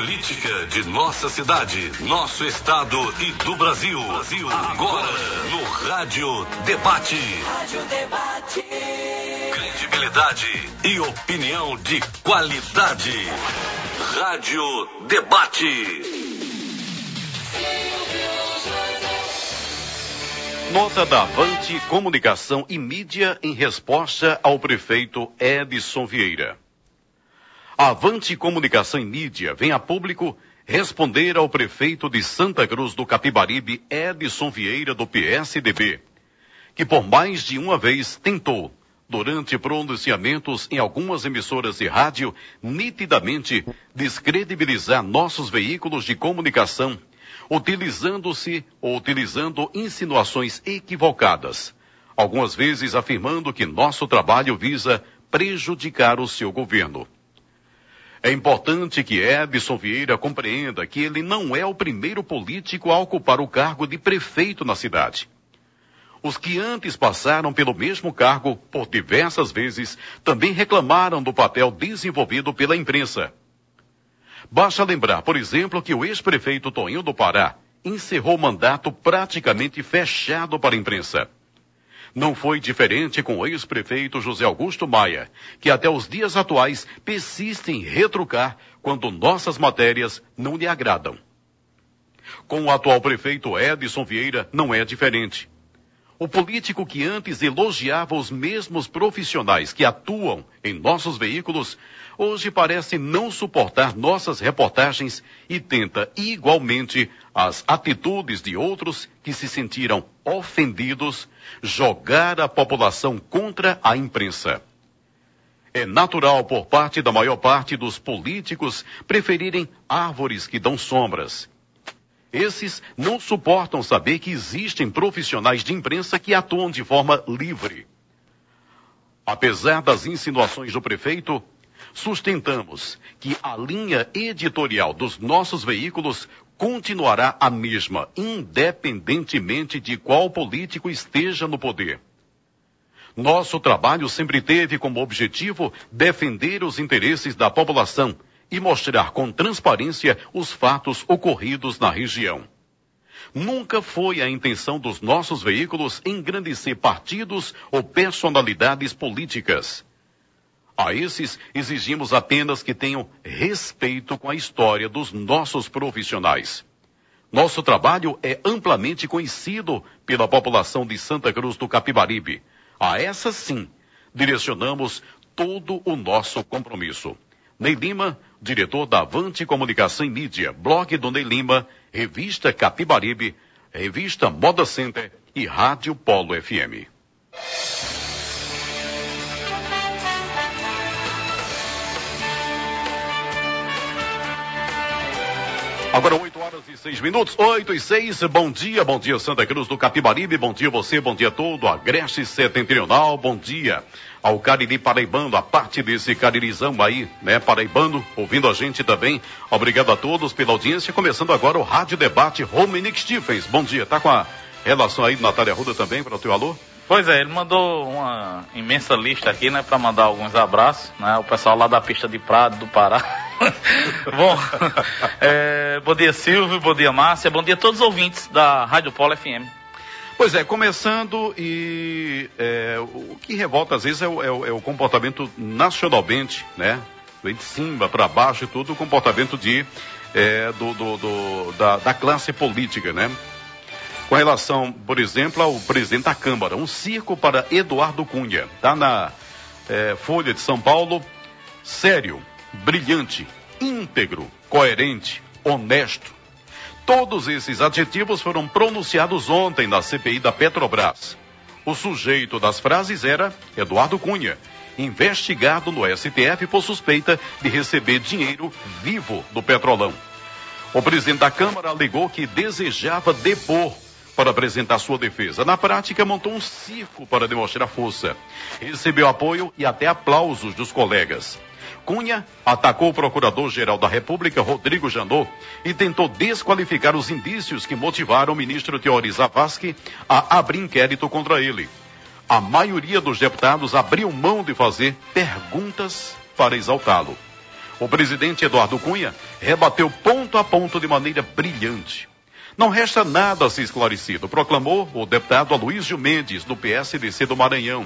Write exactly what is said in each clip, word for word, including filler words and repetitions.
política de nossa cidade, nosso estado e do Brasil. Brasil. Agora, no Rádio Debate. Rádio Debate. Credibilidade e opinião de qualidade. Rádio Debate. Nota da Avante Comunicação e Mídia em resposta ao prefeito Edson Vieira. A Avante Comunicação e Mídia vem a público responder ao prefeito de Santa Cruz do Capibaribe, Edson Vieira, do P S D B, que por mais de uma vez tentou, durante pronunciamentos em algumas emissoras de rádio, nitidamente descredibilizar nossos veículos de comunicação, utilizando-se ou utilizando insinuações equivocadas, algumas vezes afirmando que nosso trabalho visa prejudicar o seu governo. É importante que Edson Vieira compreenda que ele não é o primeiro político a ocupar o cargo de prefeito na cidade. Os que antes passaram pelo mesmo cargo por diversas vezes também reclamaram do papel desenvolvido pela imprensa. Basta lembrar, por exemplo, que o ex-prefeito Toninho do Pará encerrou o mandato praticamente fechado para a imprensa. Não foi diferente com o ex-prefeito José Augusto Maia, que até os dias atuais persiste em retrucar quando nossas matérias não lhe agradam. Com o atual prefeito Edson Vieira não é diferente. O político que antes elogiava os mesmos profissionais que atuam em nossos veículos, hoje parece não suportar nossas reportagens e tenta igualmente as atitudes de outros que se sentiram ofendidos, jogar a população contra a imprensa. É natural por parte da maior parte dos políticos preferirem árvores que dão sombras. Esses não suportam saber que existem profissionais de imprensa que atuam de forma livre. Apesar das insinuações do prefeito, sustentamos que a linha editorial dos nossos veículos continuará a mesma, independentemente de qual político esteja no poder. Nosso trabalho sempre teve como objetivo defender os interesses da população e mostrar com transparência os fatos ocorridos na região. Nunca foi a intenção dos nossos veículos engrandecer partidos ou personalidades políticas. A esses exigimos apenas que tenham respeito com a história dos nossos profissionais. Nosso trabalho é amplamente conhecido pela população de Santa Cruz do Capibaribe. A essa sim, direcionamos todo o nosso compromisso. Ney Lima, diretor da Avante Comunicação e Mídia, blog do Ney Lima, revista Capibaribe, revista Moda Center e Rádio Polo F M. Agora oito horas e seis minutos, oito e seis, bom dia, bom dia Santa Cruz do Capibaribe, bom dia você, bom dia todo, Agreste Setentrional, bom dia ao Cariri Paraibano, a parte desse caririzão aí, né, paraibano, ouvindo a gente também, obrigado a todos pela audiência, começando agora o Rádio Debate, Romenick Stephens, bom dia, tá com a relação aí do Natália Arruda também para o teu alô? Pois é, ele mandou uma imensa lista aqui, né, para mandar alguns abraços, né, o pessoal lá da pista de Prado, do Pará. Bom, é, bom dia Silvio, bom dia Márcia, bom dia a todos os ouvintes da Rádio Polo F M. Pois é, começando e é, o que revolta às vezes é o, é o, é o comportamento nacionalmente, né, vem de cima para baixo e tudo, o comportamento de, é, do, do, do, da, da classe política, né. Com relação, por exemplo, ao presidente da Câmara, um circo para Eduardo Cunha, tá na é, Folha de São Paulo, sério, brilhante, íntegro, coerente, honesto. Todos esses adjetivos foram pronunciados ontem na C P I da Petrobras. O sujeito das frases era Eduardo Cunha, investigado no S T F por suspeita de receber dinheiro vivo do Petrolão. O presidente da Câmara alegou que desejava depor para apresentar sua defesa. Na prática, montou um circo para demonstrar força. Recebeu apoio e até aplausos dos colegas. Cunha atacou o Procurador-Geral da República, Rodrigo Janot, e tentou desqualificar os indícios que motivaram o ministro Teori Zavascki a abrir inquérito contra ele. A maioria dos deputados abriu mão de fazer perguntas para exaltá-lo. O presidente Eduardo Cunha rebateu ponto a ponto de maneira brilhante. Não resta nada a ser esclarecido, proclamou o deputado Aloísio Mendes, do P S D C do Maranhão.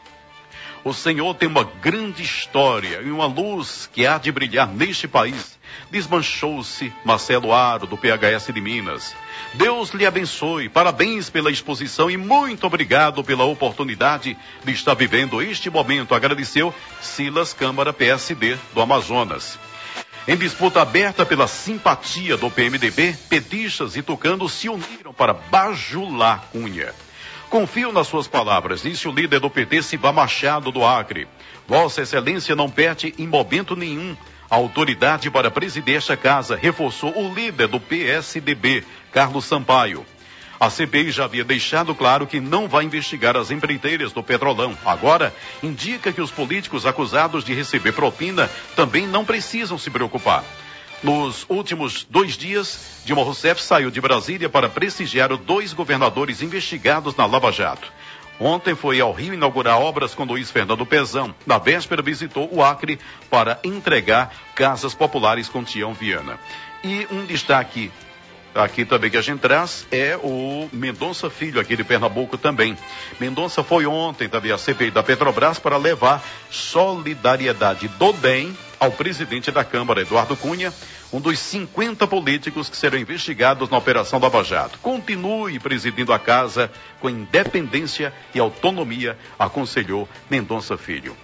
O Senhor tem uma grande história e uma luz que há de brilhar neste país. Desmanchou-se Marcelo Aro, do P H S de Minas. Deus lhe abençoe, parabéns pela exposição e muito obrigado pela oportunidade de estar vivendo este momento, agradeceu Silas Câmara, P S D do Amazonas. Em disputa aberta pela simpatia do P M D B, petistas e tucanos se uniram para bajular Cunha. Confio nas suas palavras, disse o líder do P T, Cibá Machado, do Acre. Vossa Excelência não perde em momento nenhum a autoridade para presidir esta casa, reforçou o líder do P S D B, Carlos Sampaio. A C P I já havia deixado claro que não vai investigar as empreiteiras do Petrolão. Agora, indica que os políticos acusados de receber propina também não precisam se preocupar. Nos últimos dois dias, Dilma Rousseff saiu de Brasília para prestigiar os dois governadores investigados na Lava Jato. Ontem foi ao Rio inaugurar obras com Luiz Fernando Pezão. Na véspera, visitou o Acre para entregar casas populares com Tião Viana. E um destaque aqui também que a gente traz é o Mendonça Filho, aqui de Pernambuco também. Mendonça foi ontem também à C P I da Petrobras para levar solidariedade do D E M ao presidente da Câmara, Eduardo Cunha, um dos cinquenta políticos que serão investigados na Operação Lava Jato. Continue presidindo a casa com independência e autonomia, aconselhou Mendonça Filho.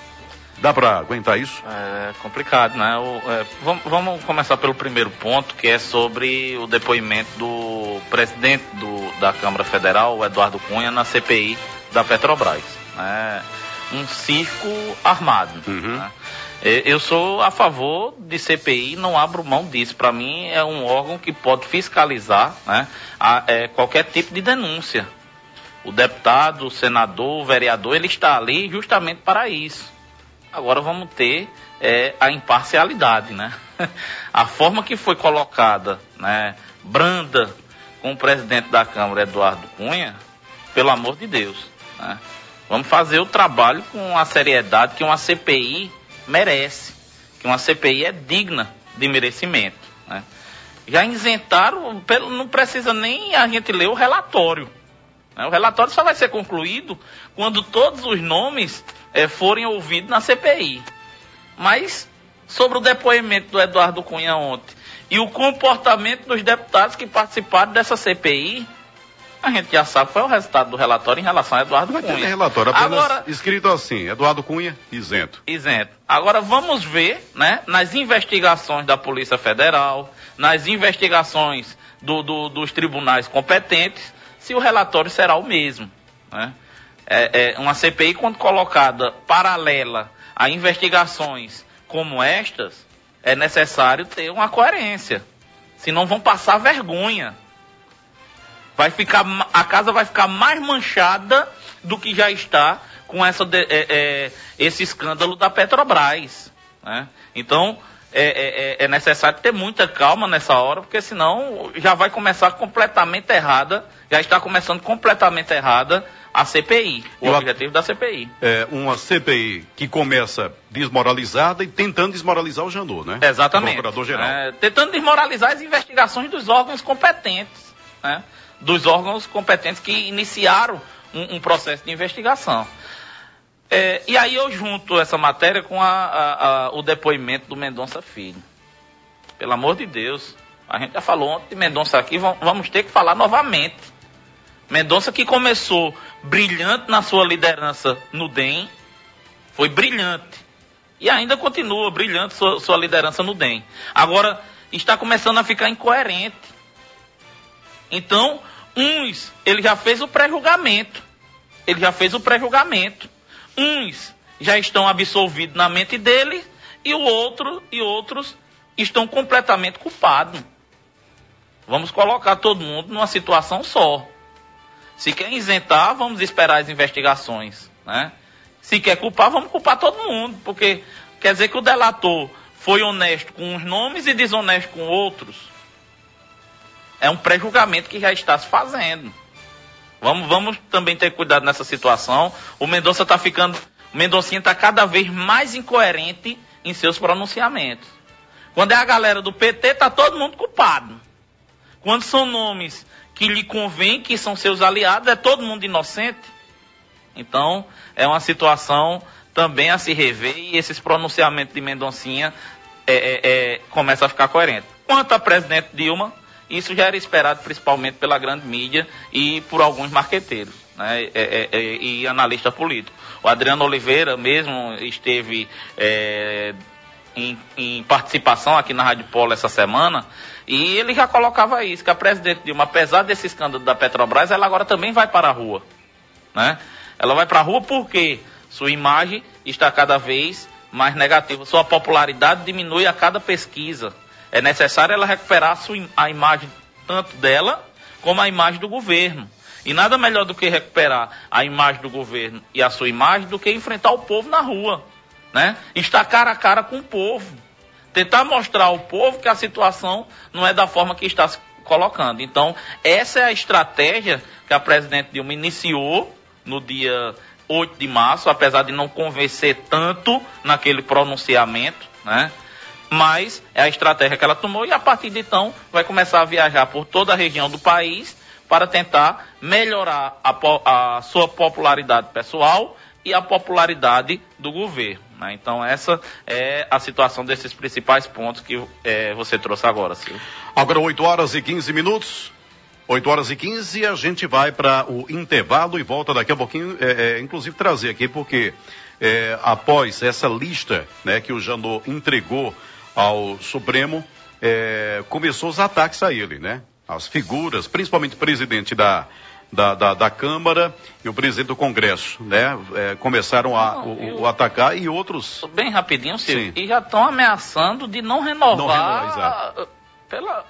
Dá para aguentar isso? É complicado, né? O, é, vamos, vamos começar pelo primeiro ponto, que é sobre o depoimento do presidente do, da Câmara Federal, Eduardo Cunha, na C P I da Petrobras. Né? Um circo armado. Uhum. Né? Eu sou a favor de C P I, não abro mão disso. Para mim é um órgão que pode fiscalizar, né, a, é, qualquer tipo de denúncia. O deputado, o senador, o vereador, ele está ali justamente para isso. Agora vamos ter é, a imparcialidade, né? A forma que foi colocada, né, branda, com o presidente da Câmara, Eduardo Cunha, pelo amor de Deus, né? Vamos fazer o trabalho com a seriedade que uma C P I merece, que uma C P I é digna de merecimento, né? Já isentaram, não precisa nem a gente ler o relatório, né? O relatório só vai ser concluído quando todos os nomes é, forem ouvidos na C P I. Mas sobre o depoimento do Eduardo Cunha ontem e o comportamento dos deputados que participaram dessa C P I, a gente já sabe qual é o resultado do relatório em relação a Eduardo Cunha. Não é relatório, apenas agora, escrito assim, Eduardo Cunha, isento. Isento. Agora vamos ver, né, nas investigações da Polícia Federal, nas investigações do, do, dos tribunais competentes, se o relatório será o mesmo, né? É, é uma C P I, quando colocada paralela a investigações como estas, é necessário ter uma coerência, senão vão passar vergonha. Vai ficar, a casa vai ficar mais manchada do que já está com essa, é, é, esse escândalo da Petrobras, né? Então, é, é, é necessário ter muita calma nessa hora, porque senão já vai começar completamente errada, já está começando completamente errada a C P I, o Eu, objetivo da C P I. É uma C P I que começa desmoralizada e tentando desmoralizar o Janot, né? Exatamente. O procurador-geral. É, tentando desmoralizar as investigações dos órgãos competentes, né? Dos órgãos competentes que iniciaram um, um processo de investigação. É, e aí eu junto essa matéria com a, a, a, o depoimento do Mendonça Filho. Pelo amor de Deus, a gente já falou ontem de Mendonça aqui, vamos ter que falar novamente. Mendonça, que começou brilhante na sua liderança no D E M, foi brilhante. E ainda continua brilhante sua, sua liderança no D E M. Agora, está começando a ficar incoerente. Então, uns, ele já fez o pré-julgamento. Ele já fez o pré-julgamento. Uns já estão absolvidos na mente dele e, o outro, e outros estão completamente culpados. Vamos colocar todo mundo numa situação só. Se quer isentar, vamos esperar as investigações, né? Se quer culpar, vamos culpar todo mundo, porque quer dizer que o delator foi honesto com uns nomes e desonesto com outros. É um pré-julgamento que já está se fazendo. Vamos, vamos também ter cuidado nessa situação. O Mendonça está ficando, o Mendoncinha está cada vez mais incoerente em seus pronunciamentos. Quando é a galera do P T, tá todo mundo culpado. Quando são nomes que lhe convém, que são seus aliados, é todo mundo inocente. Então, é uma situação também a se rever, e esses pronunciamentos de Mendoncinha é, é, é, começam a ficar coerentes. Quanto à presidente Dilma, isso já era esperado principalmente pela grande mídia e por alguns marqueteiros, né, é, é, é, e analistas políticos. O Adriano Oliveira mesmo esteve é, em, em participação aqui na Rádio Polo essa semana, e ele já colocava isso, que a presidente Dilma, apesar desse escândalo da Petrobras, ela agora também vai para a rua, né? Ela vai para a rua porque sua imagem está cada vez mais negativa, sua popularidade diminui a cada pesquisa. É necessário ela recuperar a, sua, a imagem tanto dela como a imagem do governo. E nada melhor do que recuperar a imagem do governo e a sua imagem do que enfrentar o povo na rua, né? Estar cara a cara com o povo. Tentar mostrar ao povo que a situação não é da forma que está se colocando. Então, essa é a estratégia que a presidente Dilma iniciou no dia oito de março, apesar de não convencer tanto naquele pronunciamento, né? Mas é a estratégia que ela tomou, e a partir de então vai começar a viajar por toda a região do país para tentar melhorar a, a sua popularidade pessoal e a popularidade do governo, né? Então essa é a situação desses principais pontos que é, você trouxe agora, Silvio. Agora oito horas e quinze minutos. oito horas e quinze, a gente vai para o intervalo e volta daqui a pouquinho, é, é, inclusive trazer aqui, porque é, após essa lista, né, que o Janot entregou ao Supremo, é, começou os ataques a ele, né? As figuras, principalmente o presidente da, da, da, da Câmara e o presidente do Congresso, né? É, começaram a não, o, eu... o atacar, e outros... Bem rapidinho, Silvio, e já estão ameaçando de não renovar... Não renovar, pela...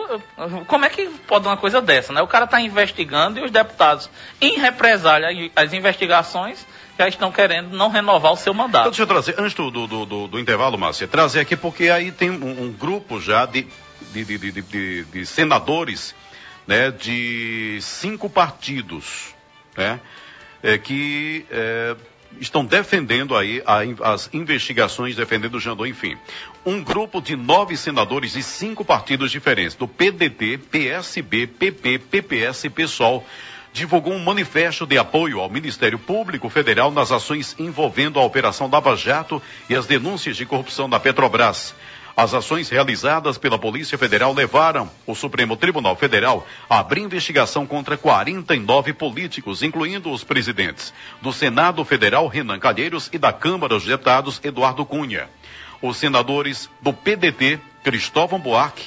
Como é que pode uma coisa dessa, né? O cara está investigando e os deputados, em represália às investigações, já estão querendo não renovar o seu mandato. Então, deixa eu trazer, antes do, do, do, do intervalo, Márcia, trazer aqui, porque aí tem um, um grupo já de, de, de, de, de, de senadores, né, de cinco partidos, né, é, que é, estão defendendo aí a, as investigações, defendendo o Janot, enfim. Um grupo de nove senadores de cinco partidos diferentes, do P D T, P S B, P P, P P S e PSOL, divulgou um manifesto de apoio ao Ministério Público Federal nas ações envolvendo a Operação Lava Jato e as denúncias de corrupção da Petrobras. As ações realizadas pela Polícia Federal levaram o Supremo Tribunal Federal a abrir investigação contra quarenta e nove políticos, incluindo os presidentes do Senado Federal, Renan Calheiros, e da Câmara dos Deputados, Eduardo Cunha. Os senadores do P D T, Cristóvão Buarque,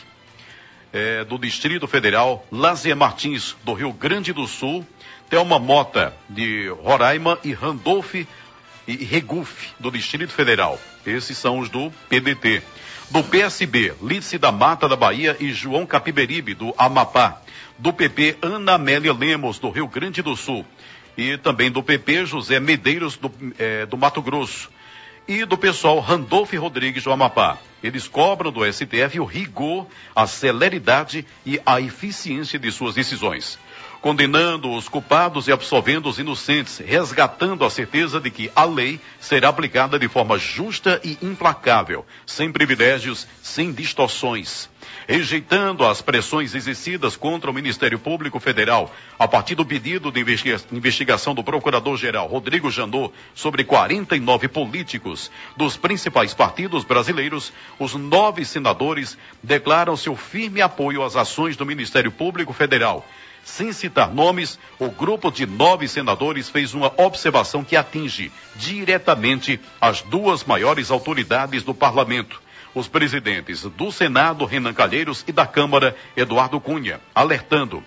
é, do Distrito Federal, Lazier Martins, do Rio Grande do Sul, Thelma Mota, de Roraima, e Randolph e Regufe, do Distrito Federal. Esses são os do P D T. Do P S B, Lídice da Mata, da Bahia, e João Capiberibe, do Amapá. Do P P, Ana Amélia Lemos, do Rio Grande do Sul. E também do P P, José Medeiros, do, é, do Mato Grosso. E do pessoal, Randolph Rodrigues, do Amapá. Eles cobram do S T F o rigor, a celeridade e a eficiência de suas decisões, condenando os culpados e absolvendo os inocentes, resgatando a certeza de que a lei será aplicada de forma justa e implacável, sem privilégios, sem distorções. Rejeitando as pressões exercidas contra o Ministério Público Federal, a partir do pedido de investiga- investigação do Procurador-Geral Rodrigo Janot sobre quarenta e nove políticos dos principais partidos brasileiros, os nove senadores declaram seu firme apoio às ações do Ministério Público Federal. Sem citar nomes, o grupo de nove senadores fez uma observação que atinge diretamente as duas maiores autoridades do parlamento, os presidentes do Senado, Renan Calheiros, e da Câmara, Eduardo Cunha, alertando: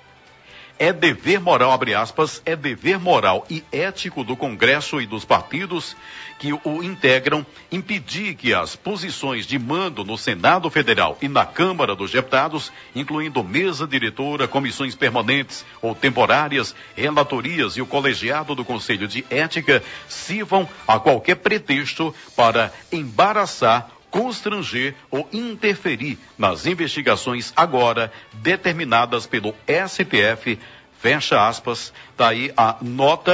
é dever moral, abre aspas, é dever moral e ético do Congresso e dos partidos que o integram impedir que as posições de mando no Senado Federal e na Câmara dos Deputados, incluindo mesa diretora, comissões permanentes ou temporárias, relatorias e o colegiado do Conselho de Ética, sirvam a qualquer pretexto para embaraçar, constranger ou interferir nas investigações agora determinadas pelo S T F, fecha aspas. Tá aí a nota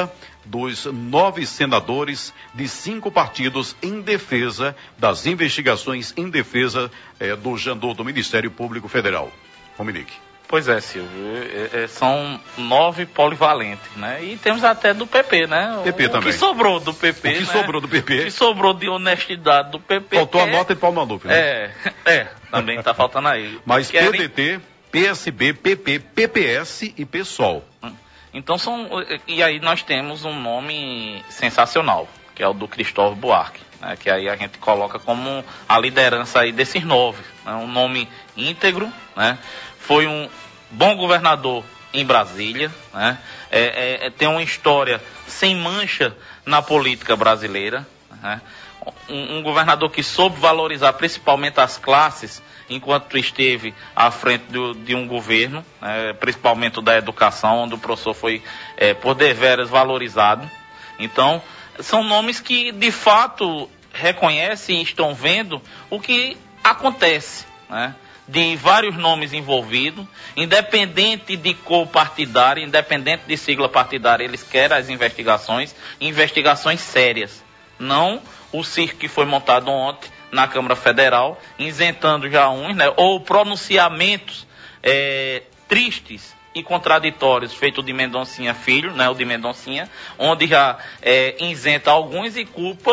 dos nove senadores de cinco partidos em defesa das investigações em defesa eh, do Janot, do Ministério Público Federal. Rominique. Pois é, Silvio, é, é, são nove polivalentes, né? E temos até do P P, né? P P o, também. O que sobrou do P P, O que né? sobrou do P P. O que sobrou de honestidade do P P. Faltou a é... nota de Paulo Maluf, né? É, é, também está faltando aí. Mas Querem... P D T, P S B, P P, P P S e PSOL. Então são... E aí nós temos um nome sensacional, que é o do Cristóvão Buarque, né? Que aí a gente coloca como a liderança aí desses nove, né? Um nome íntegro, né? Foi um bom governador em Brasília, né? É, é, tem uma história sem mancha na política brasileira, né? Um, um governador que soube valorizar principalmente as classes enquanto esteve à frente do, de um governo, né? Principalmente o da educação, onde o professor foi é, por deveras valorizado. Então, são nomes que de fato reconhecem e estão vendo o que acontece, né? De vários nomes envolvidos, independente de cor partidária, independente de sigla partidária, eles querem as investigações, investigações sérias. Não o circo que foi montado ontem na Câmara Federal, isentando já uns, né, ou pronunciamentos é, tristes e contraditórios, feito de Mendoncinha Filho, né, o de Mendoncinha, onde já é, isenta alguns e culpa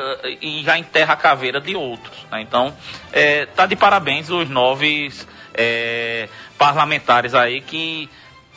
e já enterra a caveira de outros, né? Então, é, tá de parabéns os nove é, parlamentares aí que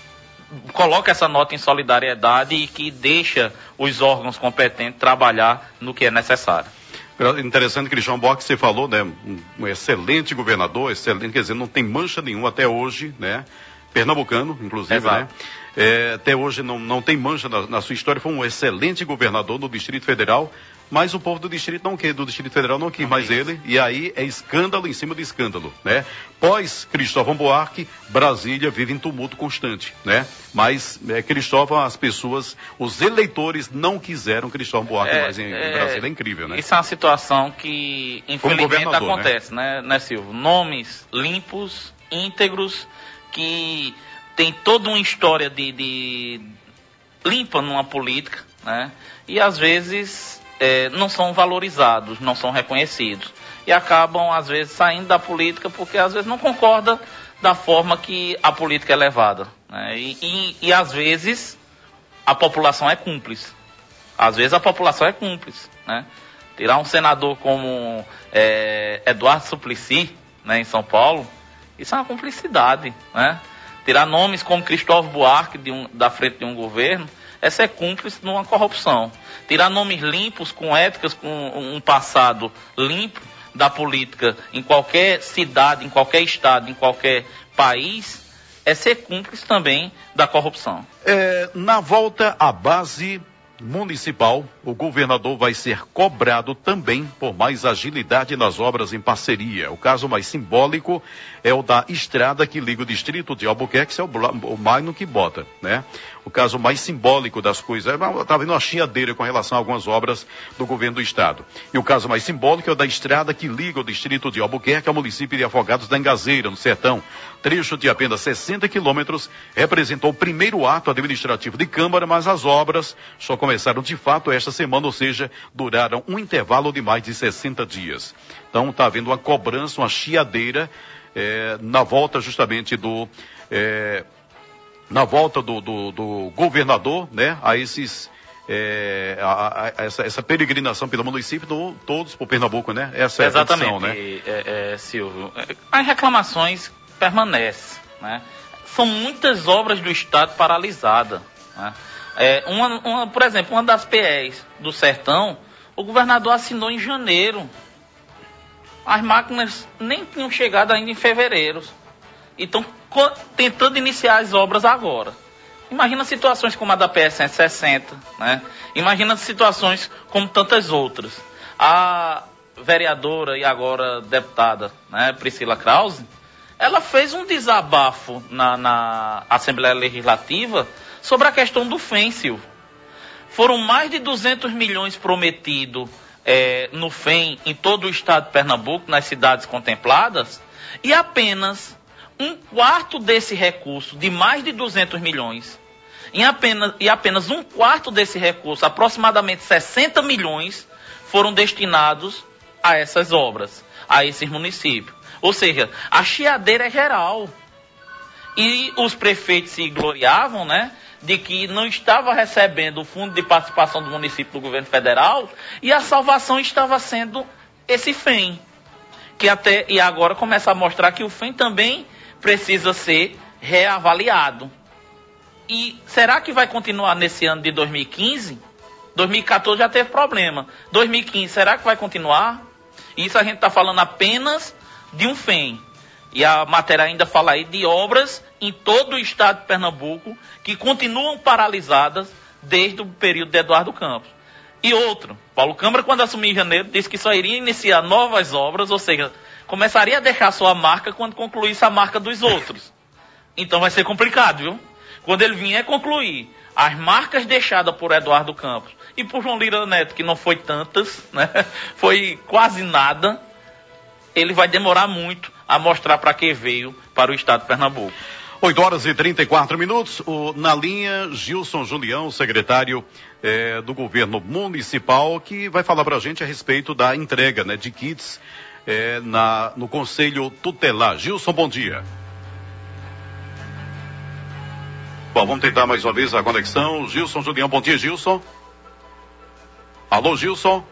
coloca essa nota em solidariedade e que deixa os órgãos competentes trabalhar no que é necessário. Interessante que Cristiano Buarque, você falou, né, um, um excelente governador, excelente, quer dizer, não tem mancha nenhuma até hoje, né? Pernambucano, inclusive, exato, né? É, até hoje não, não tem mancha na, na sua história, foi um excelente governador do Distrito Federal, mas o povo do Distrito não quer, do Distrito Federal não quis mais ele, e aí é escândalo em cima de escândalo, né? Pós Cristóvão Buarque, Brasília vive em tumulto constante, né? Mas é, Cristóvão, as pessoas, os eleitores não quiseram Cristóvão Buarque é, mais em, é, em Brasília, é incrível, né? Isso é uma situação que infelizmente acontece, né, né, Silvio? Nomes limpos, íntegros, que tem toda uma história de, de limpa numa política, né? E às vezes é, não são valorizados, não são reconhecidos. E acabam, às vezes, saindo da política porque às vezes não concorda da forma que a política é levada, né? E, e, e às vezes a população é cúmplice. Às vezes a população é cúmplice, né? Tirar um senador como é, Eduardo Suplicy, né, em São Paulo, isso é uma cumplicidade, né? Tirar nomes como Cristóvão Buarque de um, da frente de um governo é ser cúmplice de uma corrupção. Tirar nomes limpos, com éticas, com um passado limpo da política em qualquer cidade, em qualquer estado, em qualquer país, é ser cúmplice também da corrupção. É, na volta à base municipal, o governador vai ser cobrado também por mais agilidade nas obras em parceria. O caso mais simbólico é o da estrada que liga o distrito de Albuquerque, que é o, o Magno que bota, né? O caso mais simbólico das coisas, está vendo uma chiadeira com relação a algumas obras do governo do estado. E o caso mais simbólico é o da estrada que liga o distrito de Albuquerque ao município de Afogados da Engazeira, no Sertão. Trecho de apenas sessenta quilômetros, representou o primeiro ato administrativo de Câmara, mas as obras só começaram de fato esta semana, ou seja, duraram um intervalo de mais de sessenta dias. Então está havendo uma cobrança, uma chiadeira, é, na volta justamente do... É, na volta do, do, do governador, né, a esses, é, a, a, essa, essa peregrinação pelo município, do, todos por Pernambuco, né? Essa é exatamente, a condição, né? e, é, é, Silvio. As reclamações permanecem, né? São muitas obras do estado paralisadas, né? É, uma, uma, por exemplo, uma das P Es do Sertão, o governador assinou em janeiro. As máquinas nem tinham chegado ainda em fevereiro. E estão tentando iniciar as obras agora. Imagina situações como a da P S cento e sessenta, né? Imagina situações como tantas outras. A vereadora e agora deputada, né, Priscila Krause, ela fez um desabafo na, na Assembleia Legislativa sobre a questão do F E M, Silvio. Foram mais de duzentos milhões prometidos é, no F E M em todo o estado de Pernambuco, nas cidades contempladas, e apenas um quarto desse recurso, de mais de duzentos milhões, Em apenas, e apenas um quarto desse recurso, aproximadamente sessenta milhões, foram destinados a essas obras, a esses municípios. Ou seja, a chiadeira é geral. E os prefeitos se gloriavam, né, de que não estava recebendo o fundo de participação do município do governo federal e a salvação estava sendo esse F E M. Que até, e agora começa a mostrar que o F E M também precisa ser reavaliado. E será que vai continuar nesse ano de dois mil e quinze? dois mil e quatorze já teve problema. dois mil e quinze, será que vai continuar? Isso a gente está falando apenas de um F E M. E a matéria ainda fala aí de obras em todo o estado de Pernambuco que continuam paralisadas desde o período de Eduardo Campos. E outro, Paulo Câmara, quando assumiu em janeiro, disse que só iria iniciar novas obras, ou seja, começaria a deixar sua marca quando concluísse a marca dos outros. Então vai ser complicado, viu? Quando ele vier concluir as marcas deixadas por Eduardo Campos e por João Lira Neto, que não foi tantas, né? Foi quase nada, ele vai demorar muito a mostrar para que veio para o estado de Pernambuco. oito horas e trinta e quatro minutos, o, na linha, Gilson Julião, secretário eh, do governo municipal, que vai falar para a gente a respeito da entrega, né, de kits eh, na, no Conselho Tutelar. Gilson, bom dia. Bom, vamos tentar mais uma vez a conexão. Gilson Julião, bom dia, Gilson. Alô, Gilson?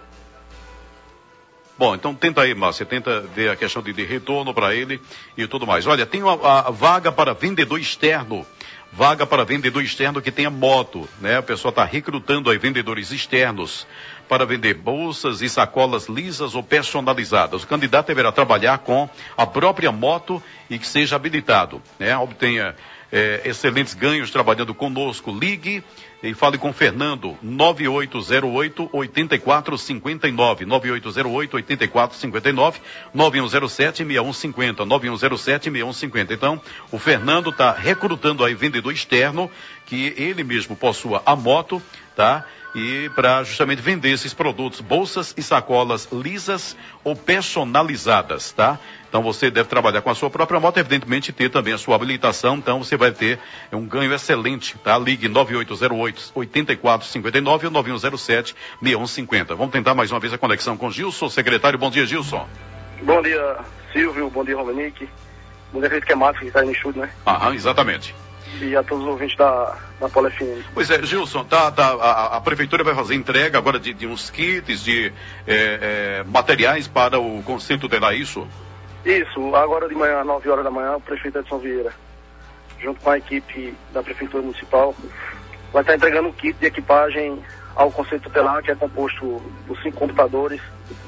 Bom, então tenta aí, Márcia, tenta ver a questão de, de retorno para ele e tudo mais. Olha, tem uma a vaga para vendedor externo, vaga para vendedor externo que tenha moto, né? O pessoal está recrutando aí vendedores externos para vender bolsas e sacolas lisas ou personalizadas. O candidato deverá trabalhar com a própria moto e que seja habilitado, né? Obtenha é, excelentes ganhos trabalhando conosco. Ligue e fale com Fernando, nove oito zero oito, oito quatro cinco nove, nove oito zero oito, oito quatro cinco nove, nove um zero sete, seis um cinco zero, nove um zero sete, seis um cinco zero. Então, o Fernando está recrutando aí vendedor externo, que ele mesmo possua a moto, tá? E para justamente vender esses produtos, bolsas e sacolas lisas ou personalizadas, tá? Então você deve trabalhar com a sua própria moto, evidentemente ter também a sua habilitação, então você vai ter um ganho excelente, tá? Ligue nove oito zero oito, oito quatro cinco nove ou nove um zero sete, seis um cinco zero. Vamos tentar mais uma vez a conexão com Gilson, secretário. Bom dia, Gilson. Bom dia, Silvio. Bom dia, Romanique. Bom dia, que é Márcio, que está aí no estúdio, né? Aham, exatamente. E a todos os ouvintes da, da Polo F M. Pois é, Gilson, tá, tá, a, a prefeitura vai fazer entrega agora de, de uns kits, de é, é, materiais para o Conselho Tutelar, isso? Isso, agora de manhã, às nove horas da manhã, o prefeito Edson Vieira, junto com a equipe da Prefeitura Municipal, vai estar entregando um kit de equipagem ao Conselho Tutelar, que é composto por cinco computadores,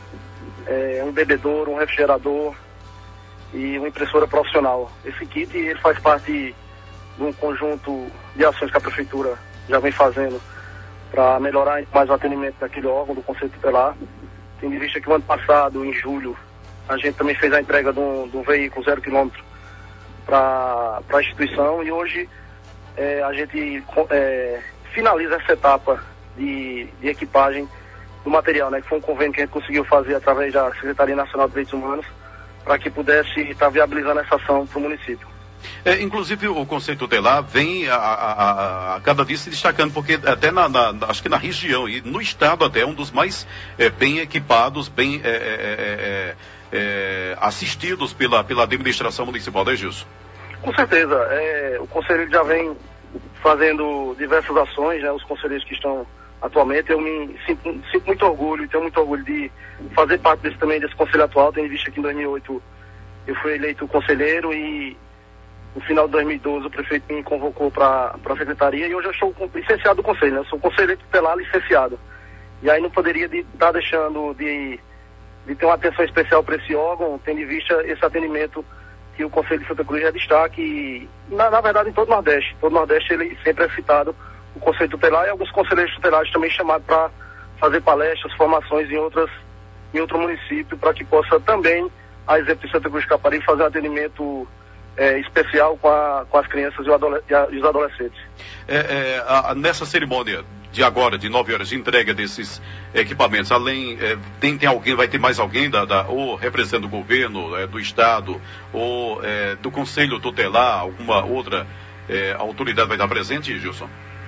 é, um bebedouro, um refrigerador e uma impressora profissional. Esse kit ele faz parte de um conjunto de ações que a Prefeitura já vem fazendo para melhorar mais o atendimento daquele órgão do Conselho Tutelar. Tendo em vista que o ano passado, em julho, a gente também fez a entrega de um, de um veículo zero quilômetro para a instituição e hoje é, a gente é, finaliza essa etapa de, de equipagem do material, né, que foi um convênio que a gente conseguiu fazer através da Secretaria Nacional de Direitos Humanos para que pudesse estar viabilizando essa ação para o município. É, inclusive o Conselho Tutelar vem a, a, a, a cada dia se destacando, porque até na, na, acho que na região e no estado até é um dos mais é, bem equipados, bem é, é, é, assistidos pela, pela administração municipal, né, Gilson? Com certeza, é, o Conselho já vem fazendo diversas ações, né, os conselheiros que estão atualmente, eu me sinto, sinto muito orgulho, tenho muito orgulho de fazer parte desse, também desse Conselho atual, tendo em vista que em dois mil e oito eu fui eleito conselheiro e no final de dois mil e doze o prefeito me convocou para a secretaria e hoje eu sou licenciado do conselho, né? Eu sou conselheiro tutelar licenciado. E aí não poderia estar de, tá deixando de, de ter uma atenção especial para esse órgão, tendo em vista esse atendimento que o Conselho de Santa Cruz é destaque, e, na, na verdade em todo o Nordeste. Todo o Nordeste ele sempre é citado, o Conselho Tutelar, e alguns conselheiros tutelares também chamados para fazer palestras, formações em, outras, em outro município, para que possa também, a exemplo de Santa Cruz de Caparibe, fazer um atendimento É, especial com, a, com as crianças e, adole e os adolescentes. É, é, a, nessa cerimônia de agora, de nove horas de entrega desses equipamentos, além, é, tem, tem alguém, vai ter mais alguém, da, da, ou representando o governo, é, do Estado, ou é, do Conselho Tutelar, alguma outra é, autoridade vai estar presente, Gilson?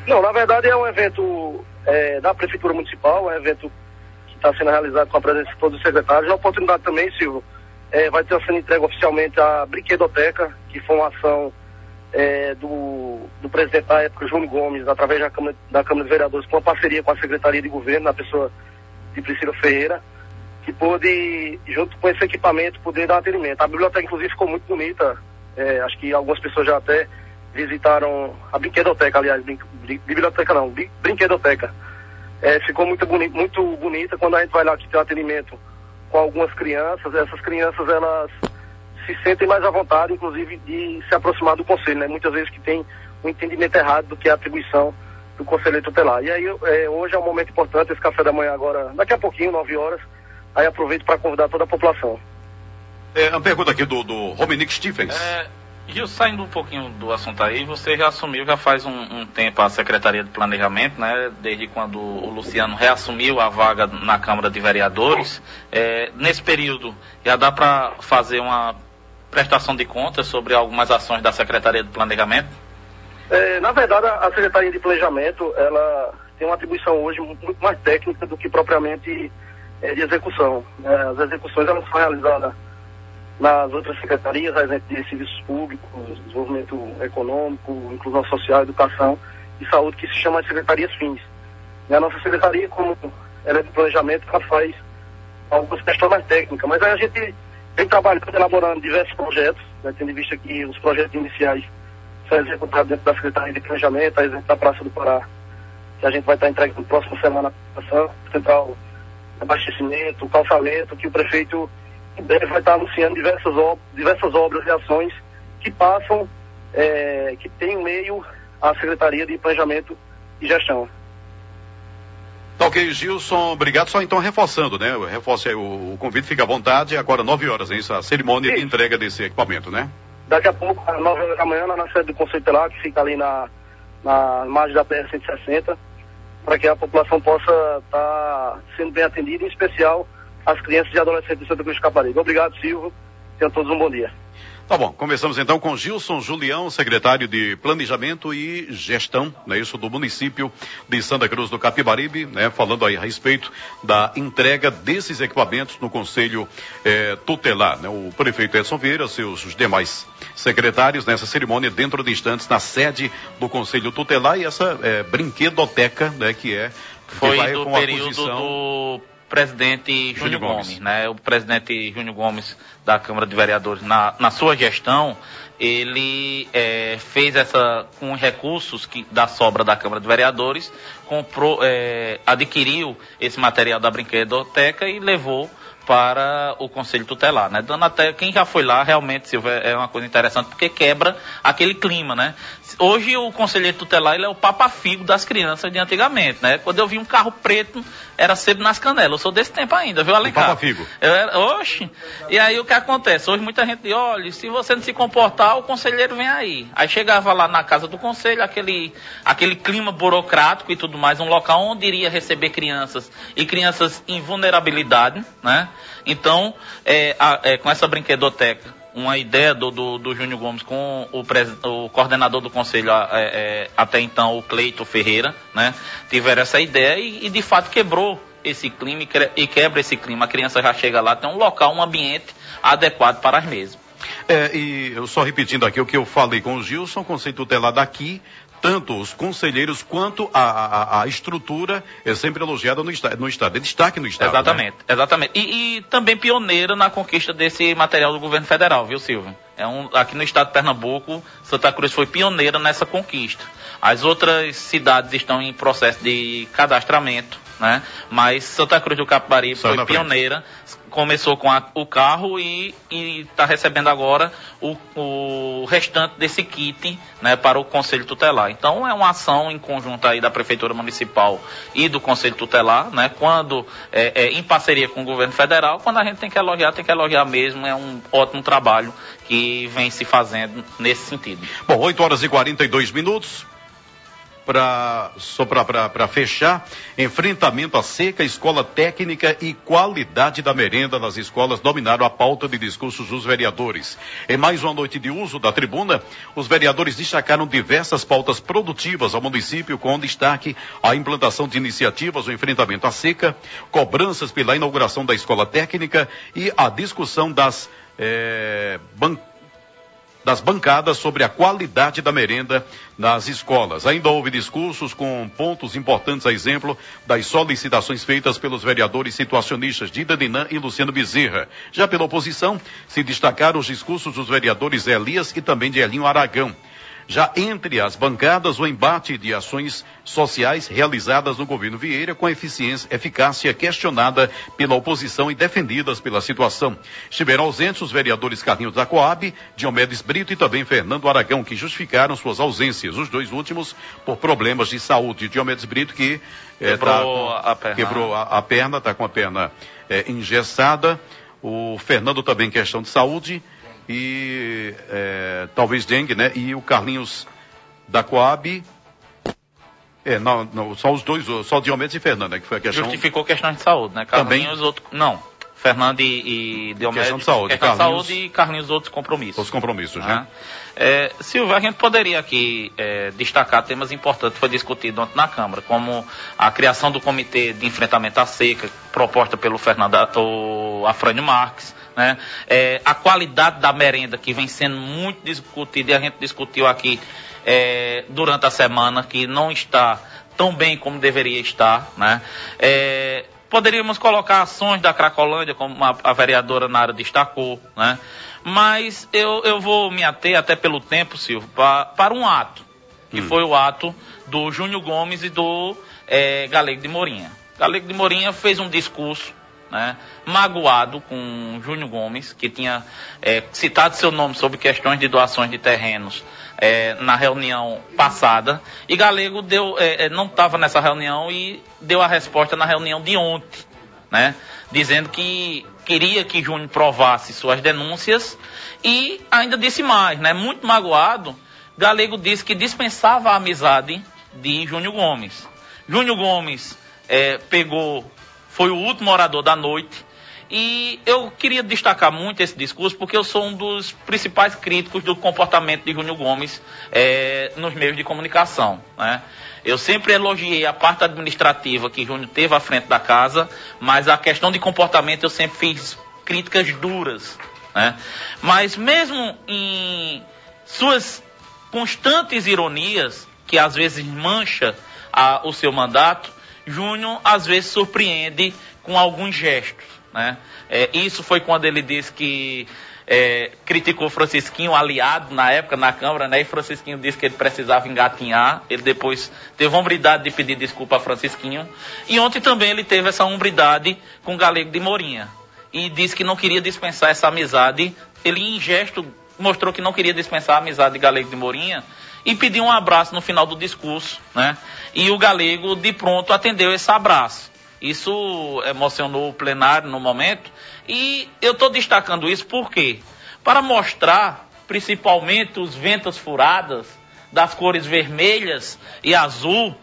Não, na verdade é um evento é, da Prefeitura Municipal, é um evento que está sendo realizado com a presença de todos os secretários. A oportunidade também, Silvio, é, vai ter sendo entregue oficialmente a Brinquedoteca, que foi uma ação é, do, do presidente da época, Júnior Gomes, através da Câmara, da Câmara de Vereadores, com uma parceria com a Secretaria de Governo, na pessoa de Priscila Ferreira, que pôde, junto com esse equipamento, poder dar atendimento. A biblioteca, inclusive, ficou muito bonita. É, acho que algumas pessoas já até visitaram a Brinquedoteca, aliás, brin, brin, biblioteca não, brin, Brinquedoteca. É, ficou muito, boni, muito bonita. Quando a gente vai lá aqui ter um atendimento com algumas crianças, essas crianças, elas se sentem mais à vontade, inclusive, de se aproximar do conselho, né? Muitas vezes que tem um entendimento errado do que é a atribuição do conselheiro tutelar. E aí, é, hoje é um momento importante, esse café da manhã agora, daqui a pouquinho, nove horas, aí aproveito para convidar toda a população. É, uma pergunta aqui do, do Rominick Stephens. É, Gil, saindo um pouquinho do assunto aí, você já assumiu, já faz um, um tempo a Secretaria de Planejamento, né? Desde quando o Luciano reassumiu a vaga na Câmara de Vereadores. É, nesse período, já dá para fazer uma prestação de contas sobre algumas ações da Secretaria de Planejamento? É, na verdade, a Secretaria de Planejamento, ela tem uma atribuição hoje muito mais técnica do que propriamente é, de execução. É, as execuções, elas são realizadas nas outras secretarias, a exemplo de serviços públicos, desenvolvimento econômico, inclusão social, educação e saúde, que se chama de secretarias fins. E a nossa secretaria, como ela é de planejamento, ela faz algumas questões mais técnicas, mas aí a gente vem trabalhando, elaborando diversos projetos, né, tendo em vista que os projetos iniciais são executados dentro da Secretaria de Planejamento, a exemplo da Praça do Pará, que a gente vai estar entregue na próxima semana a central de abastecimento, calçamento, que o prefeito em breve vai estar anunciando diversas, ob diversas obras e ações que passam, é, que tem em meio à Secretaria de Planejamento e Gestão. Tá ok, Gilson, obrigado. Só então reforçando, né? Reforce aí o, o convite, fica à vontade, agora nove horas, é isso? A cerimônia Isso. de entrega desse equipamento, né? Daqui a pouco, às nove horas da manhã, na sede do Conselho Tutelar, que fica ali na, na margem da P R cento e sessenta, para que a população possa estar tá sendo bem atendida, em especial as crianças e adolescentes de Santa Cruz de Caparibe. Obrigado, Silvio. Tenham todos um bom dia. Tá bom, começamos então com Gilson Julião, secretário de Planejamento e Gestão, né, isso do município de Santa Cruz do Capibaribe, né, falando aí a respeito da entrega desses equipamentos no Conselho eh, Tutelar, né, o prefeito Edson Vieira, seus os demais secretários nessa cerimônia dentro de instantes na sede do Conselho Tutelar e essa eh, brinquedoteca, né, que é que foi vai do com a período aquisição... do presidente Júnior Gomes. Gomes, né? O presidente Júnior Gomes da Câmara de Vereadores, na, na sua gestão, ele é, fez essa, com recursos que, da sobra da Câmara de Vereadores, comprou, é, adquiriu esse material da brinquedoteca e levou para o Conselho Tutelar, né? Dando até, quem já foi lá, realmente, Silvio, é uma coisa interessante, porque quebra aquele clima, né? Hoje o Conselheiro Tutelar, ele é o papa-figo das crianças de antigamente, né? Quando eu vi um carro preto, era sebo nas canelas. Eu sou desse tempo ainda, viu, Alencar? Papa-figo. Eu era, oxe! E aí o que acontece? Hoje muita gente diz, olha, se você não se comportar, o conselheiro vem aí. Aí chegava lá na casa do conselho, aquele, aquele clima burocrático e tudo mais, um local onde iria receber crianças e crianças em vulnerabilidade, né? Então, é, a, é, com essa brinquedoteca, uma ideia do, do, do Júnior Gomes com o, pres, o coordenador do conselho, é, é, até então, o Cleito Ferreira, né? Tiveram essa ideia e, e de fato quebrou esse clima e quebra esse clima. A criança já chega lá, tem um local, um ambiente adequado para as mesmas. É, e eu só repetindo aqui o que eu falei com o Gilson, Conselho Tutelar daqui, tanto os conselheiros quanto a, a, a estrutura é sempre elogiada no, no Estado, é destaque no Estado. Exatamente, né? exatamente. E, e também pioneira na conquista desse material do governo federal, viu, Silvio? É um, aqui no estado de Pernambuco, Santa Cruz foi pioneira nessa conquista. As outras cidades estão em processo de cadastramento, né? Mas Santa Cruz do Capibaribe foi pioneira, começou com a, o carro e está recebendo agora o, o restante desse kit, né, para o Conselho Tutelar. Então é uma ação em conjunto aí da Prefeitura Municipal e do Conselho Tutelar, né, quando é, é, em parceria com o governo federal. Quando a gente tem que elogiar, tem que elogiar mesmo. É um ótimo trabalho que vem se fazendo nesse sentido. Bom, oito horas e quarenta e dois minutos. para só para fechar, enfrentamento à seca, escola técnica e qualidade da merenda nas escolas dominaram a pauta de discursos dos vereadores. Em mais uma noite de uso da tribuna, os vereadores destacaram diversas pautas produtivas ao município, com destaque a implantação de iniciativas, o enfrentamento à seca, cobranças pela inauguração da escola técnica e a discussão das é, bancas das bancadas sobre a qualidade da merenda nas escolas. Ainda houve discursos com pontos importantes, a exemplo das solicitações feitas pelos vereadores situacionistas Dida Dinan e Luciano Bezerra. Já pela oposição, se destacaram os discursos dos vereadores Elias e também de Elinho Aragão. Já entre as bancadas, o embate de ações sociais realizadas no governo Vieira com eficiência, eficácia questionada pela oposição e defendidas pela situação. Estiveram ausentes os vereadores Carlinhos da Coab, Diomedes Brito e também Fernando Aragão, que justificaram suas ausências, os dois últimos por problemas de saúde. Diomedes Brito que é, quebrou, tá, a perna. quebrou a, a perna, está com a perna é, engessada. O Fernando também questão de saúde. E é, talvez dengue, né? E o Carlinhos da Coab, é, não, não, só os dois, só o Diomedes e Fernando, né? Que foi a questão. Justificou questões de saúde, né? Carlinhos, também. outros, não. Fernando e, e Diomedes. Questão de saúde. Questão Carlinhos, de saúde e Carlinhos outros compromissos. Os compromissos, né? né? É, Silvio, a gente poderia aqui é, destacar temas importantes que foi discutido ontem na Câmara, como a criação do Comitê de Enfrentamento à Seca, proposta pelo Fernando, o Afrânio Marques, né? É, a qualidade da merenda, que vem sendo muito discutida, e a gente discutiu aqui é, durante a semana, que não está tão bem como deveria estar, né? É, poderíamos colocar ações da Cracolândia, como a, a vereadora Nara destacou, né? Mas eu, eu vou me ater, até pelo tempo, Silvio, pra, para um ato, que hum. foi o ato do Júnior Gomes e do é, Galego de Morinha. Galego de Morinha fez um discurso, né, magoado com Júnior Gomes, que tinha é, citado seu nome sobre questões de doações de terrenos é, na reunião passada, e Galego deu, é, não estava nessa reunião e deu a resposta na reunião de ontem, né, dizendo que queria que Júnior provasse suas denúncias e ainda disse mais, né, muito magoado, Galego disse que dispensava a amizade de Júnior Gomes. Júnior Gomes é, pegou... foi o último orador da noite, e eu queria destacar muito esse discurso, porque eu sou um dos principais críticos do comportamento de Júnior Gomes é, nos meios de comunicação, né? Eu sempre elogiei a parte administrativa que Júnior teve à frente da casa, mas a questão de comportamento eu sempre fiz críticas duras, né? Mas mesmo em suas constantes ironias, que às vezes mancha a, o seu mandato, Júnior às vezes surpreende com alguns gestos, né? É, isso foi quando ele disse que é, criticou Francisquinho, aliado na época na Câmara, né? E Francisquinho disse que ele precisava engatinhar. Ele depois teve a hombridade de pedir desculpa a Francisquinho. E ontem também ele teve essa hombridade com Galego de Morinha. E disse que não queria dispensar essa amizade. Ele, em gesto, mostrou que não queria dispensar a amizade de Galego de Morinha e pediu um abraço no final do discurso, né? E o Galego, de pronto, atendeu esse abraço. Isso emocionou o plenário no momento. E eu estou destacando isso por quê? Para mostrar, principalmente, os ventas furadas das cores vermelhas e azul,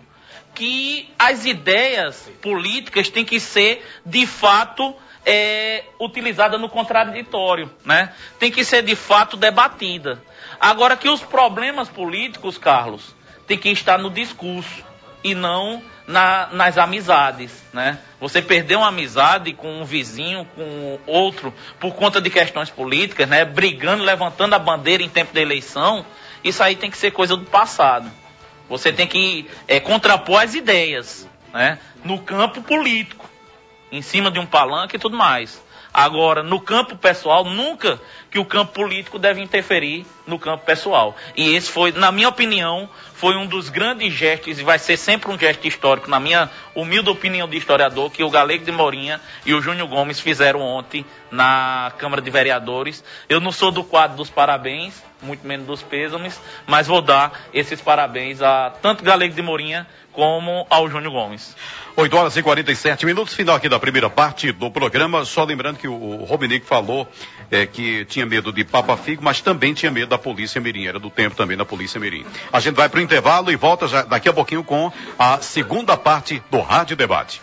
que as ideias políticas têm que ser, de fato, é, utilizadas no contraditório, né? Tem que ser, de fato, debatida. Agora que os problemas políticos, Carlos, tem que estar no discurso e não na, nas amizades, né? Você perder uma amizade com um vizinho, com outro, por conta de questões políticas, né? Brigando, levantando a bandeira em tempo de eleição, isso aí tem que ser coisa do passado. Você tem que é, contrapor as ideias, né? No campo político, em cima de um palanque e tudo mais. Agora, no campo pessoal, nunca que o campo político deve interferir no campo pessoal. E esse foi, na minha opinião, foi um dos grandes gestos, e vai ser sempre um gesto histórico, na minha humilde opinião de historiador, que o Galego de Morinha e o Júnior Gomes fizeram ontem na Câmara de Vereadores. Eu não sou do quadro dos parabéns, muito menos dos pêsames, mas vou dar esses parabéns a tanto Galego de Mourinha como ao Júnior Gomes. oito horas e quarenta e sete minutos, final aqui da primeira parte do programa. Só lembrando que o Rominique falou é, que tinha medo de Papa Figo, mas também tinha medo da Polícia Mirim. Era do tempo também da Polícia Mirim. A gente vai para o intervalo e volta já daqui a pouquinho com a segunda parte do Rádio Debate.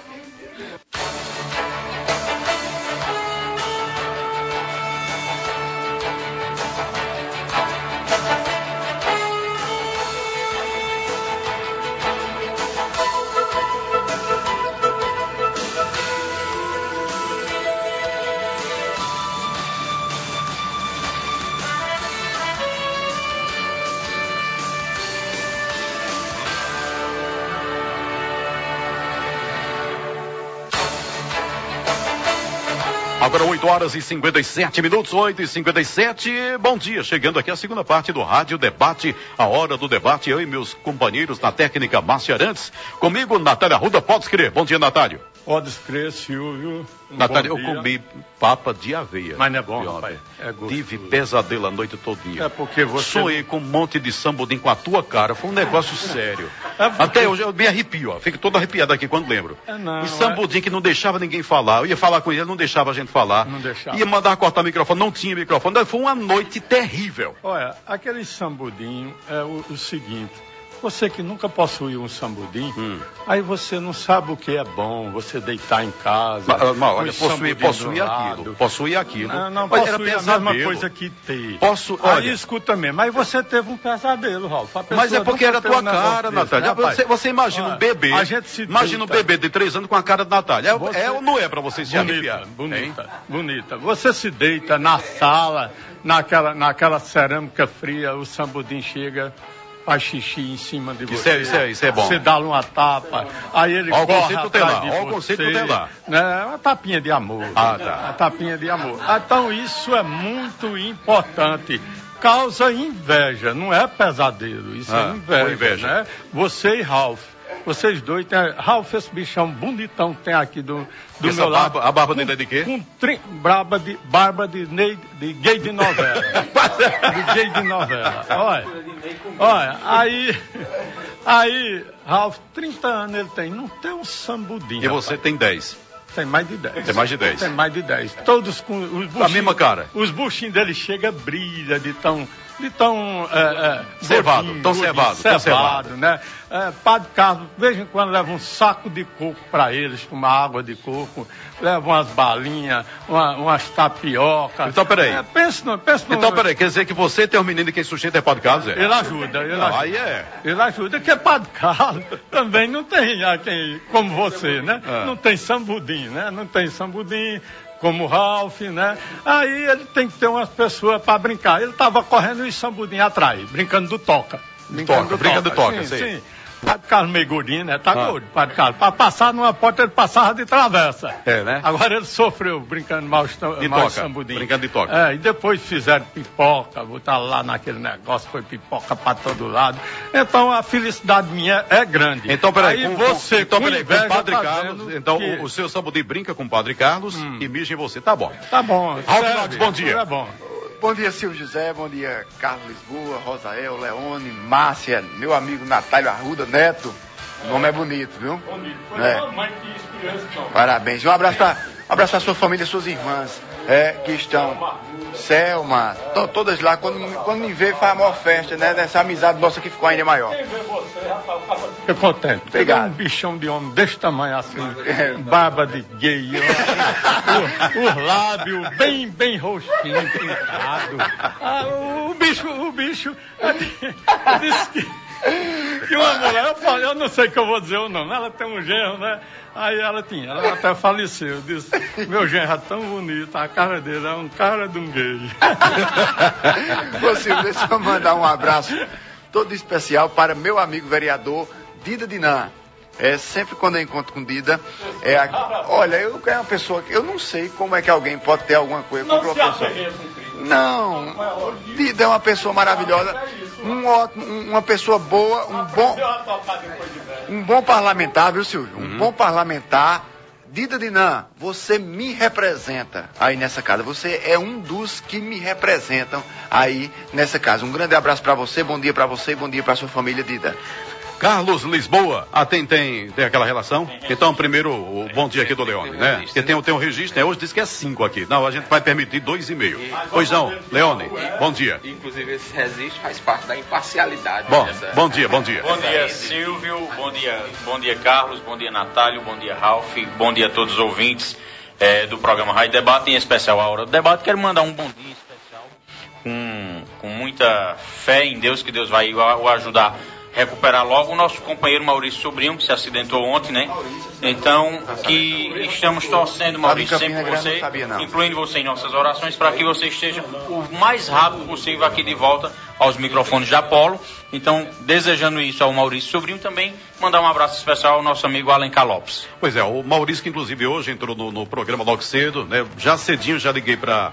Agora oito horas e cinquenta e sete minutos, oito e cinquenta e sete. Bom dia, chegando aqui a segunda parte do Rádio Debate, a hora do debate, eu e meus companheiros na técnica Márcia Arantes. Comigo, Natália Arruda, pode crer. Bom dia, Natália. Pode crer, Silvio. Um Natália, eu comi papa de aveia. Mas não é bom, rapaz. É gostoso. Tive pesadelo a noite todinha. É porque você... Sonhei com um monte de sambudim com a tua cara. Foi um negócio sério. É porque... Até hoje eu me arrepio, ó. Fico todo arrepiado aqui quando lembro. É não, e sambudim é... que não deixava ninguém falar. Eu ia falar com ele, não deixava a gente falar. Não deixava. Ia mandar cortar o microfone, não tinha microfone. Foi uma noite terrível. Olha, aquele sambudinho é o, o seguinte... Você que nunca possuiu um sambudim, hum. aí você não sabe o que é bom, você deitar em casa. Mas, mas olha, possuir, possuir aquilo. Possuir aquilo. Não, não mas possuir era a mesma coisa que ter. Posso, olha, aí escuta mesmo, mas você teve um pesadelo, Ralf. Mas é porque era a tua cara, Natália. Você, você imagina olha, um bebê, a gente se imagina deita. um bebê de três anos com a cara de Natália. É, você, é ou não é pra você se bonita, arrepiar? Bonita, hein? bonita. Você se deita na sala, naquela, naquela cerâmica fria, o sambudim chega... faz xixi em cima de você. Isso é, isso é, isso é bom. Você dá uma tapa, aí ele ó, corre o conceito atrás lá, de ó, você. O conceito tem lá. Né? Uma tapinha de amor. Ah, tá. Uma tapinha de amor. Então isso é muito importante. Causa inveja, não é pesadelo, isso ah, é inveja, inveja. Né? Você e Ralf. Vocês dois, tem, Ralf, esse bichão bonitão que tem aqui do, do meu barba, lado. A barba dele é de quê? Com tri, barba de, barba de, de, de gay de novela. de gay de novela. Olha, olha, aí, aí, Ralf, trinta anos ele tem, não tem um sambudinho. E você rapaz. Tem dez. Tem mais de dez. Tem mais de dez. Tem mais de dez. Todos com os buchinhos. A mesma cara. Os buchinhos dele chega brilha de tão... De tão é, é, cevado, gordinho, tão gordinho, cevado, cevado, tão cevado, né? É, Padre Carlos, de vez em quando leva um saco de coco para eles, tomar água de coco, leva umas balinhas, uma, umas tapiocas. Então, peraí. É, pensa no, pensa no... Então, peraí, quer dizer que você tem um menino que quem sustenta é Padre Carlos, é? Ele ajuda, ele não, ajuda. Aí é. Ele ajuda, que é Padre Carlos também não tem quem, como você, né? É. Não tem sambudim, né? Não tem sambudim. Como o Ralf, né? Aí ele tem que ter umas pessoas para brincar. Ele estava correndo e sambudinho atrás, brincando do toca. Brincando toca, do brincando toca, do toca, sim, sim. sim. Padre Carlos meio gordinho, né? Tá ah. gordo, Padre Carlos. Para passar numa porta, ele passava de travessa. É, né? Agora ele sofreu brincando mal de sambudinho. Brincando de toca. É, e depois fizeram pipoca, botaram lá naquele negócio, foi pipoca para todo lado. Então a felicidade minha é grande. Então, peraí, aí com, você, então, peraí, com o Padre tá Carlos, então que... o, o seu sambudinho brinca com o Padre Carlos hum. e mija em você. Tá bom. Tá bom. Ralf, bom dia. É bom. Bom dia, Silvio José, bom dia, Carlos Lisboa, Rosael, Leone, Márcia, meu amigo Natália Arruda, Neto. O nome é bonito, viu? Bonito. Foi é. a mãe que inspirou esse nome. Parabéns. Um abraço para um abraço para sua família, suas irmãs, é, que estão. Selma, estão todas lá. Quando, quando me vê, faz a maior festa, né? Dessa amizade nossa que ficou ainda maior. Quem vê você, rapaz, fica contente. Obrigado. Um bichão de homem desse tamanho assim, barba de gay, os lábios bem, bem roxinho, pintado. Ah, o bicho, o bicho, eu disse que. Que uma mulher, eu falei, eu não sei o que eu vou dizer ou não. Ela tem um genro, né? Aí ela tinha, ela até faleceu. Eu disse, meu genro é tão bonito, a cara dele é um cara de um gay. Ô Silvio, deixa eu mandar um abraço todo especial para meu amigo vereador Dida Dinan. É, sempre quando eu encontro com Dida, é a... olha, eu é uma pessoa que eu não sei como é que alguém pode ter alguma coisa contra uma pessoa. Não, Dida é uma pessoa maravilhosa, um ótimo, uma pessoa boa, um bom, um bom parlamentar, viu, Silvio? Um uhum. bom parlamentar, Dida Dinan, você me representa aí nessa casa. Você é um dos que me representam aí nessa casa. Um grande abraço para você, bom dia para você e bom dia para sua família, Dida. Carlos Lisboa, ah, tem, tem, tem aquela relação? Então, primeiro, o bom dia aqui do Leone, né? Porque tem, tem um registro, né? Hoje diz que é cinco aqui. Não, a gente vai permitir dois e meio. Pois não, Leone, bom dia. Inclusive, esse registro faz parte da imparcialidade. Bom, dessa... bom dia, bom dia. Bom dia, Silvio, bom dia, bom dia, Carlos, bom dia, Natálio, bom dia, Ralf, bom dia a todos os ouvintes é, do programa Rádio Debate, em especial a Hora do Debate. Quero mandar um bom dia especial com, com muita fé em Deus, que Deus vai o ajudar recuperar logo o nosso companheiro Maurício Sobrinho, que se acidentou ontem, né? Então, que estamos torcendo, Maurício, sempre por você, incluindo você em nossas orações, para que você esteja o mais rápido possível aqui de volta aos microfones da Apolo. Então, desejando isso ao Maurício Sobrinho, também mandar um abraço especial ao nosso amigo Alencar Lopes. Pois é, o Maurício, que inclusive hoje entrou no, no programa logo cedo, né? Já cedinho já liguei para...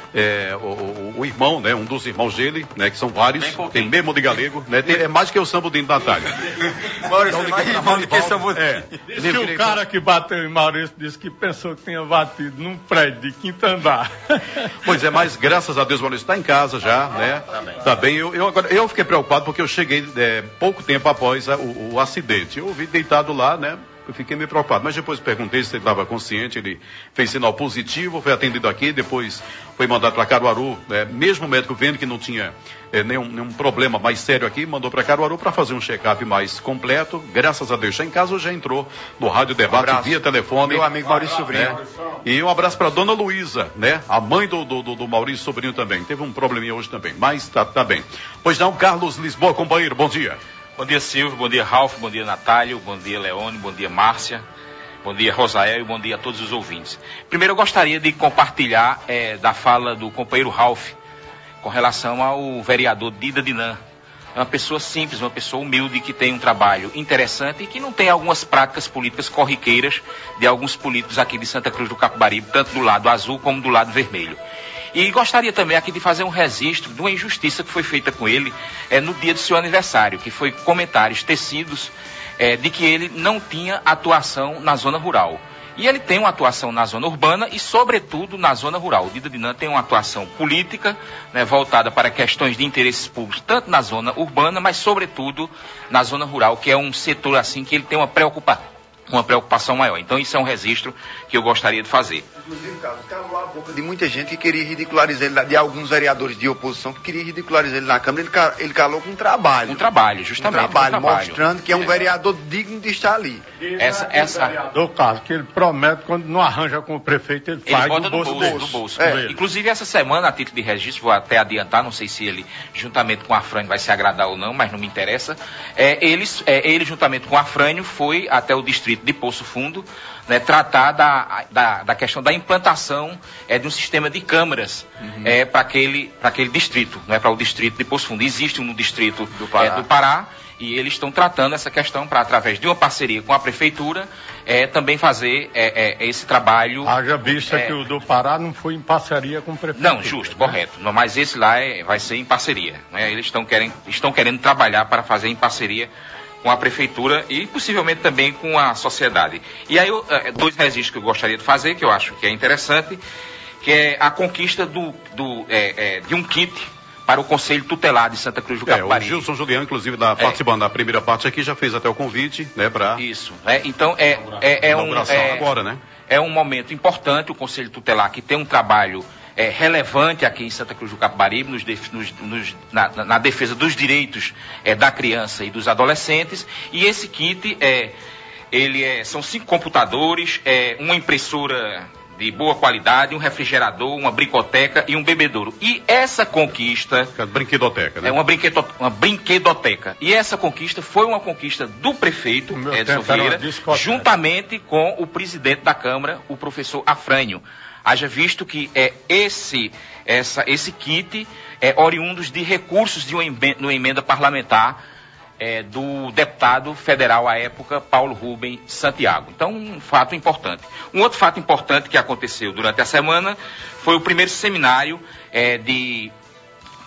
É, o, o, o irmão, né, um dos irmãos dele, né, que são vários, tem mesmo de galego, né, tem, é mais que o Sambudinho da Natália. Maurício, então, é irmão de que Sambudinho. É, diz que o cara que bateu em Maurício disse que pensou que tinha batido num prédio de quinto andar. Pois é, mas graças a Deus o Maurício está em casa já, né, tá bem, eu, eu, agora, eu fiquei preocupado porque eu cheguei é, pouco tempo após a, o, o acidente, eu vi deitado lá, né, eu fiquei meio preocupado, mas depois perguntei se ele estava consciente, ele fez sinal positivo, foi atendido aqui, depois foi mandado para Caruaru, é, mesmo o médico vendo que não tinha é, nenhum, nenhum problema mais sério aqui, mandou para Caruaru para fazer um check-up mais completo, graças a Deus, já em casa já entrou no Rádio Debate um via telefone. Meu amigo Maurício Sobrinho. Né? E um abraço para Dona Luísa, né? A mãe do, do, do Maurício Sobrinho também, teve um probleminha hoje também, mas tá, tá bem. Pois não, Carlos Lisboa, companheiro, bom dia. Bom dia, Silvio, bom dia, Ralf, bom dia, Natálio, bom dia, Leone, bom dia, Márcia, bom dia, Rosael e bom dia a todos os ouvintes. Primeiro eu gostaria de compartilhar é, da fala do companheiro Ralf com relação ao vereador Dida Dinan. É uma pessoa simples, uma pessoa humilde que tem um trabalho interessante e que não tem algumas práticas políticas corriqueiras de alguns políticos aqui de Santa Cruz do Capibaribe, tanto do lado azul como do lado vermelho. E gostaria também aqui de fazer um registro de uma injustiça que foi feita com ele é, no dia do seu aniversário, que foi comentários tecidos é, de que ele não tinha atuação na zona rural. E ele tem uma atuação na zona urbana e, sobretudo, na zona rural. O Dida Dinan tem uma atuação política, né, voltada para questões de interesses públicos, tanto na zona urbana, mas, sobretudo, na zona rural, que é um setor assim que ele tem uma preocupação. uma preocupação maior. Então isso é um registro que eu gostaria de fazer. Inclusive, Carlos, calou a boca de muita gente que queria ridicularizar ele, de alguns vereadores de oposição que queriam ridicularizar ele na Câmara, ele, ele calou com um trabalho. Um trabalho, justamente. Um trabalho, um trabalho. mostrando que é um vereador digno de estar ali. Essa, essa... vereador, Carlos, que ele promete, quando não arranja com o prefeito, ele, ele faz bota no bolso, bolso, bolso. do bolso. É. Inclusive essa semana, a título de registro, vou até adiantar, não sei se ele, juntamente com a Afrânio, vai se agradar ou não, mas não me interessa. É, eles, é, ele, juntamente com a Afrânio, foi até o distrito de Poço Fundo, né, tratar da, da, da questão da implantação é, de um sistema de câmaras uhum. é, para aquele, para aquele distrito, né, para o distrito de Poço Fundo. Existe um no distrito do Pará, é, do Pará e eles estão tratando essa questão para, através de uma parceria com a prefeitura, é, também fazer é, é, esse trabalho. Haja vista é, que o do Pará não foi em parceria com o prefeito. Não, justo, né? Correto. Mas esse lá é, vai ser em parceria. Né? Eles estão querendo, estão querendo trabalhar para fazer em parceria com a prefeitura e possivelmente também com a sociedade. E aí, eu, dois registros que eu gostaria de fazer, que eu acho que é interessante, que é a conquista do, do, é, é, de um kit para o Conselho Tutelar de Santa Cruz do Capibaribe. É, o Gilson Julião, inclusive, da, participando é, da primeira parte aqui, já fez até o convite, né, para... Isso, né? Então, é, é, é, um, é, agora, né? é um momento importante, o Conselho Tutelar, que tem um trabalho É, relevante aqui em Santa Cruz do Capibaribe, nos def, nos, nos, na, na defesa dos direitos é, da criança e dos adolescentes. E esse kit, é, ele é, são cinco computadores, é, uma impressora de boa qualidade, um refrigerador, uma brincoteca e um bebedouro. E essa conquista... Brinquedoteca, né? É uma, brinquedo, uma brinquedoteca. E essa conquista foi uma conquista do prefeito Edson Vieira, juntamente com o presidente da Câmara, o professor Afrânio. Haja visto que é, esse, essa, esse kit é oriundos de recursos de uma emenda, uma emenda parlamentar é, do deputado federal à época, Paulo Rubem Santiago. Então, um fato importante. Um outro fato importante que aconteceu durante a semana foi o primeiro seminário é, de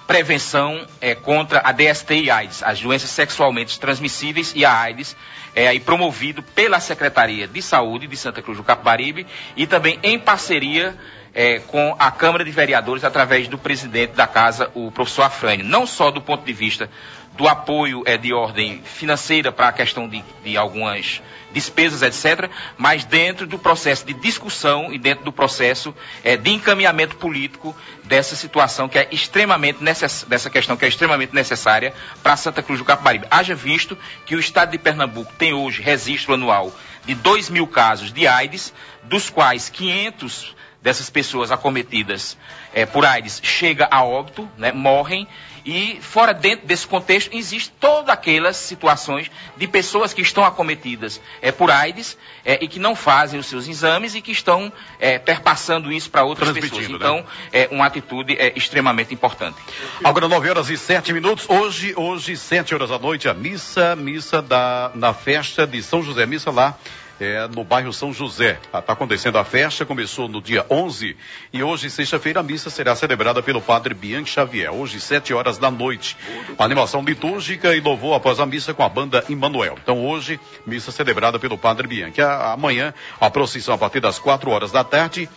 prevenção é, contra a D S T e AIDS, as doenças sexualmente transmissíveis e a AIDS, é aí promovido pela Secretaria de Saúde de Santa Cruz do Capibaribe e também em parceria é, com a Câmara de Vereadores através do presidente da casa, o professor Afrânio, não só do ponto de vista do apoio é, de ordem financeira para a questão de, de algumas despesas, etcétera, mas dentro do processo de discussão e dentro do processo é, de encaminhamento político dessa situação que é extremamente necess... dessa questão que é extremamente necessária para Santa Cruz do Capibaribe. Haja visto que o estado de Pernambuco tem hoje registro anual de dois mil casos de AIDS, dos quais quinhentos dessas pessoas acometidas é, por AIDS chega a óbito, né, morrem. E fora dentro desse contexto, existem todas aquelas situações de pessoas que estão acometidas é, por AIDS é, e que não fazem os seus exames e que estão é, perpassando isso para outras pessoas. Então, né? é uma atitude é, extremamente importante. Agora, nove horas e sete minutos. Hoje, hoje, sete horas da noite, a missa, missa da, na festa de São José, missa lá. É, no bairro São José. Está acontecendo a festa, começou no dia onze e hoje, sexta-feira, a missa será celebrada pelo padre Bianchi Xavier, hoje, sete horas da noite. A animação litúrgica e louvor após a missa com a banda Emmanuel. Então, hoje, missa celebrada pelo padre Bianchi. A, amanhã, a procissão a partir das quatro horas da tarde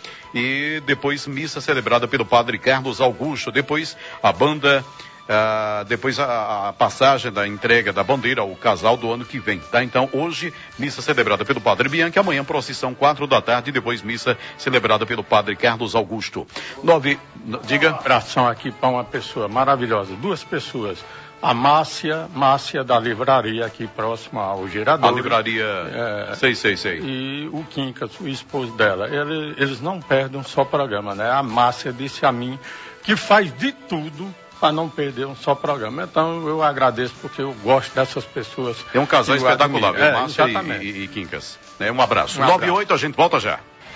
e depois, missa celebrada pelo padre Carlos Augusto. Depois, a banda... Uh, depois a, a passagem da entrega da bandeira ao casal do ano que vem, tá? Então, hoje, missa celebrada pelo padre Bianchi, amanhã procissão quatro da tarde e depois missa celebrada pelo padre Carlos Augusto. Nove, diga. Um abração aqui para uma pessoa maravilhosa, duas pessoas. A Márcia, Márcia da livraria aqui próxima ao Gerador. A livraria, é, sei, sei, sei. E o Quincas, o esposo dela, ele, eles não perdem um só programa, né? A Márcia disse a mim que faz de tudo para não perder um só programa. Então, eu agradeço porque eu gosto dessas pessoas. É um casal espetacular, viu? É, Márcia e, e, e Quincas. É, um abraço. Um nove e oito, a gente volta já.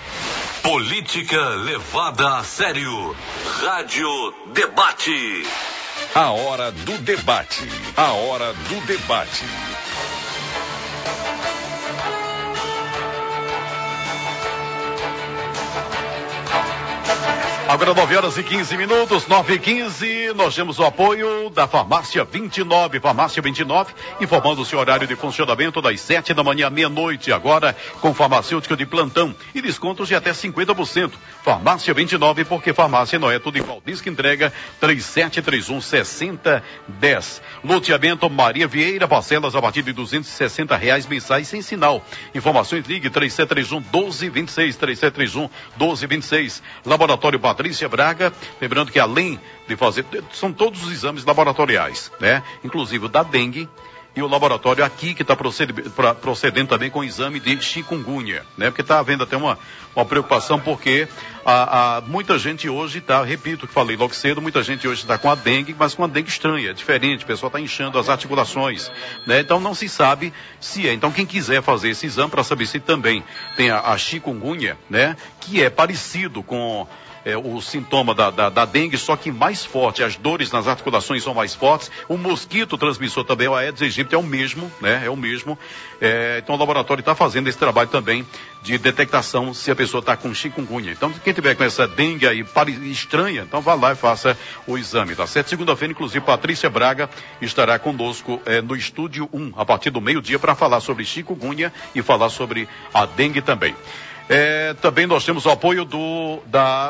Política levada a sério. Rádio Debate. A hora do debate. A hora do debate. Agora nove horas e quinze minutos, nove e quinze, nós temos o apoio da Farmácia vinte e nove, Farmácia vinte e nove, informando o seu horário de funcionamento das sete da manhã à meia-noite, agora com farmacêutico de plantão e descontos de até cinquenta por cento. Farmácia vinte e nove, porque farmácia não é tudo igual. Disque entrega três sete três um, seis zero um zero. Loteamento Maria Vieira, parcelas a partir de duzentos e sessenta reais mensais sem sinal. Informações, ligue três sete três um, um dois dois seis, três sete três um, um dois dois seis. Laboratório Patrícia Braga, lembrando que além de fazer, são todos os exames laboratoriais, né? Inclusive o da dengue e o laboratório aqui que está procedendo, procedendo também com o exame de chikungunya, né? Porque está havendo até uma, uma preocupação porque a, a, muita gente hoje está, repito o que falei logo cedo, muita gente hoje está com a dengue, mas com a dengue estranha, é diferente, o pessoal está inchando as articulações, né? Então não se sabe se é. Então quem quiser fazer esse exame para saber se também tem a, a chikungunya, né? Que é parecido com É, o sintoma da, da, da dengue, só que mais forte, as dores nas articulações são mais fortes, o mosquito transmissor também, o Aedes aegypti, é o mesmo, né, é o mesmo, é, então o laboratório está fazendo esse trabalho também de detectação se a pessoa está com chikungunya. Então quem tiver com essa dengue aí estranha, então vá lá e faça o exame, tá certo? Segunda-feira, inclusive, Patrícia Braga estará conosco é, no Estúdio um, a partir do meio-dia, para falar sobre chikungunya e falar sobre a dengue também. É, também nós temos o apoio do, da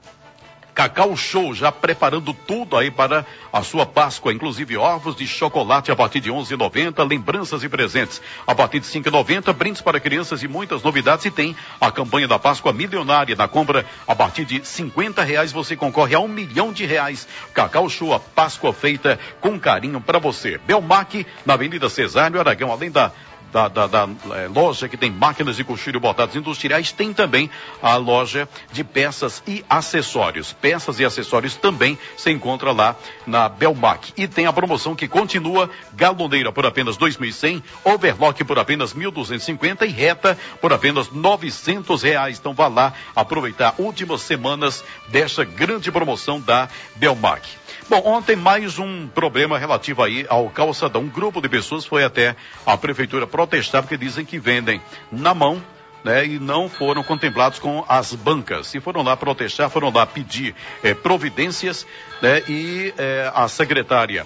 Cacau Show, já preparando tudo aí para a sua Páscoa, inclusive ovos de chocolate a partir de onze reais e noventa centavos, lembranças e presentes a partir de cinco reais e noventa centavos, brindes para crianças e muitas novidades. E tem a campanha da Páscoa milionária, na compra a partir de cinquenta reais você concorre a um milhão de reais. Cacau Show, a Páscoa feita com carinho para você. Belmac, na Avenida Cesário Aragão, além da Da, da, da é, loja que tem máquinas de costura e bordados industriais, tem também a loja de peças e acessórios. Peças e acessórios também se encontra lá na Belmac. E tem a promoção que continua: galoneira por apenas dois mil e cem, overlock por apenas mil duzentos e cinquenta e reta por apenas novecentos reais. Então vá lá aproveitar últimas semanas desta grande promoção da Belmac. Bom, ontem mais um problema relativo aí ao calçadão. Um grupo de pessoas foi até a prefeitura protestar porque dizem que vendem na mão né, e não foram contemplados com as bancas. E foram lá protestar, foram lá pedir eh, providências, né, e eh, a secretária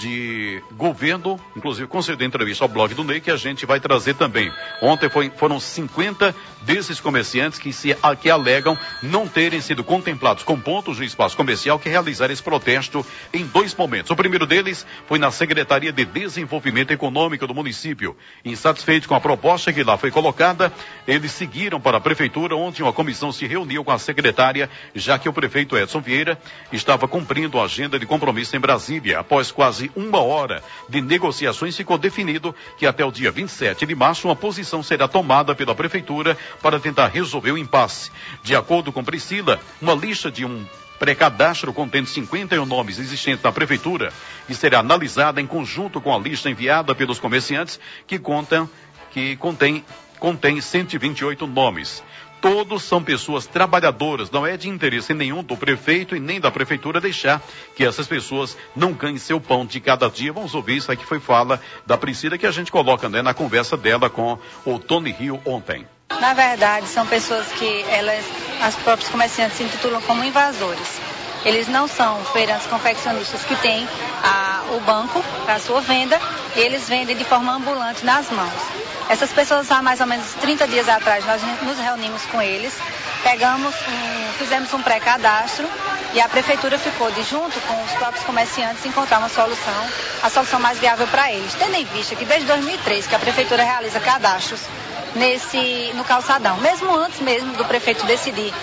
de governo, inclusive concedeu entrevista ao blog do Ney, que a gente vai trazer também. Ontem foi, foram cinquenta desses comerciantes que, se, que alegam não terem sido contemplados com pontos de espaço comercial que realizaram esse protesto em dois momentos. O primeiro deles foi na Secretaria de Desenvolvimento Econômico do município. Insatisfeitos com a proposta que lá foi colocada, eles seguiram para a prefeitura, onde uma comissão se reuniu com a secretária, já que o prefeito Edson Vieira estava cumprindo a agenda de compromisso em Brasília. Após quase uma hora de negociações, ficou definido que até o dia vinte e sete de março uma posição será tomada pela prefeitura para tentar resolver o impasse. De acordo com Priscila, uma lista de um pré-cadastro contendo cinquenta e um nomes existentes na prefeitura e será analisada em conjunto com a lista enviada pelos comerciantes que contam, que contém, contém cento e vinte e oito nomes. Todos são pessoas trabalhadoras, não é de interesse nenhum do prefeito e nem da prefeitura deixar que essas pessoas não ganhem seu pão de cada dia. Vamos ouvir isso aqui, foi fala da Priscila, que a gente coloca, né, na conversa dela com o Tony Rio ontem. Na verdade, são pessoas que elas, as próprias comerciantes se intitulam como invasores. Eles não são feirantes confeccionistas que têm a, o banco para a sua venda, e eles vendem de forma ambulante nas mãos. Essas pessoas, há mais ou menos trinta dias atrás, nós nos reunimos com eles, pegamos um, fizemos um pré-cadastro e a prefeitura ficou de junto com os próprios comerciantes encontrar uma solução, a solução mais viável para eles, tendo em vista que desde dois mil e três que a prefeitura realiza cadastros nesse, no calçadão. Mesmo antes mesmo do prefeito decidir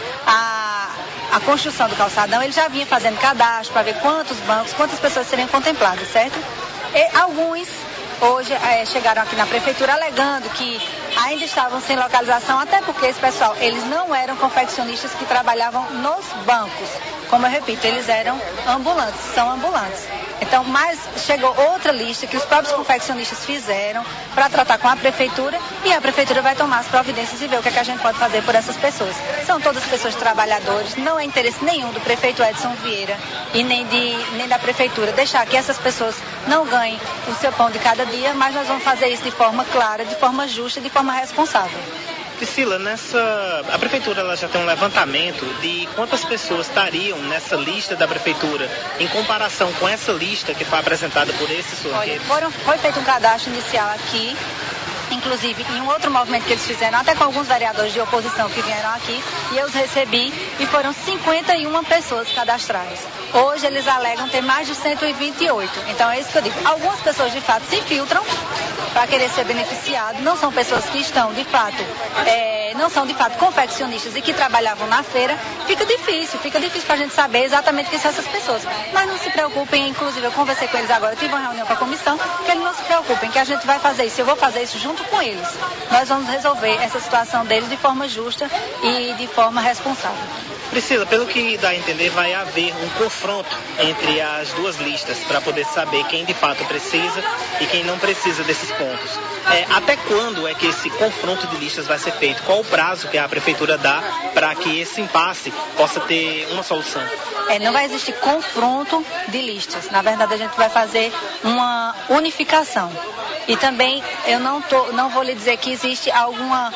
a, a construção do calçadão, ele já vinha fazendo cadastro para ver quantos bancos, quantas pessoas seriam contempladas, certo? E alguns hoje é, chegaram aqui na prefeitura alegando que ainda estavam sem localização, até porque esse pessoal, eles não eram confeccionistas que trabalhavam nos bancos. Como eu repito, eles eram ambulantes, são ambulantes. Então, mas chegou outra lista que os próprios confeccionistas fizeram para tratar com a prefeitura, e a prefeitura vai tomar as providências e ver o que, é que a gente pode fazer por essas pessoas. São todas pessoas trabalhadoras, não é interesse nenhum do prefeito Edson Vieira e nem, de, nem da prefeitura deixar que essas pessoas não ganhem o seu pão de cada dia, mas nós vamos fazer isso de forma clara, de forma justa, de forma responsável. Priscila, nessa, a prefeitura ela já tem um levantamento de quantas pessoas estariam nessa lista da prefeitura em comparação com essa lista que foi apresentada por esses sorteios? Olha, foi feito um cadastro inicial aqui, inclusive em um outro movimento que eles fizeram, até com alguns vereadores de oposição que vieram aqui, e eu os recebi, e foram cinquenta e uma pessoas cadastradas. Hoje eles alegam ter mais de cento e vinte e oito. Então é isso que eu digo. Algumas pessoas de fato se infiltram para querer ser beneficiado, não são pessoas que estão de fato, é, não são de fato confeccionistas e que trabalhavam na feira. Fica difícil, fica difícil para a gente saber exatamente quem são essas pessoas. Mas não se preocupem, inclusive eu conversei com eles agora, eu tive uma reunião com a comissão, que eles não se preocupem, que a gente vai fazer isso, eu vou fazer isso junto com eles. Nós vamos resolver essa situação deles de forma justa e de forma responsável. Priscila, pelo que dá a entender, vai haver um confronto entre as duas listas para poder saber quem de fato precisa e quem não precisa desses pontos. É, até quando é que esse confronto de listas vai ser feito? Qual o prazo que a prefeitura dá para que esse impasse possa ter uma solução? É, não vai existir confronto de listas. Na verdade, a gente vai fazer uma unificação. E também eu não, tô, não vou lhe dizer que existe alguma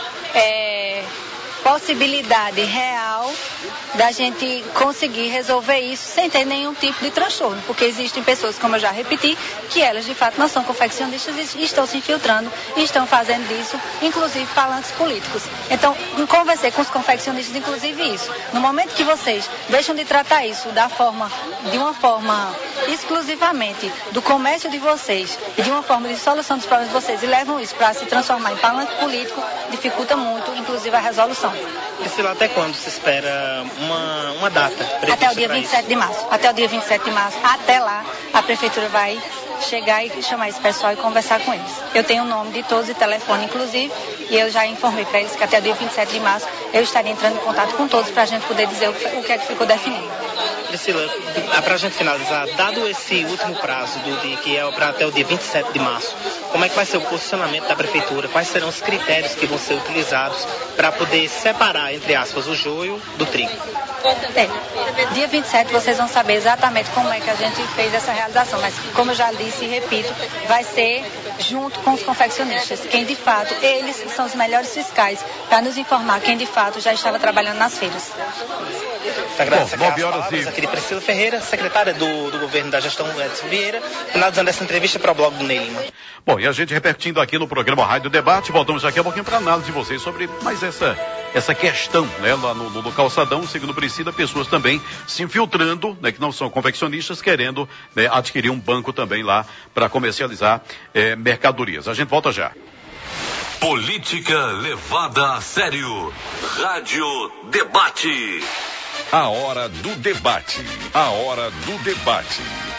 é, possibilidade real da gente conseguir resolver isso sem ter nenhum tipo de transtorno, porque existem pessoas, como eu já repeti, que elas de fato não são confeccionistas e estão se infiltrando e estão fazendo isso, inclusive falantes políticos. Então, conversei com os confeccionistas, inclusive isso. No momento que vocês deixam de tratar isso da forma, de uma forma exclusivamente do comércio de vocês e de uma forma de solução dos problemas de vocês e levam isso para se transformar em palanque político, dificulta muito, inclusive a resolução. Priscila, até quando se espera uma, uma data? Até o dia vinte e sete de março. Até o dia vinte e sete de março. Até lá, a prefeitura vai chegar e chamar esse pessoal e conversar com eles. Eu tenho o nome de todos e telefone, inclusive, e eu já informei para eles que até o dia vinte e sete de março eu estaria entrando em contato com todos para a gente poder dizer o que, o que é que ficou definido. Priscila, para a gente finalizar, dado esse último prazo, do dia, que é para até o dia vinte e sete de março, como é que vai ser o posicionamento da Prefeitura? Quais serão os critérios que vão ser utilizados para poder separar, entre aspas, o joio do trigo? É, dia vinte e sete vocês vão saber exatamente como é que a gente fez essa realização, mas como eu já disse e repito, vai ser junto com os confeccionistas, quem de fato, eles são os melhores fiscais para nos informar quem de fato já estava trabalhando nas feiras. Agradeço aqui as palavras aqui de Priscila Ferreira, secretária do, do governo da gestão Edson Vieira, finalizando essa entrevista para o blog do Ney Lima. Bom, e a gente repercutindo aqui no programa Rádio Debate, voltamos daqui a pouquinho para análise de vocês sobre mais essa, essa questão, né, lá no, no, no calçadão, segundo Priscila, pessoas também se infiltrando, né, que não são confeccionistas, querendo, né, adquirir um banco também lá para comercializar eh, mercadorias. A gente volta já. Política levada a sério. Rádio Debate. A hora do debate. A hora do debate.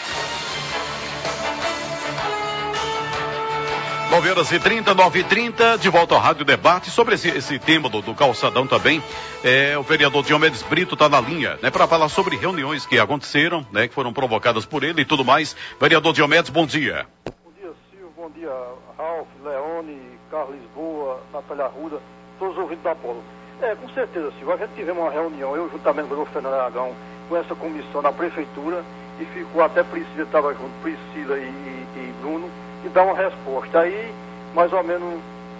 nove horas e trinta, nove e trinta, de volta ao Rádio Debate. Sobre esse, esse tema do, do calçadão também, é, o vereador Diomedes Brito está na linha, né, para falar sobre reuniões que aconteceram, né, que foram provocadas por ele e tudo mais. Vereador Diomedes, bom dia. Bom dia, Silvio, bom dia, Ralf, Leone, Carlos Lisboa, Natália Arruda, todos os ouvintes da Apolo. É, com certeza, Silvio, a gente tivemos uma reunião, eu juntamente com o Fernando Aragão, com essa comissão da Prefeitura, e ficou até Priscila, estava junto, Priscila e, e, e Bruno, e dar uma resposta. Aí, mais ou menos,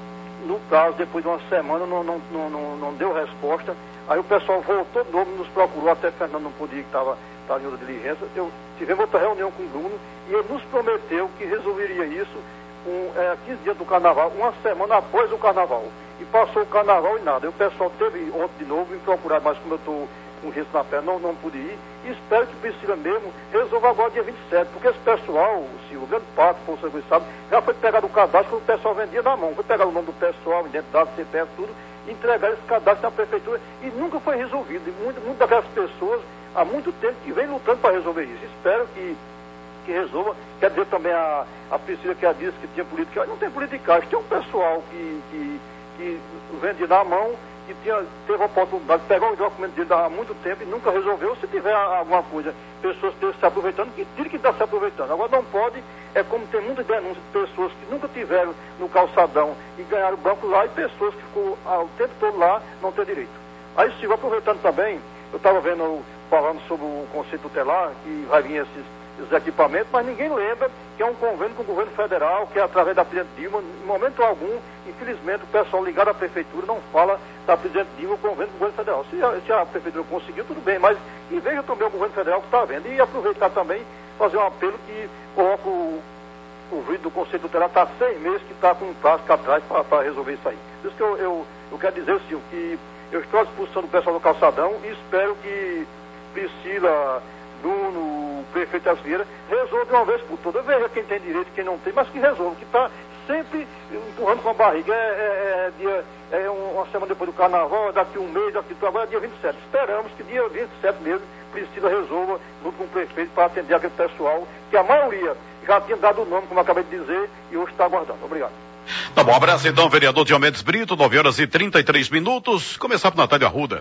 no prazo, depois de uma semana, não, não, não, não, não deu resposta. Aí o pessoal voltou de novo, nos procurou, até Fernando não podia, que estava em outra diligência. Eu tivemos outra reunião com o Bruno, e ele nos prometeu que resolveria isso um, é, quinze dias do carnaval, uma semana após o carnaval. E passou o carnaval e nada. Aí o pessoal teve ontem de novo me procurar, mas como eu estou com risco na perna, não, não pude ir. E espero que Priscila mesmo resolva agora dia vinte e sete, porque esse pessoal, se o grande parte, por você sabe, já foi pegado o cadastro que o pessoal vendia na mão. Foi pegar o nome do pessoal, identidade, C P F, tudo, e entregar esse cadastro na prefeitura e nunca foi resolvido. E muitas muito daquelas pessoas, há muito tempo, que vem lutando para resolver isso. Espero que, que resolva. Quer dizer também a, a Priscila que ela disse que tinha política. Não tem politicagem, tem um pessoal que, que, que vende na mão, que tinha, teve a oportunidade de pegar os documentos dele há muito tempo e nunca resolveu. Se tiver alguma coisa, pessoas estejam se aproveitando, que tire que está se aproveitando. Agora não pode, é como tem muitas denúncias de pessoas que nunca tiveram no calçadão e ganharam o banco lá, e pessoas que ficou o tempo todo lá não tem direito. Aí, Silvio, aproveitando também, eu estava vendo, falando sobre o conceito tutelar, que vai vir esses, esses equipamentos, mas ninguém lembra que é um convênio com o governo federal, que é através da presidente Dilma. Em momento algum, infelizmente, o pessoal ligado à prefeitura não fala da presidente Dilma, o convênio com o governo federal. Se a, se a prefeitura conseguiu, tudo bem, mas e veja também o governo federal que está vendo. E aproveitar também, fazer um apelo que coloca o, o vídeo do conceito tutelar, está seis meses que está com um prazo atrás para resolver isso aí. Por isso que eu, eu, eu quero dizer, Silvio, que eu estou à disposição do pessoal do calçadão e espero que Priscila, Bruno, o prefeito da Vieira, resolve de uma vez por todas. Veja quem tem direito e quem não tem, mas que resolve, que está sempre empurrando com a barriga. É, é, é, dia, é uma semana depois do carnaval, daqui um mês, daqui agora é dia vinte e sete. Esperamos que dia vinte e sete mesmo Priscila resolva junto com o prefeito para atender aquele pessoal que a maioria já tinha dado o nome, como eu acabei de dizer, e hoje está aguardando. Obrigado. Tá bom, um abraço então, vereador Diomedes Brito, nove horas e trinta e três minutos. Começar por Natália Arruda.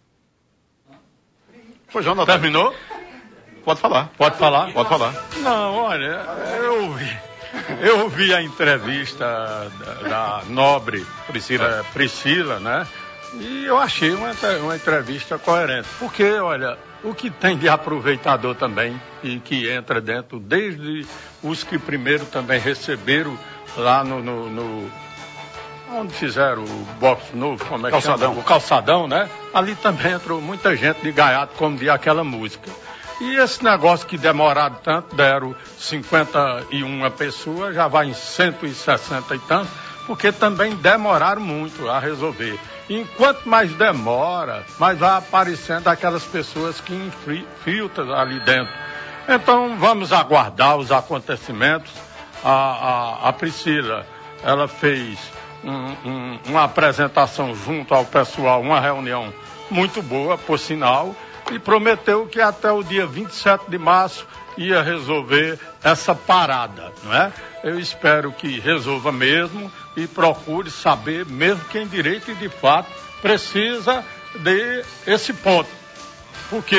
Foi já, Natália. Terminou? Pode falar. Pode falar? Pode falar. Não, olha, eu ouvi, eu ouvi a entrevista da, da nobre Priscila, é, Priscila, né? E eu achei uma, uma entrevista coerente. Porque, olha, o que tem de aproveitador também, e que entra dentro, desde os que primeiro também receberam lá no, no, no onde fizeram o box novo, como é que calçadão. chama? O calçadão, né? Ali também entrou muita gente de gaiato, como dizia aquela música. E esse negócio que demoraram tanto, deram cinquenta e uma pessoas, já vai em cento e sessenta e tanto, porque também demoraram muito a resolver. E enquanto mais demora, mais vai aparecendo aquelas pessoas que infiltram ali dentro. Então vamos aguardar os acontecimentos. A, a, a Priscila, ela fez um, um, uma apresentação junto ao pessoal, uma reunião muito boa, por sinal, e prometeu que até o dia vinte e sete de março ia resolver essa parada, não é? Eu espero que resolva mesmo e procure saber mesmo quem direito e de fato precisa de esse ponto, porque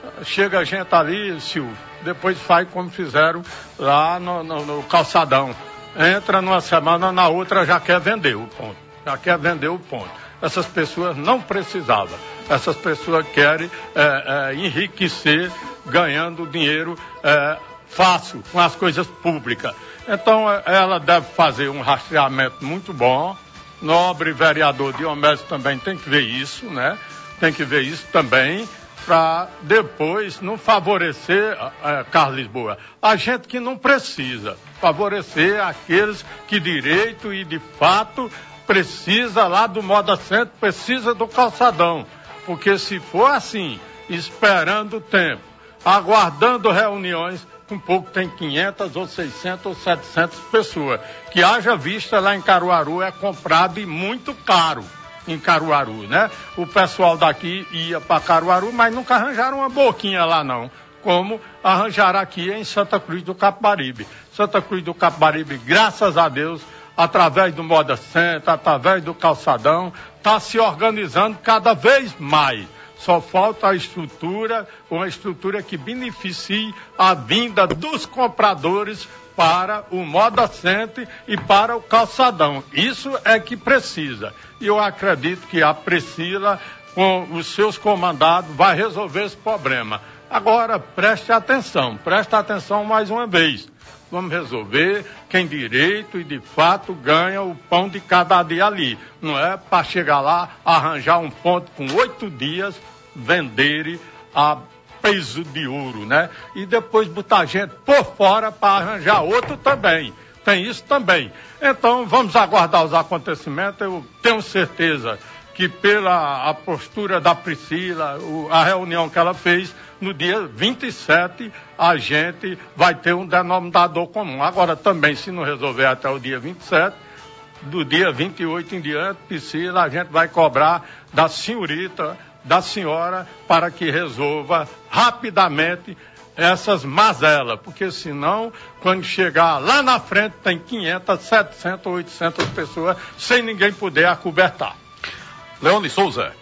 chega a gente ali, Silvio, depois faz como fizeram lá no, no, no calçadão. Entra numa semana, na outra já quer vender o ponto. Já quer vender o ponto. Essas pessoas não precisavam. Essas pessoas querem é, é, enriquecer ganhando dinheiro é, fácil com as coisas públicas. Então ela deve fazer um rastreamento muito bom. Nobre vereador Diomedes também tem que ver isso, né? Tem que ver isso também, para depois não favorecer, é, Carlos Lisboa, a gente que não precisa, favorecer aqueles que direito e de fato precisa lá do Moda Center, precisa do calçadão, porque se for assim, esperando o tempo, aguardando reuniões, um pouco tem quinhentas ou seiscentas ou setecentas pessoas, que haja vista lá em Caruaru é comprado e muito caro. Em Caruaru, né? O pessoal daqui ia para Caruaru, mas nunca arranjaram uma boquinha lá não, como arranjaram aqui em Santa Cruz do Capibaribe. Santa Cruz do Capibaribe, graças a Deus, através do Moda Center, através do calçadão, está se organizando cada vez mais. Só falta a estrutura, uma estrutura que beneficie a vinda dos compradores para o Moda Center e para o calçadão. Isso é que precisa. E eu acredito que a Priscila, com os seus comandados, vai resolver esse problema. Agora, preste atenção, preste atenção mais uma vez. Vamos resolver quem direito e de fato ganha o pão de cada dia ali. Não é para chegar lá, arranjar um ponto com oito dias, vender a peso de ouro, né? E depois botar gente por fora para arranjar outro também. Tem isso também. Então, vamos aguardar os acontecimentos. Eu tenho certeza que pela a postura da Priscila, o, a reunião que ela fez, no dia vinte e sete, a gente vai ter um denominador comum. Agora, também, se não resolver até o dia vinte e sete, do dia vinte e oito em diante, Priscila, a gente vai cobrar da senhorita, da senhora, para que resolva rapidamente essas mazelas, porque senão, quando chegar lá na frente, tem quinhentas, setecentas, oitocentas pessoas sem ninguém poder acobertar. Leone Souza.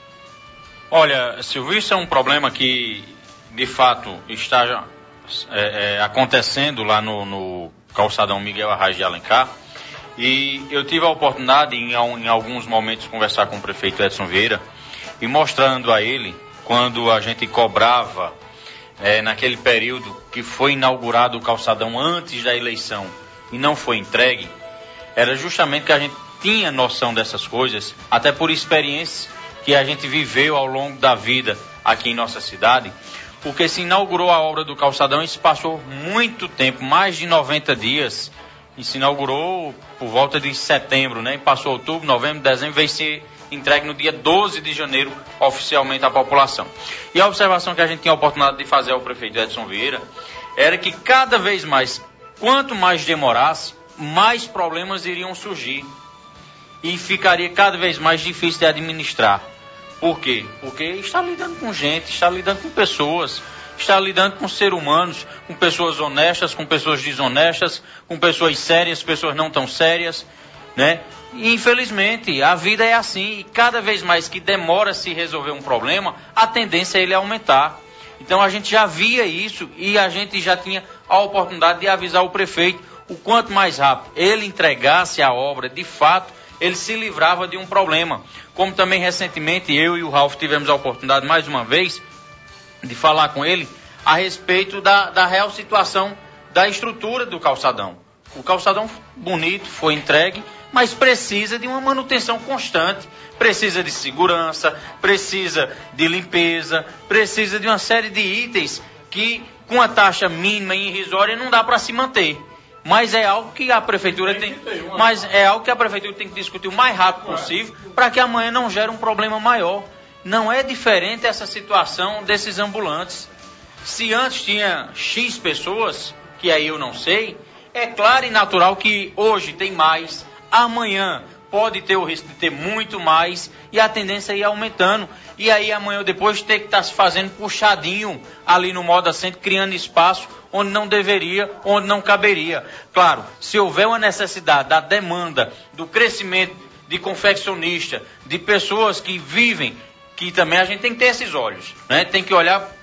Olha, Silvio, isso é um problema que, de fato, está é, é, acontecendo lá no, no calçadão Miguel Arraes de Alencar, e eu tive a oportunidade, em, em alguns momentos, de conversar com o prefeito Edson Vieira, e mostrando a ele, quando a gente cobrava, é, naquele período que foi inaugurado o calçadão antes da eleição e não foi entregue, era justamente que a gente tinha noção dessas coisas, até por experiências que a gente viveu ao longo da vida aqui em nossa cidade, porque se inaugurou a obra do calçadão e se passou muito tempo, mais de noventa dias, e se inaugurou por volta de setembro, né? E passou outubro, novembro, dezembro, veio se entregue no dia doze de janeiro oficialmente à população. E a observação que a gente tinha a oportunidade de fazer ao prefeito Edson Vieira era que cada vez mais, quanto mais demorasse, mais problemas iriam surgir e ficaria cada vez mais difícil de administrar. Por quê? Porque está lidando com gente, está lidando com pessoas, está lidando com seres humanos, com pessoas honestas, com pessoas desonestas, com pessoas sérias, pessoas não tão sérias, né? E, infelizmente, a vida é assim, e cada vez mais que demora se resolver um problema, a tendência é ele aumentar. Então a gente já via isso e a gente já tinha a oportunidade de avisar o prefeito o quanto mais rápido ele entregasse a obra, de fato, ele se livrava de um problema. Como também recentemente eu e o Ralf tivemos a oportunidade mais uma vez de falar com ele a respeito da, da real situação da estrutura do calçadão. O calçadão bonito foi entregue, mas precisa de uma manutenção constante, precisa de segurança, precisa de limpeza, precisa de uma série de itens que com a taxa mínima e irrisória não dá para se manter. Mas é algo que a prefeitura tem, mas é algo que a prefeitura tem que discutir o mais rápido possível para que amanhã não gere um problema maior. Não é diferente essa situação desses ambulantes. Se antes tinha X pessoas, que aí eu não sei, é claro e natural que hoje tem mais, amanhã pode ter o risco de ter muito mais e a tendência é ir aumentando. E aí amanhã ou depois ter que estar se fazendo puxadinho ali no Moda Center, criando espaço onde não deveria, onde não caberia. Claro, se houver uma necessidade da demanda, do crescimento de confeccionista, de pessoas que vivem, que também a gente tem que ter esses olhos, né? Tem que olhar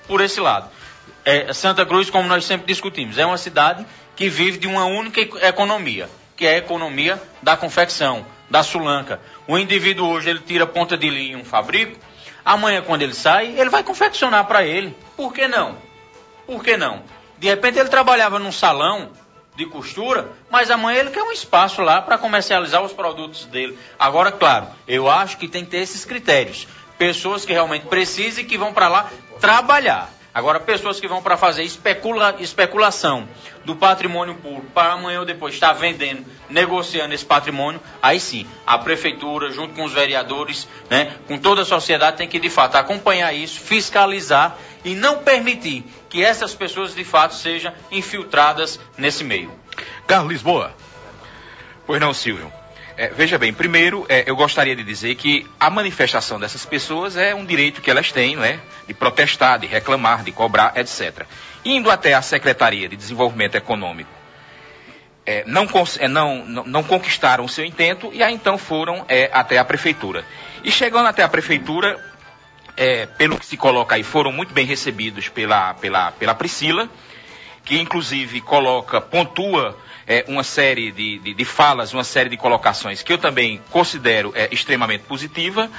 por esse lado. É, Santa Cruz, como nós sempre discutimos, é uma cidade que vive de uma única economia, que é a economia da confecção, da sulanca. O indivíduo hoje, ele tira ponta de linha em um fabrico, amanhã quando ele sai, ele vai confeccionar para ele. Por que não? Por que não? De repente ele trabalhava num salão de costura, mas amanhã ele quer um espaço lá para comercializar os produtos dele. Agora, claro, eu acho que tem que ter esses critérios. Pessoas que realmente precisam e que vão para lá trabalhar. Agora, pessoas que vão para fazer especula, especulação do patrimônio público, para amanhã ou depois estar vendendo, negociando esse patrimônio, aí sim, a prefeitura, junto com os vereadores, né, com toda a sociedade, tem que, de fato, acompanhar isso, fiscalizar e não permitir que essas pessoas, de fato, sejam infiltradas nesse meio. Carlos Lisboa. Pois não, Silvio. É, veja bem, primeiro, é, eu gostaria de dizer que a manifestação dessas pessoas é um direito que elas têm, não é? De protestar, de reclamar, de cobrar, etcétera. Indo até a Secretaria de Desenvolvimento Econômico, é, não, é, não, não, não conquistaram o seu intento e aí então foram é, até a Prefeitura. E chegando até a Prefeitura, é, pelo que se coloca aí, foram muito bem recebidos pela, pela, pela Priscila, que inclusive coloca, pontua é, uma série de, de, de falas, uma série de colocações que eu também considero é, extremamente positiva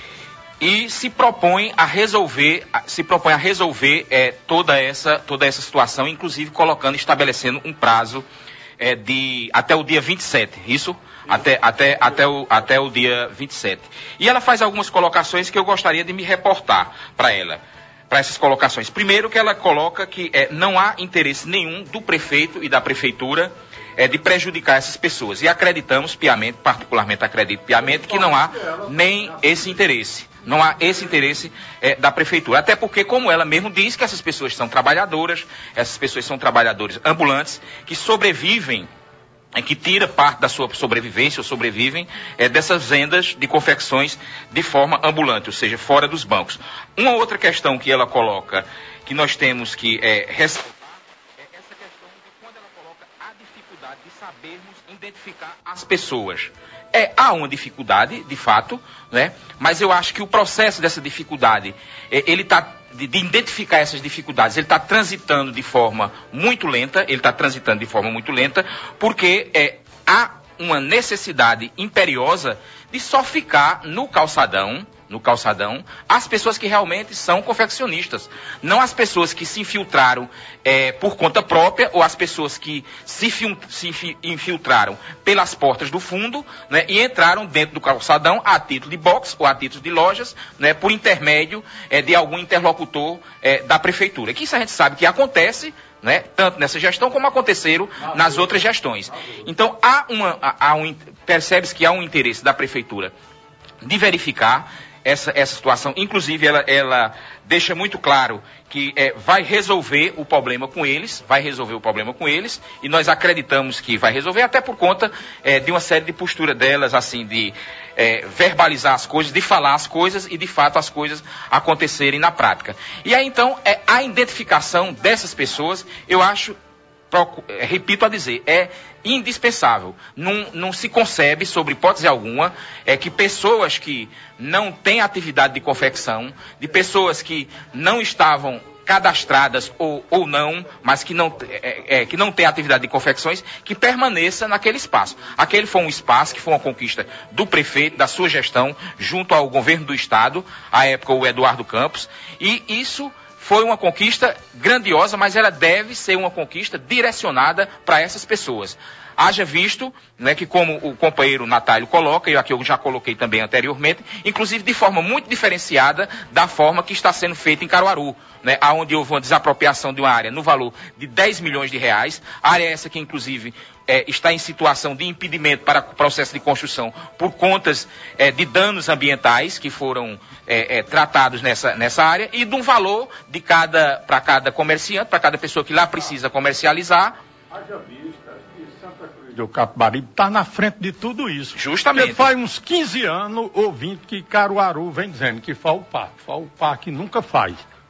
e se propõe a resolver, se propõe a resolver é, toda, essa, toda essa situação, inclusive colocando, estabelecendo um prazo é, de até o dia vinte e sete, isso? Até, até, até, o, até o dia vinte e sete. E ela faz algumas colocações que eu gostaria de me reportar para ela. Para essas colocações. Primeiro que ela coloca que é, não há interesse nenhum do prefeito e da prefeitura é, de prejudicar essas pessoas. E acreditamos piamente, particularmente acredito piamente, que não há nem esse interesse. Não há esse interesse é, da prefeitura. Até porque, como ela mesmo diz, que essas pessoas são trabalhadoras, essas pessoas são trabalhadores ambulantes, que sobrevivem, é, que tira parte da sua sobrevivência, ou sobrevivem é, dessas vendas de confecções de forma ambulante, ou seja, fora dos bancos. Uma outra questão que ela coloca, que nós temos que é, ressaltar, é essa questão de quando ela coloca a dificuldade de sabermos identificar as pessoas. É, há uma dificuldade, de fato, né? Mas eu acho que o processo dessa dificuldade, é, ele está... De, de identificar essas dificuldades, ele está transitando de forma muito lenta, ele está transitando de forma muito lenta, porque é, há uma necessidade imperiosa de só ficar no calçadão, no calçadão, as pessoas que realmente são confeccionistas, não as pessoas que se infiltraram é, por conta própria, ou as pessoas que se, fil, se infiltraram pelas portas do fundo, né, e entraram dentro do calçadão a título de box ou a título de lojas, né, por intermédio é, de algum interlocutor é, da prefeitura. Que isso a gente sabe que acontece, né, tanto nessa gestão como aconteceram nas outras gestões. Então, há uma, há um, percebe-se que há um interesse da prefeitura de verificar Essa, essa situação. Inclusive, ela, ela deixa muito claro que é, vai resolver o problema com eles, vai resolver o problema com eles, e nós acreditamos que vai resolver, até por conta é, de uma série de postura delas, assim, de é, verbalizar as coisas, de falar as coisas e, de fato, as coisas acontecerem na prática. E aí, então, é, a identificação dessas pessoas, eu acho, repito a dizer, é indispensável. Não, não se concebe, sobre hipótese alguma, é que pessoas que não têm atividade de confecção, de pessoas que não estavam cadastradas ou, ou não, mas que não, é, é, que não têm atividade de confecções, que permaneça naquele espaço. Aquele foi um espaço que foi uma conquista do prefeito, da sua gestão, junto ao governo do estado, à época o Eduardo Campos, e isso foi uma conquista grandiosa, mas ela deve ser uma conquista direcionada para essas pessoas. Haja visto, né, que como o companheiro Natálio coloca, e aqui eu já coloquei também anteriormente, inclusive de forma muito diferenciada da forma que está sendo feita em Caruaru, né, onde houve uma desapropriação de uma área no valor de dez milhões de reais, área essa que inclusive é, está em situação de impedimento para o processo de construção por contas é, de danos ambientais que foram é, é, tratados nessa, nessa área, e de um valor de cada, para cada comerciante, para cada pessoa que lá precisa comercializar. Haja vista que Santa Cruz do Capibaribe está na frente de tudo isso. Justamente. Porque faz uns quinze anos ouvindo que Caruaru vem dizendo que faz o parque. Faz o parque nunca faz.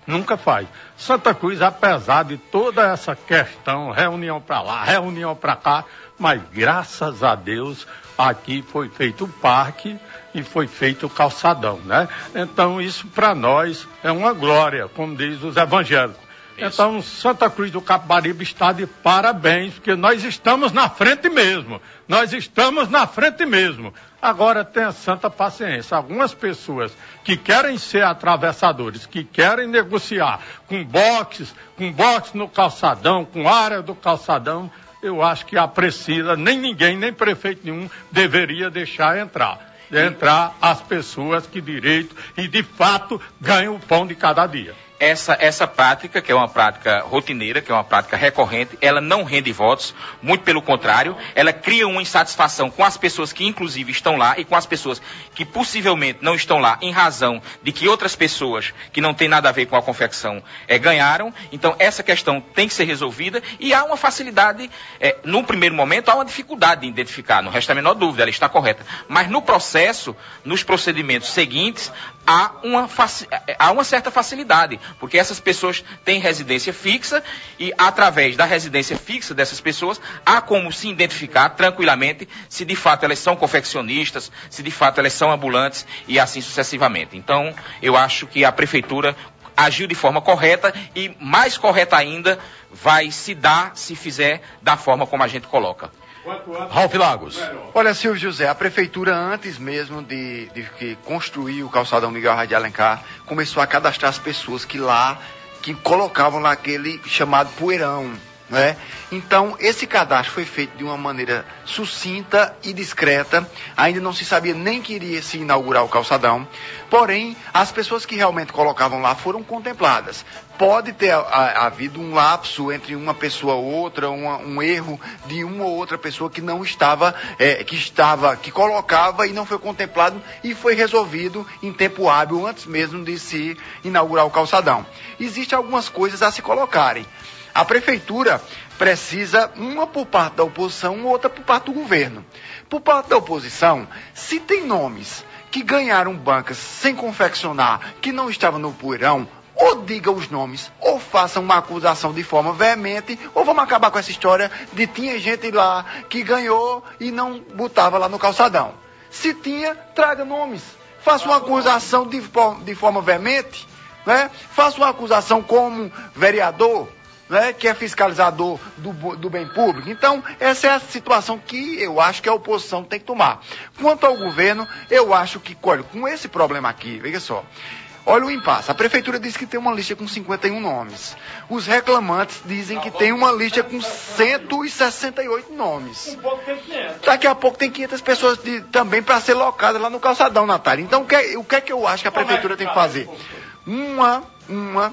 Nunca faz. Santa Cruz, apesar de toda essa questão, reunião para lá, reunião para cá, mas graças a Deus aqui foi feito o parque e foi feito o calçadão, né? Então isso para nós é uma glória, como diz os evangélicos. Isso. Então Santa Cruz do Capibaribe está de parabéns, porque nós estamos na frente mesmo. Nós estamos na frente mesmo. Agora tenha santa paciência. Algumas pessoas que querem ser atravessadores, que querem negociar com boxes, com boxes no calçadão, com área do calçadão, eu acho que a Priscila, nem ninguém, nem prefeito nenhum, deveria deixar entrar. Entrar as pessoas que direito e de fato ganham o pão de cada dia. Essa, essa prática, que é uma prática rotineira, que é uma prática recorrente, ela não rende votos, muito pelo contrário, ela cria uma insatisfação com as pessoas que inclusive estão lá e com as pessoas que possivelmente não estão lá em razão de que outras pessoas que não têm nada a ver com a confecção é, ganharam. Então essa questão tem que ser resolvida e há uma facilidade, é, num primeiro momento há uma dificuldade de identificar, não resta a menor dúvida, ela está correta, mas no processo, nos procedimentos seguintes, há uma, faci- há uma certa facilidade, porque essas pessoas têm residência fixa e através da residência fixa dessas pessoas há como se identificar tranquilamente se de fato elas são confeccionistas, se de fato elas são ambulantes e assim sucessivamente. Então eu acho que a prefeitura agiu de forma correta e mais correta ainda vai se dar se fizer da forma como a gente coloca. Ralf Lagos. Olha, Silvio José, a prefeitura, antes mesmo de, de que construir o calçadão Miguel Arraes de Alencar, começou a cadastrar as pessoas que lá, que colocavam lá aquele chamado poeirão, né? Então, esse cadastro foi feito de uma maneira sucinta e discreta, ainda não se sabia nem que iria se inaugurar o calçadão, porém, as pessoas que realmente colocavam lá foram contempladas. Pode ter a, a, havido um lapso entre uma pessoa ou outra, uma, um erro de uma ou outra pessoa que não estava, é, que estava, que colocava e não foi contemplado e foi resolvido em tempo hábil antes mesmo de se inaugurar o calçadão. Existem algumas coisas a se colocarem. A prefeitura precisa, uma por parte da oposição, outra por parte do governo. Por parte da oposição, se tem nomes que ganharam bancas sem confeccionar, que não estavam no poeirão, ou diga os nomes, ou façam uma acusação de forma veemente, ou vamos acabar com essa história de tinha gente lá que ganhou e não botava lá no calçadão. Se tinha, traga nomes. Faça uma acusação de, de forma veemente, né? Faça uma acusação como vereador, né, que é fiscalizador do, do bem público. Então, essa é a situação que eu acho que a oposição tem que tomar. Quanto ao governo, eu acho que, olha, com esse problema aqui, veja só, olha o impasse. A prefeitura diz que tem uma lista com cinquenta e um nomes. Os reclamantes dizem que tem uma lista com cento e sessenta e oito nomes. Daqui a pouco tem quinhentas pessoas de, também para ser locadas lá no calçadão, Natália. Então, o que, o que é que eu acho que a prefeitura tem que fazer? Uma, uma...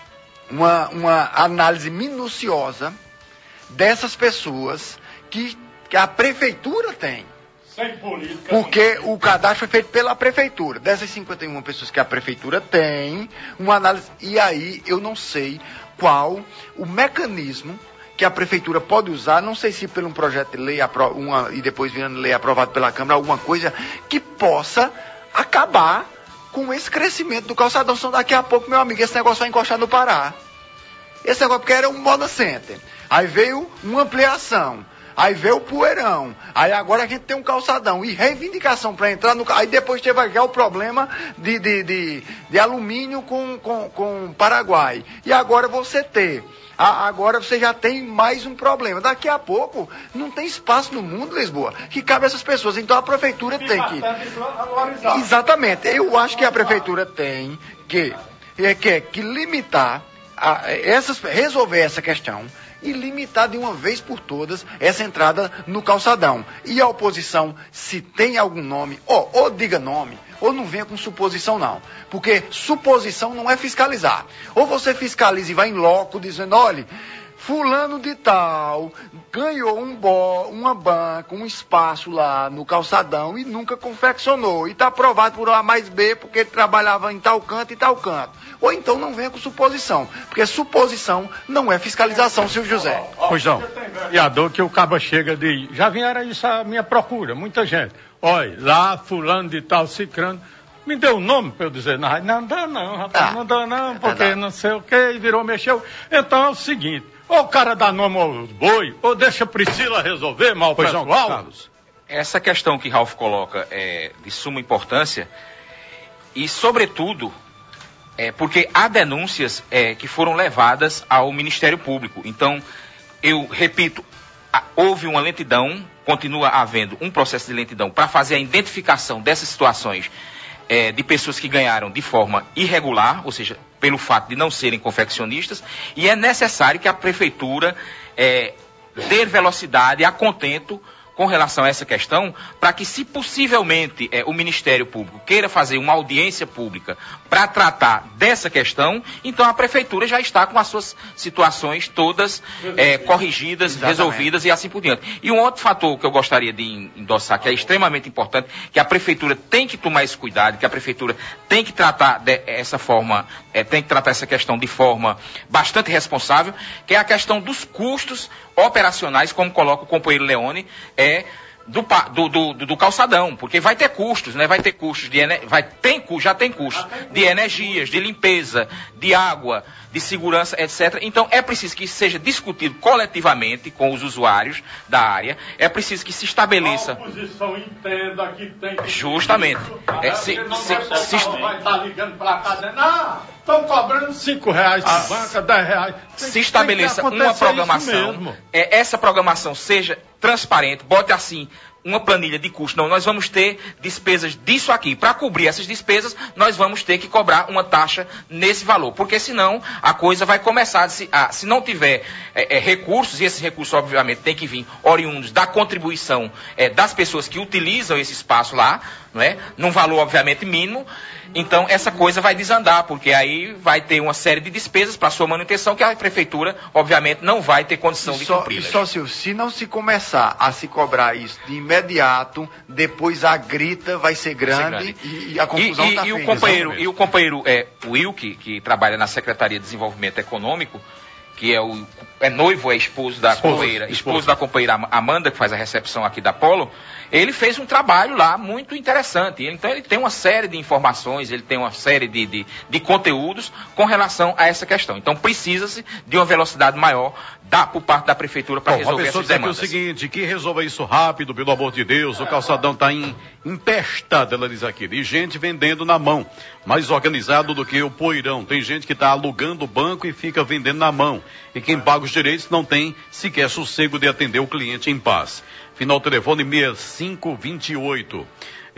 Uma, uma análise minuciosa dessas pessoas que, que a prefeitura tem. Sem política. Porque o cadastro foi feito pela prefeitura. Dessas cinquenta e uma pessoas que a prefeitura tem, uma análise. E aí eu não sei qual o mecanismo que a prefeitura pode usar, não sei se por um projeto de lei uma, e depois virando lei aprovado pela Câmara, alguma coisa que possa acabar com esse crescimento do calçadão. Senão daqui a pouco, meu amigo, esse negócio vai encostar no Pará. Esse negócio porque era um moda center. Aí veio uma ampliação. Aí veio o poeirão. Aí agora a gente tem um calçadão. E reivindicação para entrar no... Aí depois teve aqui o problema de, de, de, de alumínio com, com, com Paraguai. E agora você ter... A, agora você já tem mais um problema. Daqui a pouco não tem espaço no mundo, Lisboa, que cabe a essas pessoas. Então a prefeitura tem que... Exatamente. Eu acho que a prefeitura tem que, é, que, que limitar, a, essas, resolver essa questão e limitar de uma vez por todas essa entrada no calçadão. E a oposição, se tem algum nome, ou, ou diga nome, ou não venha com suposição não. Porque suposição não é fiscalizar. Ou você fiscaliza e vai em loco dizendo, olha, fulano de tal ganhou um bo, uma banca, um espaço lá no calçadão e nunca confeccionou. E está aprovado por A mais B porque ele trabalhava em tal canto e tal canto. Ou então não venha com suposição. Porque suposição não é fiscalização, Silvio José. Pois não. E a dor que o cabo chega de... Já vieram isso à minha procura, muita gente. Olha, lá fulano de tal, cicrano, me deu o nome para eu dizer na rádio. Não dá não, rapaz, Ah, não dá não, porque verdade. não sei o que, e virou, mexeu. Então é o seguinte, ou o cara dá nome aos boi, ou deixa a Priscila resolver, mal Pois não, pessoal. Carlos. Essa questão que Ralf coloca é de suma importância e, sobretudo, é porque há denúncias é, que foram levadas ao Ministério Público. Então, eu repito, a, houve uma lentidão, continua havendo um processo de lentidão para fazer a identificação dessas situações é, de pessoas que ganharam de forma irregular, ou seja, pelo fato de não serem confeccionistas, e é necessário que a Prefeitura é, dê velocidade a contento com relação a essa questão, para que, se possivelmente é, o Ministério Público queira fazer uma audiência pública para tratar dessa questão, então a Prefeitura já está com as suas situações todas é, corrigidas, Exatamente. resolvidas e assim por diante. E um outro fator que eu gostaria de endossar, que é extremamente importante, que a Prefeitura tem que tomar esse cuidado, que a Prefeitura tem que tratar dessa forma, é, tem que tratar essa questão de forma bastante responsável, que é a questão dos custos operacionais, como coloca o companheiro Leone, é, do, pa- do, do, do- do calçadão, porque vai ter custos, né? Vai ter custos de ener- vai tem cu- já tem custos de energias, de limpeza, de água, de segurança, etcétera. Então é preciso que isso seja discutido coletivamente com os usuários da área. É preciso que se estabeleça. A oposição entenda que tem que... Justamente. É, se- Porque não se- vai, se- vai estar ligando para cá dizendo, ah, estão cobrando cinco reais de Ah, banca, dez reais. Tem- Se estabeleça tem que uma acontecer isso programação, mesmo. é, essa programação seja transparente, bote assim uma planilha de custo. Não, nós vamos ter despesas disso aqui. Para cobrir essas despesas, nós vamos ter que cobrar uma taxa nesse valor. Porque senão a coisa vai começar, a se, a, se não tiver é, é, recursos, e esses recursos obviamente têm que vir oriundos da contribuição é, das pessoas que utilizam esse espaço lá, não é? Num valor obviamente mínimo. Então essa coisa vai desandar, porque aí vai ter uma série de despesas para sua manutenção que a Prefeitura obviamente não vai ter condição E de só, cumprir. e só, Silvio, se não se começar a se cobrar isso de imediato, depois a grita vai ser grande, grande. E, e a confusão E, e- está e o feita. companheiro, exatamente. e o companheiro é, Wilke, que trabalha na Secretaria de Desenvolvimento Econômico, que é o é noivo, é esposo da Esposo, companheira, esposo esposo. da companheira Amanda, que faz a recepção aqui da Polo. Ele fez um trabalho lá muito interessante. Ele- Então ele tem uma série de informações, ele tem uma série de, de, de conteúdos com relação a essa questão. Então precisa-se de uma velocidade maior da, por parte da Prefeitura para Bom, a resolver pessoa essas diz aqui o demandas. seguinte, que resolva isso rápido, pelo amor de Deus, o calçadão está empestado, ela diz aqui, de gente vendendo na mão, mais organizado do que o poeirão. Tem gente que está alugando o banco e fica vendendo na mão. E quem paga os direitos não tem sequer sossego de atender o cliente em paz. Final telefone seis cinco dois oito.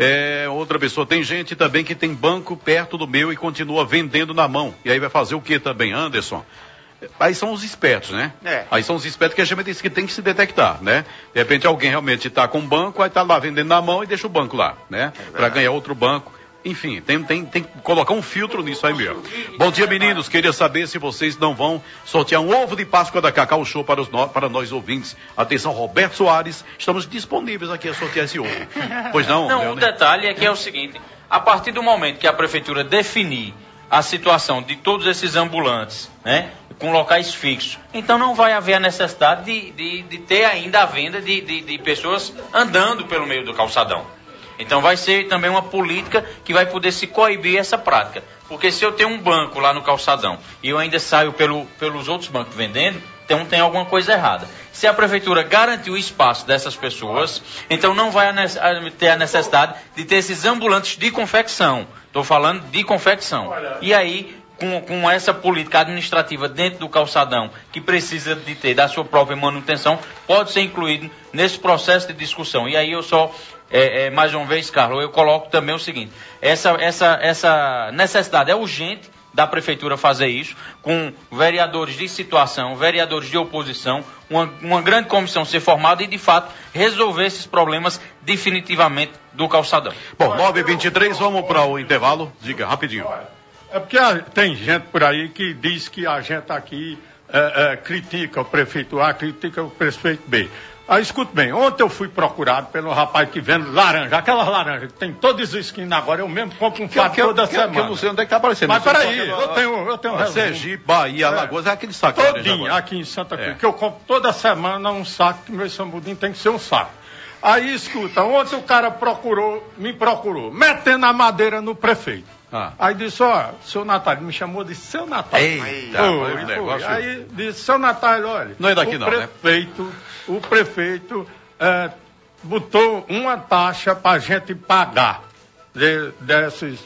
É, outra pessoa, tem gente também que tem banco perto do meu e continua vendendo na mão. E aí vai fazer o que também, Anderson? Aí são os espertos, né? É. Aí são os espertos que a gente disse que tem que se detectar, né? De repente alguém realmente está com um banco, aí está lá vendendo na mão e deixa o banco lá, né? Para ganhar outro banco. Enfim, tem, tem, tem que colocar um filtro nisso aí mesmo. Bom dia, meninos. Queria saber se vocês não vão sortear um ovo de Páscoa da Cacau Show para, os no, para nós ouvintes. Atenção, Roberto Soares. Estamos disponíveis aqui a sortear esse ovo. Pois não, Não, o Leonel? detalhe é que é o seguinte, a partir do momento que a prefeitura definir a situação de todos esses ambulantes, né, com locais fixos, então não vai haver a necessidade de, de, de ter ainda a venda de, de, de pessoas andando pelo meio do calçadão. Então vai ser também uma política que vai poder se coibir essa prática. Porque se eu tenho um banco lá no calçadão e eu ainda saio pelo, pelos outros bancos vendendo, então tem alguma coisa errada. Se a prefeitura garantir o espaço dessas pessoas, então não vai a ne- a ter a necessidade de ter esses ambulantes de confecção. Estou falando de confecção. E aí, com, com essa política administrativa dentro do calçadão, que precisa de ter da sua própria manutenção, pode ser incluído nesse processo de discussão. E aí eu só... É, é, mais uma vez, Carlos, eu coloco também o seguinte, essa, essa, essa necessidade é urgente da prefeitura fazer isso, com vereadores de situação, vereadores de oposição, uma, uma grande comissão ser formada e, de fato, resolver esses problemas definitivamente do calçadão. Bom, nove e vinte e três, vamos para o intervalo. Diga, rapidinho. É porque a- tem gente por aí que diz que a gente aqui é, é, critica o prefeito A, critica o prefeito B. Aí, escute bem, ontem eu fui procurado pelo rapaz que vende laranja, aquelas laranjas que tem todas as esquinas agora, eu mesmo compro um saco toda que, semana. Que eu não sei onde é que tá aparecendo. Mas peraí, eu tenho, eu tenho um resumo. Sergipe, Bahia, é. Alagoas, é aquele saco. Todinho, aqui em Santa Cruz, é. que eu compro toda semana um saco, que meu sambudinho tem que ser um saco. Aí, escuta, ontem o cara procurou, me procurou, metendo a madeira no prefeito. Ah. Aí disse, ó, seu Natalio, me chamou de seu Natalio. Eita, foi, foi. Aí disse, seu Natalio, olha, não é daqui o não, prefeito, né? o prefeito é, botou uma taxa pra gente pagar de, desses,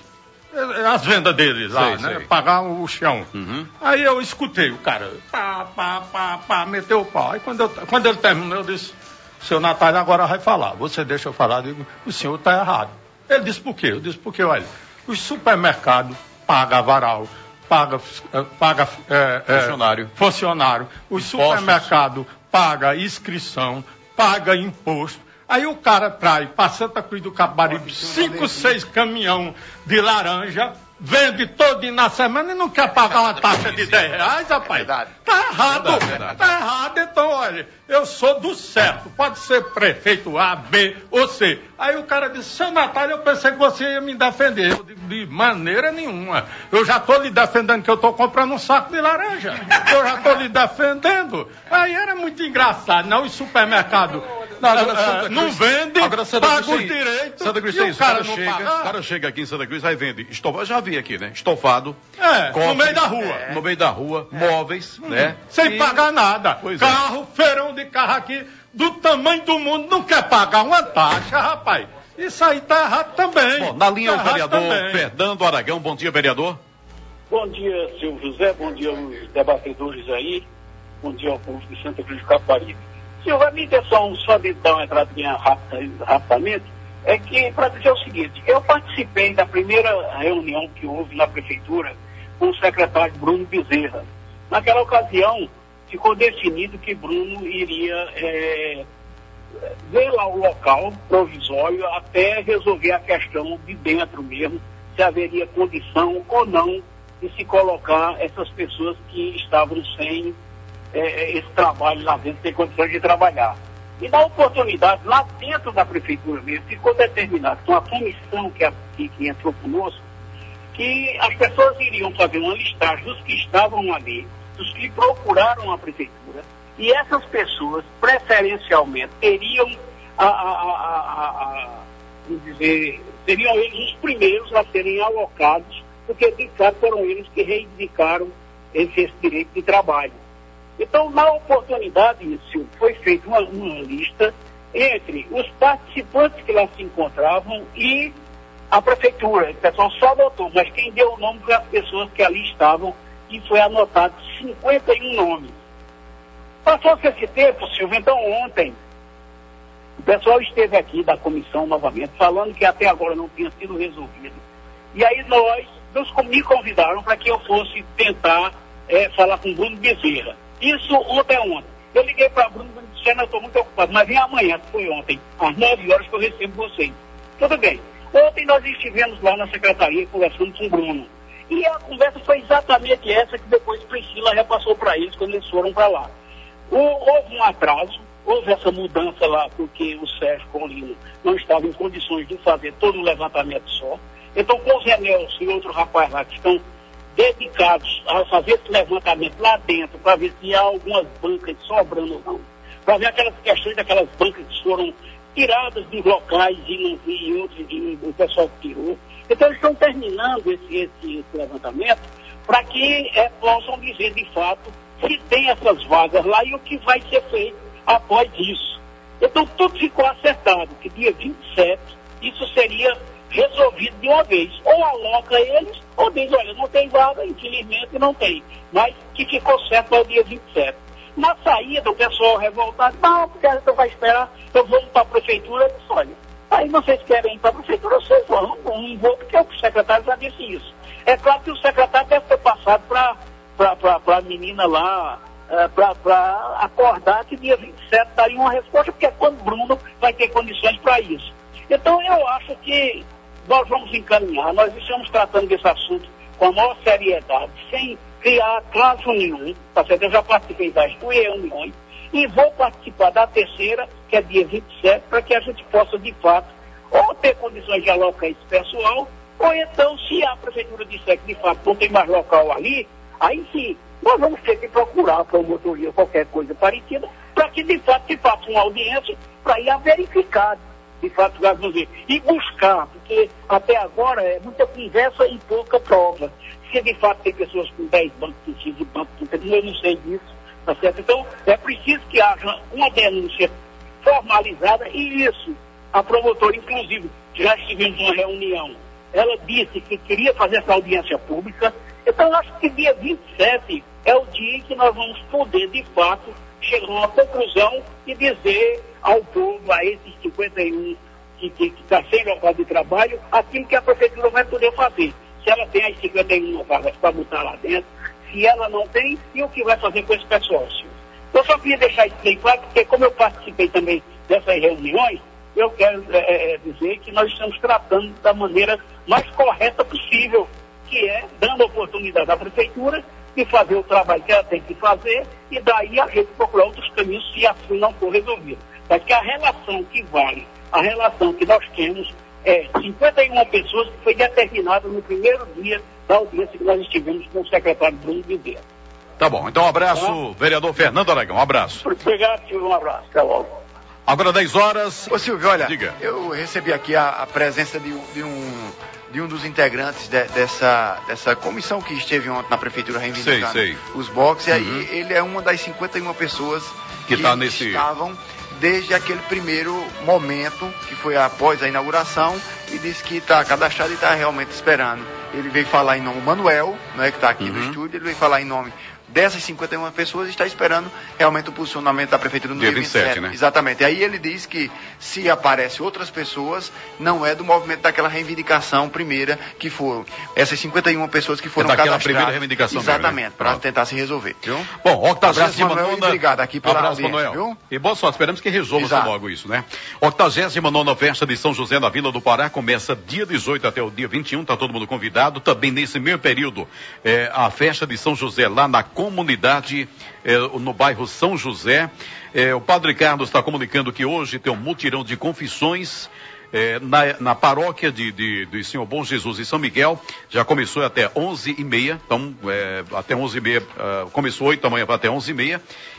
as vendas deles lá, sei, né? Sei. Pagar o chão. Uhum. Aí eu escutei o cara, pá, pá, pá, pá, meteu o pau. Aí quando, eu, quando ele terminou, eu disse, seu Natalio agora vai falar. Você deixa eu falar, eu digo, o senhor tá errado. Ele disse, por quê? Eu disse, porque, olha, os supermercados pagam varal, pagam paga, é, é, funcionário. funcionário. Os supermercados pagam inscrição, pagam imposto. Aí o cara traz para Santa Cruz do Capibaribe cinco, seis caminhão de laranja, vende todo na semana e não quer pagar uma taxa de dez reais, rapaz. Tá errado, tá errado. Então, olha, eu sou do certo. Pode ser prefeito A, B ou C. Aí o cara disse, seu Natalio, eu pensei que você ia me defender. Eu digo, de maneira nenhuma. Eu já estou lhe defendendo que eu estou comprando um saco de laranja. Eu já estou lhe defendendo. Aí era muito engraçado, não? Os supermercados não, agora, uh, não vende, agora, paga os direitos. Santa Cruz e o cara, cara não chega, paga. O cara chega aqui em Santa Cruz, aí vende estofado, já vi aqui, né? Estofado. É, cofre, no meio da rua. É. No meio da rua, é. móveis, hum, né? Sem e... pagar nada. Pois carro, é. feirão de carro aqui, do tamanho do mundo, não quer pagar uma taxa, rapaz. Isso aí tá errado também. Bom, na linha tá o vereador também. Fernando Aragão. Bom dia, vereador. Bom dia, Silvio José. Bom dia aos debatedores aí. Bom dia ao povo de Santa Cruz do Capibaribe. Silvio, a minha intenção, só de dar uma entradinha rápida, rapidamente, é que, para dizer o seguinte, eu participei da primeira reunião que houve na prefeitura com o secretário Bruno Bezerra. Naquela ocasião, ficou definido que Bruno iria é, ver lá o local provisório até resolver a questão de dentro mesmo, se haveria condição ou não de se colocar essas pessoas que estavam sem é, esse trabalho lá dentro, sem condições de trabalhar. E na oportunidade, lá dentro da prefeitura mesmo, ficou determinado com a comissão que, a, que, que entrou conosco, que as pessoas iriam fazer uma listagem dos que estavam ali, dos que procuraram a prefeitura, e essas pessoas, preferencialmente, teriam a, a, a, a, a dizer, seriam eles os primeiros a serem alocados, porque de fato foram eles que reivindicaram esse, esse direito de trabalho. Então, na oportunidade, isso foi feita uma, uma lista entre os participantes que lá se encontravam e a prefeitura. O pessoal só anotou, mas quem deu o nome foi as pessoas que ali estavam, e foi anotado cinquenta e um nomes. Passou-se esse tempo, Silvio, então ontem, o pessoal esteve aqui da comissão novamente, falando que até agora não tinha sido resolvido. E aí nós, nos, me convidaram para que eu fosse tentar é, falar com o Bruno Bezerra. Isso ontem é ontem. Eu liguei para Bruno e disse, eu estou muito ocupado, mas vem amanhã, que foi ontem, às nove horas que eu recebo vocês. Tudo bem. Ontem nós estivemos lá na secretaria conversando com o Bruno. E a conversa foi exatamente essa que depois Priscila repassou para eles quando eles foram para lá. O, houve um atraso, houve essa mudança lá porque o Sérgio Paulino não estava em condições de fazer todo o levantamento só. Então, com o Zé Nelson e outro rapaz lá que estão dedicados a fazer esse levantamento lá dentro, para ver se há algumas bancas sobrando ou não, para ver aquelas questões daquelas bancas que foram tiradas dos locais e, não, e outros, e o pessoal que tirou. Então, eles estão terminando esse, esse, esse levantamento para que é, possam dizer, de fato, se tem essas vagas lá e o que vai ser feito após isso. Então, tudo ficou acertado, que dia vinte e sete isso seria resolvido de uma vez. Ou aloca eles, ou diz, olha, não tem vaga, infelizmente não tem. Mas que ficou certo para o dia vinte e sete. Na saída, o pessoal revoltado, não, porque a gente vai esperar, eu vou para a prefeitura. Eu disse, olha, aí vocês querem ir para a prefeitura, vocês vão, não vou, porque o secretário já disse isso. É claro que o secretário deve ter passado para a menina lá, uh, para acordar que dia vinte e sete daria uma resposta, porque é quando Bruno vai ter condições para isso. Então, eu acho que nós vamos encaminhar, nós estamos tratando desse assunto com a maior seriedade, sem criar atraso nenhum, tá certo? Eu já participei das duas reuniões, E vou participar da terceira, que é dia vinte e sete, para que a gente possa, de fato, ou ter condições de alocar esse pessoal, ou então, se a prefeitura disser que, de fato, não tem mais local ali, aí sim, nós vamos ter que procurar a promotoria, qualquer coisa parecida, para que, de fato, se faça uma audiência para ir a verificar, de fato, vamos dizer, e buscar, porque até agora é muita conversa e pouca prova. Se de fato tem pessoas com dez bancos, com quinze bancos, com trinta, eu não sei disso, tá certo? Então, é preciso que haja uma denúncia formalizada, e isso, a promotora, inclusive, já estivemos numa reunião, ela disse que queria fazer essa audiência pública. Então, acho que dia vinte e sete é o dia em que nós vamos poder, de fato, chegar a uma conclusão e dizer ao povo, a esses cinquenta e um que está sem local de trabalho, aquilo que a prefeitura vai poder fazer. Se ela tem as cinquenta e uma vagas para botar lá dentro, se ela não tem, e o que vai fazer com esse pessoal, senhor? Eu só queria deixar isso bem claro, porque como eu participei também dessas reuniões, eu quero é, dizer que nós estamos tratando da maneira mais correta possível, que é dando oportunidade à prefeitura de fazer o trabalho que ela tem que fazer, e daí a gente procurar outros caminhos se assim não for resolvido. Mas que a relação que vale, a relação que nós temos, é cinquenta e uma pessoas que foi determinada no primeiro dia da audiência que nós estivemos com o secretário Bruno Bezerra. Tá bom, então um abraço, tá? Vereador Fernando Aragão, um abraço. Obrigado, Silvio, um abraço, até logo. Agora dez horas. Ô Silvio, olha, diga. Eu recebi aqui a, a presença de, de, um, de um dos integrantes de, dessa, dessa comissão que esteve ontem na prefeitura reivindicando sei, sei. os boxes, e uhum. aí ele é uma das cinquenta e uma pessoas que, que tá nesse... estavam desde aquele primeiro momento, que foi após a inauguração, e disse que está cadastrado e está realmente esperando. Ele veio falar em nome do Manuel, né, que está aqui uhum. no estúdio, ele veio falar em nome dessas cinquenta e uma pessoas e está esperando realmente o posicionamento da prefeitura no dia vinte e sete, né? Exatamente. Aí ele diz que se aparecem outras pessoas, não é do movimento daquela reivindicação primeira que foram. Essas cinquenta e uma pessoas que foram é daquela cadastradas. primeira reivindicação. Exatamente, né? para tentar se resolver. Viu? Bom, octagésima nona... Obrigado aqui pela abraço, audiência, Manuel. Viu? E boa sorte, esperamos que resolva logo isso, né? octagésima nona Festa de São José na Vila do Pará começa dia dezoito até o dia vinte e um, tá todo mundo convidado. Também nesse meio período, é, a Festa de São José lá na comunidade É, no bairro São José. É, o Padre Carlos está comunicando que hoje tem um mutirão de confissões é, na, na paróquia de, de, de Senhor Bom Jesus e São Miguel. Já começou até onze e meia, então é, até onze e meia, uh, começou oito da manhã até onze e meia.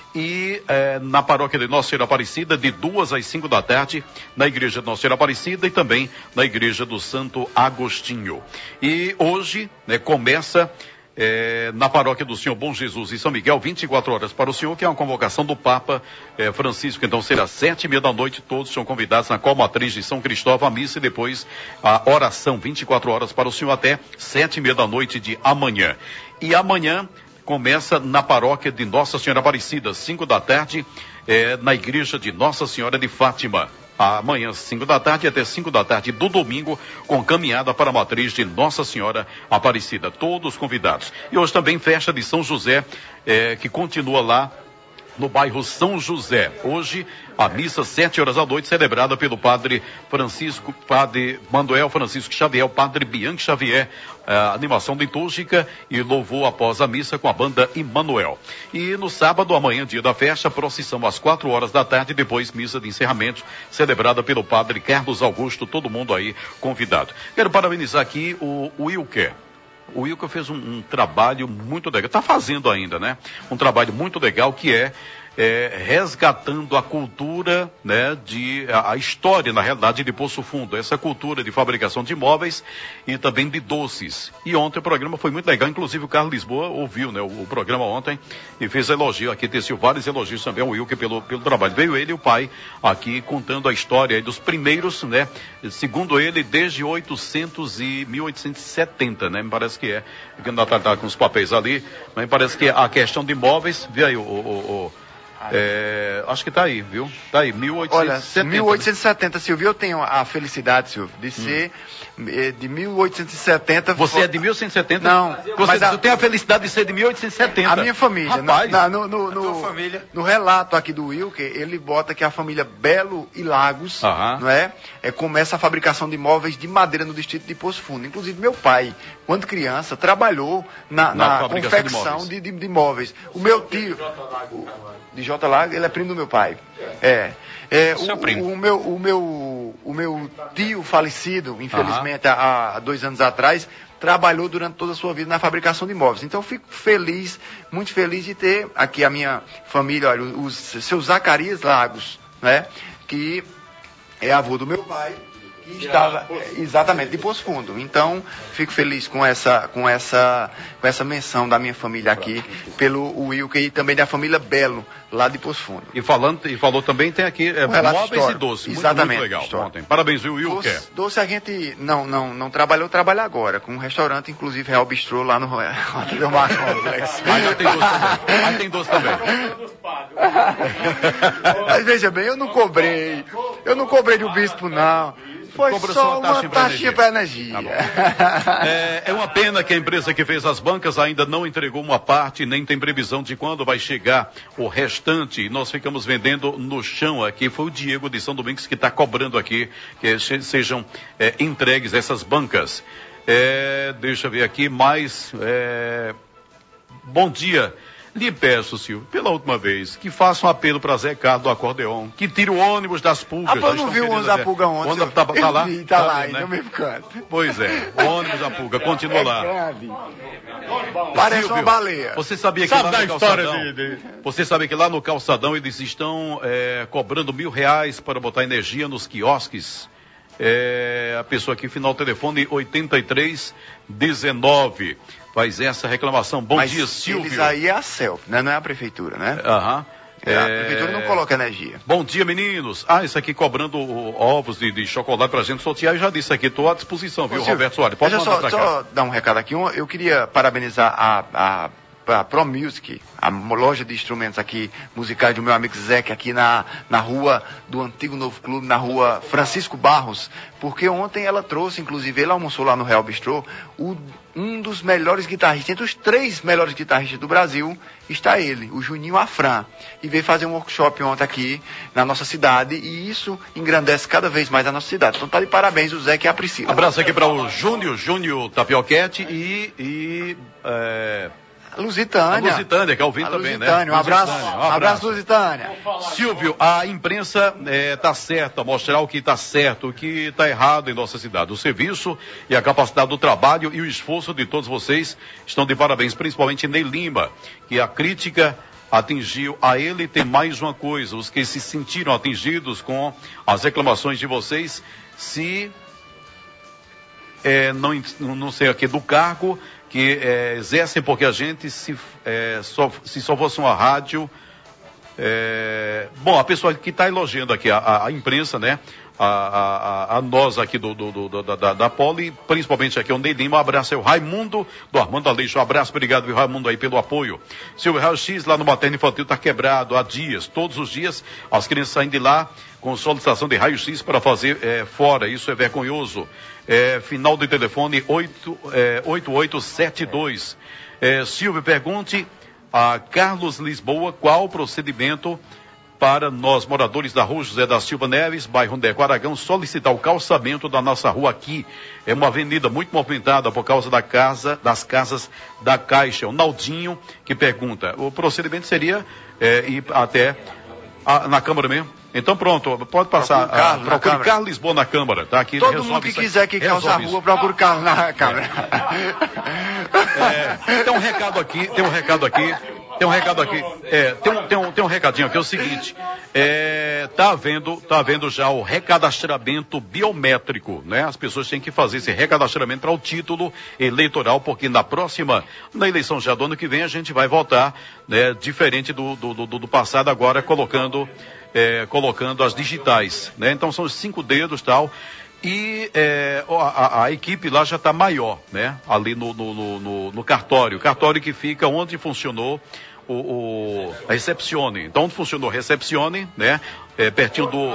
E é, na paróquia de Nossa Senhora Aparecida, de duas às cinco da tarde, na igreja de Nossa Senhora Aparecida e também na igreja do Santo Agostinho. E hoje, né, começa É, na paróquia do Senhor Bom Jesus e São Miguel, vinte e quatro horas para o senhor, que é uma convocação do Papa é, Francisco. Então será sete e meia da noite, todos são convidados na Comatriz de São Cristóvão, a missa e depois a oração, vinte e quatro horas para o senhor até sete e meia da noite de amanhã. E amanhã começa na paróquia de Nossa Senhora Aparecida, cinco da tarde, é, na igreja de Nossa Senhora de Fátima. Amanhã, cinco da tarde, até cinco da tarde do domingo, com caminhada para a matriz de Nossa Senhora Aparecida. Todos convidados. E hoje também festa de São José, é, que continua lá no bairro São José. Hoje, a missa, sete horas da noite, celebrada pelo padre Francisco, padre Manuel Francisco Xavier, o padre Bianchi Xavier, a animação litúrgica e louvor após a missa com a banda Immanuel. E no sábado, amanhã, dia da festa, procissão às quatro horas da tarde, depois missa de encerramento, celebrada pelo padre Carlos Augusto, todo mundo aí convidado. Quero parabenizar aqui o, o Wilker. O Wilker fez um, um trabalho muito legal, está fazendo ainda, né? Um trabalho muito legal que é, é resgatando a cultura, né? De, a, a história, na realidade, de Poço Fundo, essa cultura de fabricação de móveis e também de doces. E ontem o programa foi muito legal, inclusive o Carlos Lisboa ouviu, né? O, o programa ontem e fez elogio aqui, teceu vários elogios também ao Wilker pelo, pelo trabalho. Veio ele e o pai aqui contando a história aí dos primeiros, né? Segundo ele, desde oitocentos e mil oitocentos e setenta, né? Me parece que é, que ainda tá, tá com os papéis ali, mas me parece que a questão de móveis, vê aí o, o, o É, acho que está aí, viu? Está aí, mil oitocentos e setenta. Olha, mil oitocentos e setenta, Silvio, eu tenho a felicidade, Silvio, de ser hum. de mil oitocentos e setenta. Você for... é de mil oitocentos e setenta? Não. Você mas a... tem a felicidade de ser de mil oitocentos e setenta. A minha família. Rapaz. Na, no, no, no, família. No relato aqui do Wilker, ele bota que a família Belo e Lagos, uh-huh. não é? é? Começa a fabricação de móveis de madeira no distrito de Poço Fundo. Inclusive, meu pai, quando criança, trabalhou na, na, na confecção de, de, de, de móveis. O meu tio... De J lá, ele é primo do meu pai. É. é Seu o, primo. O meu, o, meu, o meu tio falecido, infelizmente, uhum. há, há dois anos atrás, trabalhou durante toda a sua vida na fabricação de imóveis. Então, eu fico feliz, muito feliz de ter aqui a minha família, olha, o seu Zacarias Lagos, né? Que é avô do meu pai, que estava exatamente de Poço Fundo. Então, fico feliz com essa, com essa, com essa menção da minha família aqui, pelo Wilker e também da família Belo, lá de Poço Fundo. E, falando, e falou também, tem aqui é, móveis histórico. E doces. Exatamente. Muito, muito legal. Ontem. Parabéns, Wilker. Doce, doce a gente não, não, não trabalhou, trabalha agora, com um restaurante, inclusive Real Bistrô, lá no Hotel Mar Complexo. Mas já tem doce também. Mas tem doce também. Mas veja bem, eu não cobrei, eu não cobrei do bispo, não. Foi Cobra só uma taxinha taxinha para energia. Tá é, é uma pena que a empresa que fez as bancas ainda não entregou uma parte, nem tem previsão de quando vai chegar o restante. Nós ficamos vendendo no chão aqui. Foi o Diego de São Domingos que está cobrando aqui que sejam é, entregues essas bancas. É, deixa eu ver aqui mais. É, bom dia. Lhe peço, Silvio, pela última vez, que faça um apelo para Zé Carlos do Acordeon, que tire o ônibus das pulgas. Ah, eu não vi o ônibus da pulga ontem. O ônibus tá, tá lá? Vi, tá, tá lá, vendo, né? No mesmo canto. Pois é, o ônibus da pulga, continua é lá. Grave. Parece Silvio, uma baleia. Você sabia que Sabe lá da no história calçadão, de, de... você sabia que lá no calçadão eles estão é, cobrando mil reais para botar energia nos quiosques? É, a pessoa aqui, final telefone oitenta e três dezenove. Faz essa reclamação. Bom Mas dia, Silvio. Eles aí é a C E L P, né? Não é a prefeitura, né? Aham. Uhum. É, a prefeitura não coloca energia. Bom dia, meninos. Ah, isso aqui cobrando ovos de, de chocolate pra gente sortear. Eu já disse aqui, estou à disposição, viu, Ô, Roberto Soares? Pode mandar só, pra cá. Só dar um recado aqui. Eu queria parabenizar a... a a Pro Music, a loja de instrumentos aqui musicais do meu amigo Zé, que aqui na, na rua do Antigo Novo Clube, na rua Francisco Barros, porque ontem ela trouxe, inclusive ele almoçou lá no Real Bistrô, o, um dos melhores guitarristas, entre os três melhores guitarristas do Brasil, está ele, o Juninho Afran, e veio fazer um workshop ontem aqui na nossa cidade, e isso engrandece cada vez mais a nossa cidade. Então tá de parabéns o Zé que é a Priscila. Abraço aqui para o Júnior, Júnior Tapioquete e... e é... Lusitânia. A Lusitânia, que é ouvindo também, Lusitânia, né? Um abraço, Lusitânia, um abraço, Lusitânia. Silvio, a imprensa está é, certa, mostrar o que está certo, o que está errado em nossa cidade. O serviço e a capacidade do trabalho e o esforço de todos vocês estão de parabéns, principalmente Ney Lima, que a crítica atingiu a ele. Tem mais uma coisa, os que se sentiram atingidos com as reclamações de vocês, se é, não, não sei aqui do cargo que é, exercem, porque a gente, se, é, só, se só fosse uma rádio... É, bom, a pessoa que está elogiando aqui, a, a, a imprensa, né? A, a, a nós aqui do, do, do, da, da, da Poli, principalmente aqui o Ney Lima, um abraço, é o Raimundo do Armando Aleixo, um abraço, obrigado, viu, Raimundo, aí pelo apoio. Silvio Raio X lá no Materno Infantil está quebrado há dias, todos os dias as crianças saem de lá com solicitação de raio-x para fazer é, fora, isso é vergonhoso. É, final do telefone oito oito sete dois. É, Silvio, pergunte a Carlos Lisboa qual o procedimento para nós, moradores da Rua José da Silva Neves, bairro Deco Aragão, solicitar o calçamento da nossa rua aqui. É uma avenida muito movimentada por causa da casa, das casas da Caixa. O Naldinho que pergunta. O procedimento seria é, ir até a, na Câmara mesmo. Então pronto, pode passar. Procure Carlos, a, procure Carlos Lisboa na Câmara, tá? Aqui todo mundo que quiser que calça a rua, procure Carlos na Câmara. É, tem um recado aqui, tem um recado aqui. Tem um recado aqui, é, tem, um, tem, um, tem um recadinho aqui, é o seguinte, é, tá havendo, tá havendo já o recadastramento biométrico, né? As pessoas têm que fazer esse recadastramento para o título eleitoral, porque na próxima, na eleição já do ano que vem, a gente vai votar, né? Diferente do, do, do, do passado agora, colocando, é, colocando as digitais, né? Então são os cinco dedos e tal. E é, a, a equipe lá já está maior, né? Ali no, no, no, no cartório. Cartório que fica onde funcionou o, o a Recepcione. Então, onde funcionou a Recepcione, né? é, pertinho do...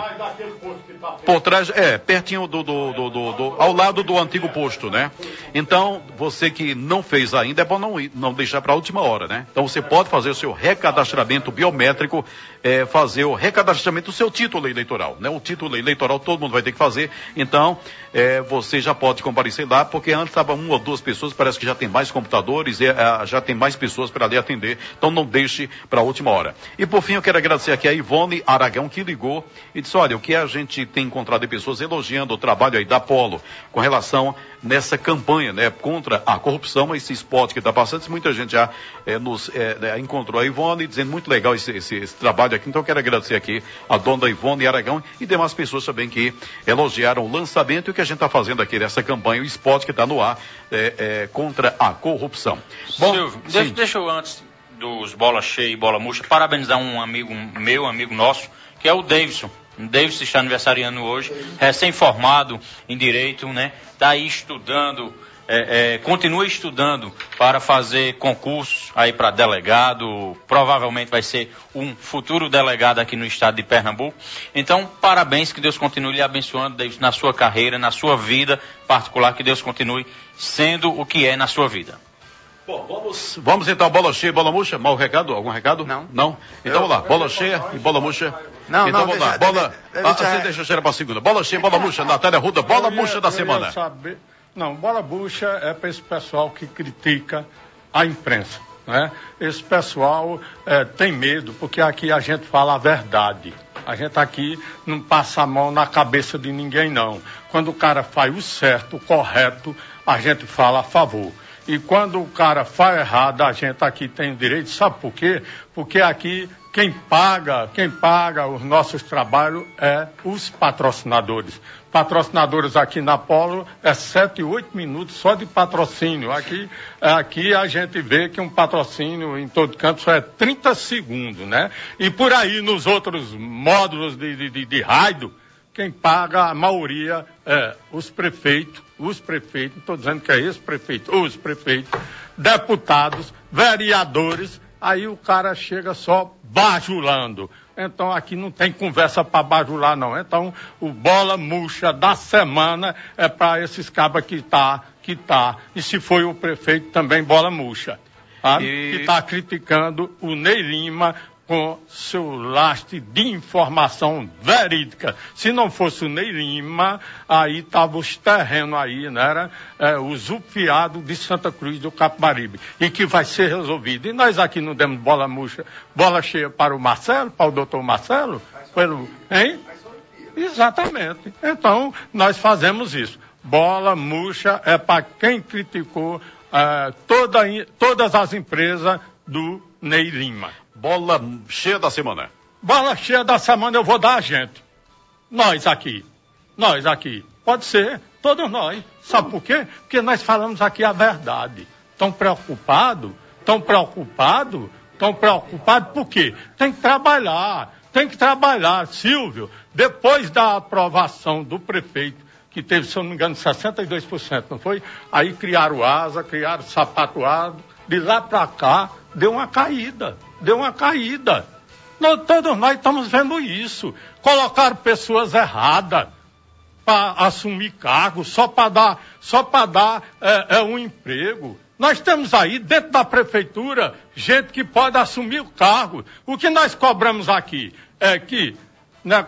Por trás, é, pertinho do, do, do, do, do... ao lado do antigo posto, né? Então, você que não fez ainda, é bom não, não deixar para a última hora, né? Então, você pode fazer o seu recadastramento biométrico, é, fazer o recadastramento do seu título eleitoral, né? O título eleitoral todo mundo vai ter que fazer, então, é, você já pode comparecer lá, porque antes estava uma ou duas pessoas, parece que já tem mais computadores, e, é, já tem mais pessoas para ali atender, então não deixe para a última hora. E por fim, eu quero agradecer aqui a Ivone Aragão, que ligou e disse, olha, o que a gente tem encontrado de pessoas elogiando o trabalho aí da Polo, com relação nessa campanha, né, contra a corrupção, esse spot que está passando, muita gente já é, nos é, encontrou a Ivone, dizendo muito legal esse, esse, esse trabalho aqui, então eu quero agradecer aqui a dona Ivone Aragão e demais pessoas também que elogiaram o lançamento e o que a gente está fazendo aqui nessa campanha, o spot que está no ar é, é, contra a corrupção. Bom, Silvio, deixa, deixa eu antes dos bola cheia e bola murcha, parabenizar um amigo um, meu, amigo nosso, que é o Davidson. O Davidson está aniversariando hoje, recém-formado em Direito, né? Está aí estudando, é, é, continua estudando para fazer concursos aí para delegado, provavelmente vai ser um futuro delegado aqui no estado de Pernambuco. Então, parabéns, que Deus continue lhe abençoando, Davidson, na sua carreira, na sua vida particular, que Deus continue sendo o que é na sua vida. Bom, vamos, vamos então, bola cheia e bola murcha. Mau recado? Algum recado? Não. Não? Então eu, vamos lá, bola cheia e bola murcha. Não, então não, vamos deixa, lá, bola... deixa, ah, deixa, você deixa a cheira para a segunda. Bola cheia, bola murcha, Natália Ruda, bola murcha da semana. Saber... Não, bola murcha é para esse pessoal que critica a imprensa, né? Esse pessoal é, tem medo, porque aqui a gente fala a verdade. A gente aqui não passa a mão na cabeça de ninguém, não. Quando o cara faz o certo, o correto, a gente fala a favor. E quando o cara faz errado, a gente aqui tem direito, sabe por quê? Porque aqui quem paga, quem paga os nossos trabalhos é os patrocinadores. Patrocinadores aqui na Polo é sete, oito minutos só de patrocínio. Aqui, aqui a gente vê que um patrocínio em todo canto só é trinta segundos, né? E por aí nos outros módulos de, de, de rádio, quem paga a maioria é os prefeitos, os prefeitos, estou dizendo que é esse prefeito, os prefeitos, deputados, vereadores, aí o cara chega só bajulando. Então aqui não tem conversa para bajular, não. Então o bola murcha da semana é para esses cabas que tá, que tá. E se foi o prefeito também bola murcha. Tá? E... que está criticando o Ney Lima com seu lastre de informação verídica. Se não fosse o Ney Lima, aí estavam os terrenos aí, né? Era é, o zupiado de Santa Cruz do Capibaribe. E que vai ser resolvido. E nós aqui não demos bola murcha, bola cheia para o Marcelo, para o doutor Marcelo? Pelo, hein? Exatamente. Então, nós fazemos isso. Bola murcha é para quem criticou é, toda, todas as empresas do Ney Lima. Bola cheia da semana. Bola cheia da semana eu vou dar a gente. Nós aqui. Nós aqui. Pode ser, todos nós. Sabe por quê? Porque nós falamos aqui a verdade. Estão preocupados? Estão preocupados? Estão preocupados por quê? Tem que trabalhar. Tem que trabalhar. Silvio, depois da aprovação do prefeito, que teve, se eu não me engano, sessenta e dois por cento, não foi? Aí criaram asa, criaram sapatoado. De lá para cá, deu uma caída. Deu uma caída. Nós, todos nós estamos vendo isso. Colocaram pessoas erradas para assumir cargos, só para dar, só para dar é, é, um emprego. Nós temos aí, dentro da prefeitura, gente que pode assumir o cargo. O que nós cobramos aqui é que, né,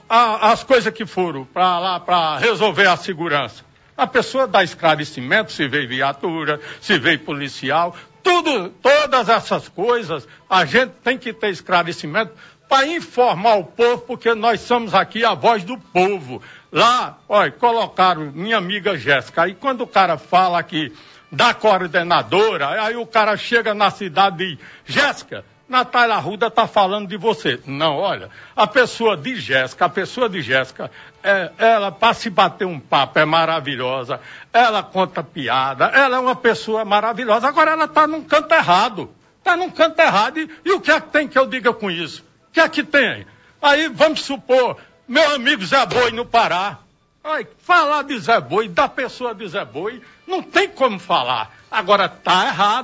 as coisas que foram para lá para resolver a segurança, a pessoa dá esclarecimento, se veio viatura, se veio policial, tudo, todas essas coisas, a gente tem que ter esclarecimento para informar o povo, porque nós somos aqui a voz do povo. Lá, olha, colocaram minha amiga Jéssica, aí quando o cara fala aqui da coordenadora, aí o cara chega na cidade e diz, Jéssica, Natália Ruda está falando de você. Não, olha, a pessoa de Jéssica, a pessoa de Jéssica, é, ela, para se bater um papo, é maravilhosa, ela conta piada, ela é uma pessoa maravilhosa, agora ela está num canto errado, está num canto errado, e, e o que é que tem que eu diga com isso? O que é que tem? Aí, vamos supor, meu amigo Zé Boi no Pará, ai, falar de Zé Boi, da pessoa de Zé Boi, não tem como falar, agora está errado.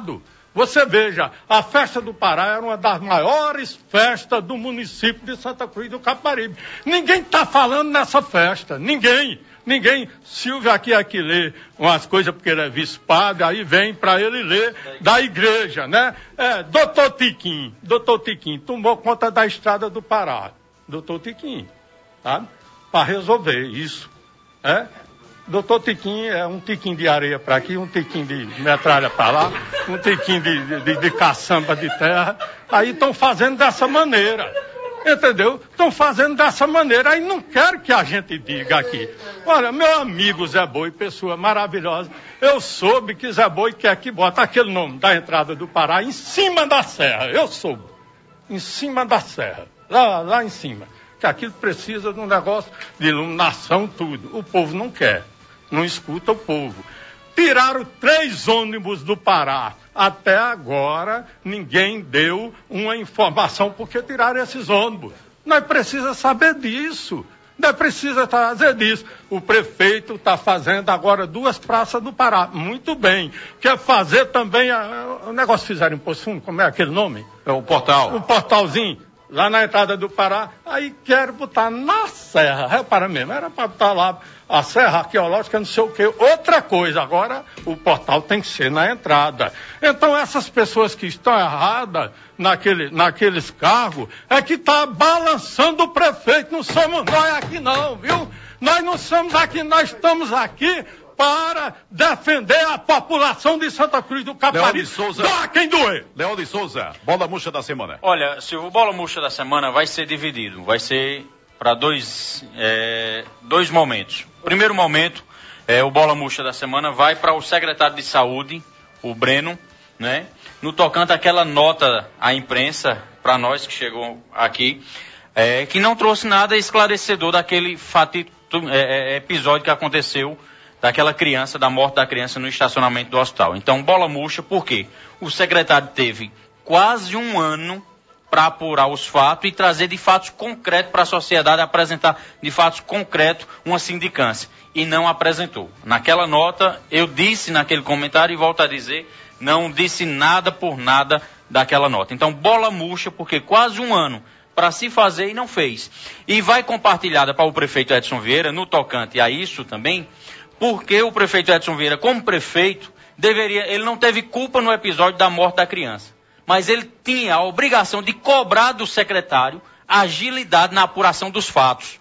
Você veja, a festa do Pará era uma das maiores festas do município de Santa Cruz do Capibaribe. Ninguém está falando nessa festa, ninguém, ninguém. Silvio aqui aqui lê umas coisas porque ele é vice-padre, aí vem para ele ler da igreja, né? É, doutor Tiquim, doutor Tiquim tomou conta da estrada do Pará, doutor Tiquim, sabe? Para resolver isso, é? Doutor Tiquim é um tiquinho de areia para aqui, um tiquinho de metralha para lá, um tiquinho de, de, de caçamba de terra. Aí estão fazendo dessa maneira, entendeu? Estão fazendo dessa maneira. Aí não quero que a gente diga aqui. Olha, meu amigo Zé Boi, pessoa maravilhosa, eu soube que Zé Boi quer que bota aquele nome da entrada do Pará em cima da serra. Eu soube. Em cima da serra. Lá, lá em cima. Que aquilo precisa de um negócio de iluminação, tudo. O povo não quer. Não escuta o povo. Tiraram três ônibus do Pará. Até agora, ninguém deu uma informação porque tiraram esses ônibus. Nós precisamos saber disso. Nós precisamos fazer disso. O prefeito está fazendo agora duas praças do Pará. Muito bem. Quer fazer também... A, o negócio que fizeram em Poço Fundo, como é aquele nome? É o portal. O portalzinho. Lá na entrada do Pará, aí quero botar na serra, repara mesmo, era para botar lá a serra arqueológica, não sei o quê, outra coisa, agora o portal tem que ser na entrada. Então essas pessoas que estão erradas naquele, naqueles cargos, é que está balançando o prefeito, não somos nós aqui não, viu? Nós não somos aqui, nós estamos aqui para defender a população de Santa Cruz do Capibaribe. Dá quem doer. Leão de Souza, bola murcha da semana. Olha, Silvio, o bola murcha da semana vai ser dividido, vai ser para dois, é, dois momentos. Primeiro momento, é, o bola murcha da semana vai para o secretário de saúde, o Breno, né? No tocante àquela nota à imprensa, para nós que chegou aqui, é, que não trouxe nada esclarecedor daquele fatito, é, episódio que aconteceu daquela criança, da morte da criança no estacionamento do hospital. Então, bola murcha, por quê? O secretário teve quase um ano para apurar os fatos e trazer de fatos concretos para a sociedade, apresentar de fatos concretos uma sindicância. E não apresentou. Naquela nota, eu disse naquele comentário, e volto a dizer, não disse nada por nada daquela nota. Então, bola murcha, porque quase um ano para se fazer e não fez. E vai compartilhada para o prefeito Edson Vieira, no tocante a isso também, porque o prefeito Edson Vieira, como prefeito, deveria, ele não teve culpa no episódio da morte da criança, mas ele tinha a obrigação de cobrar do secretário agilidade na apuração dos fatos.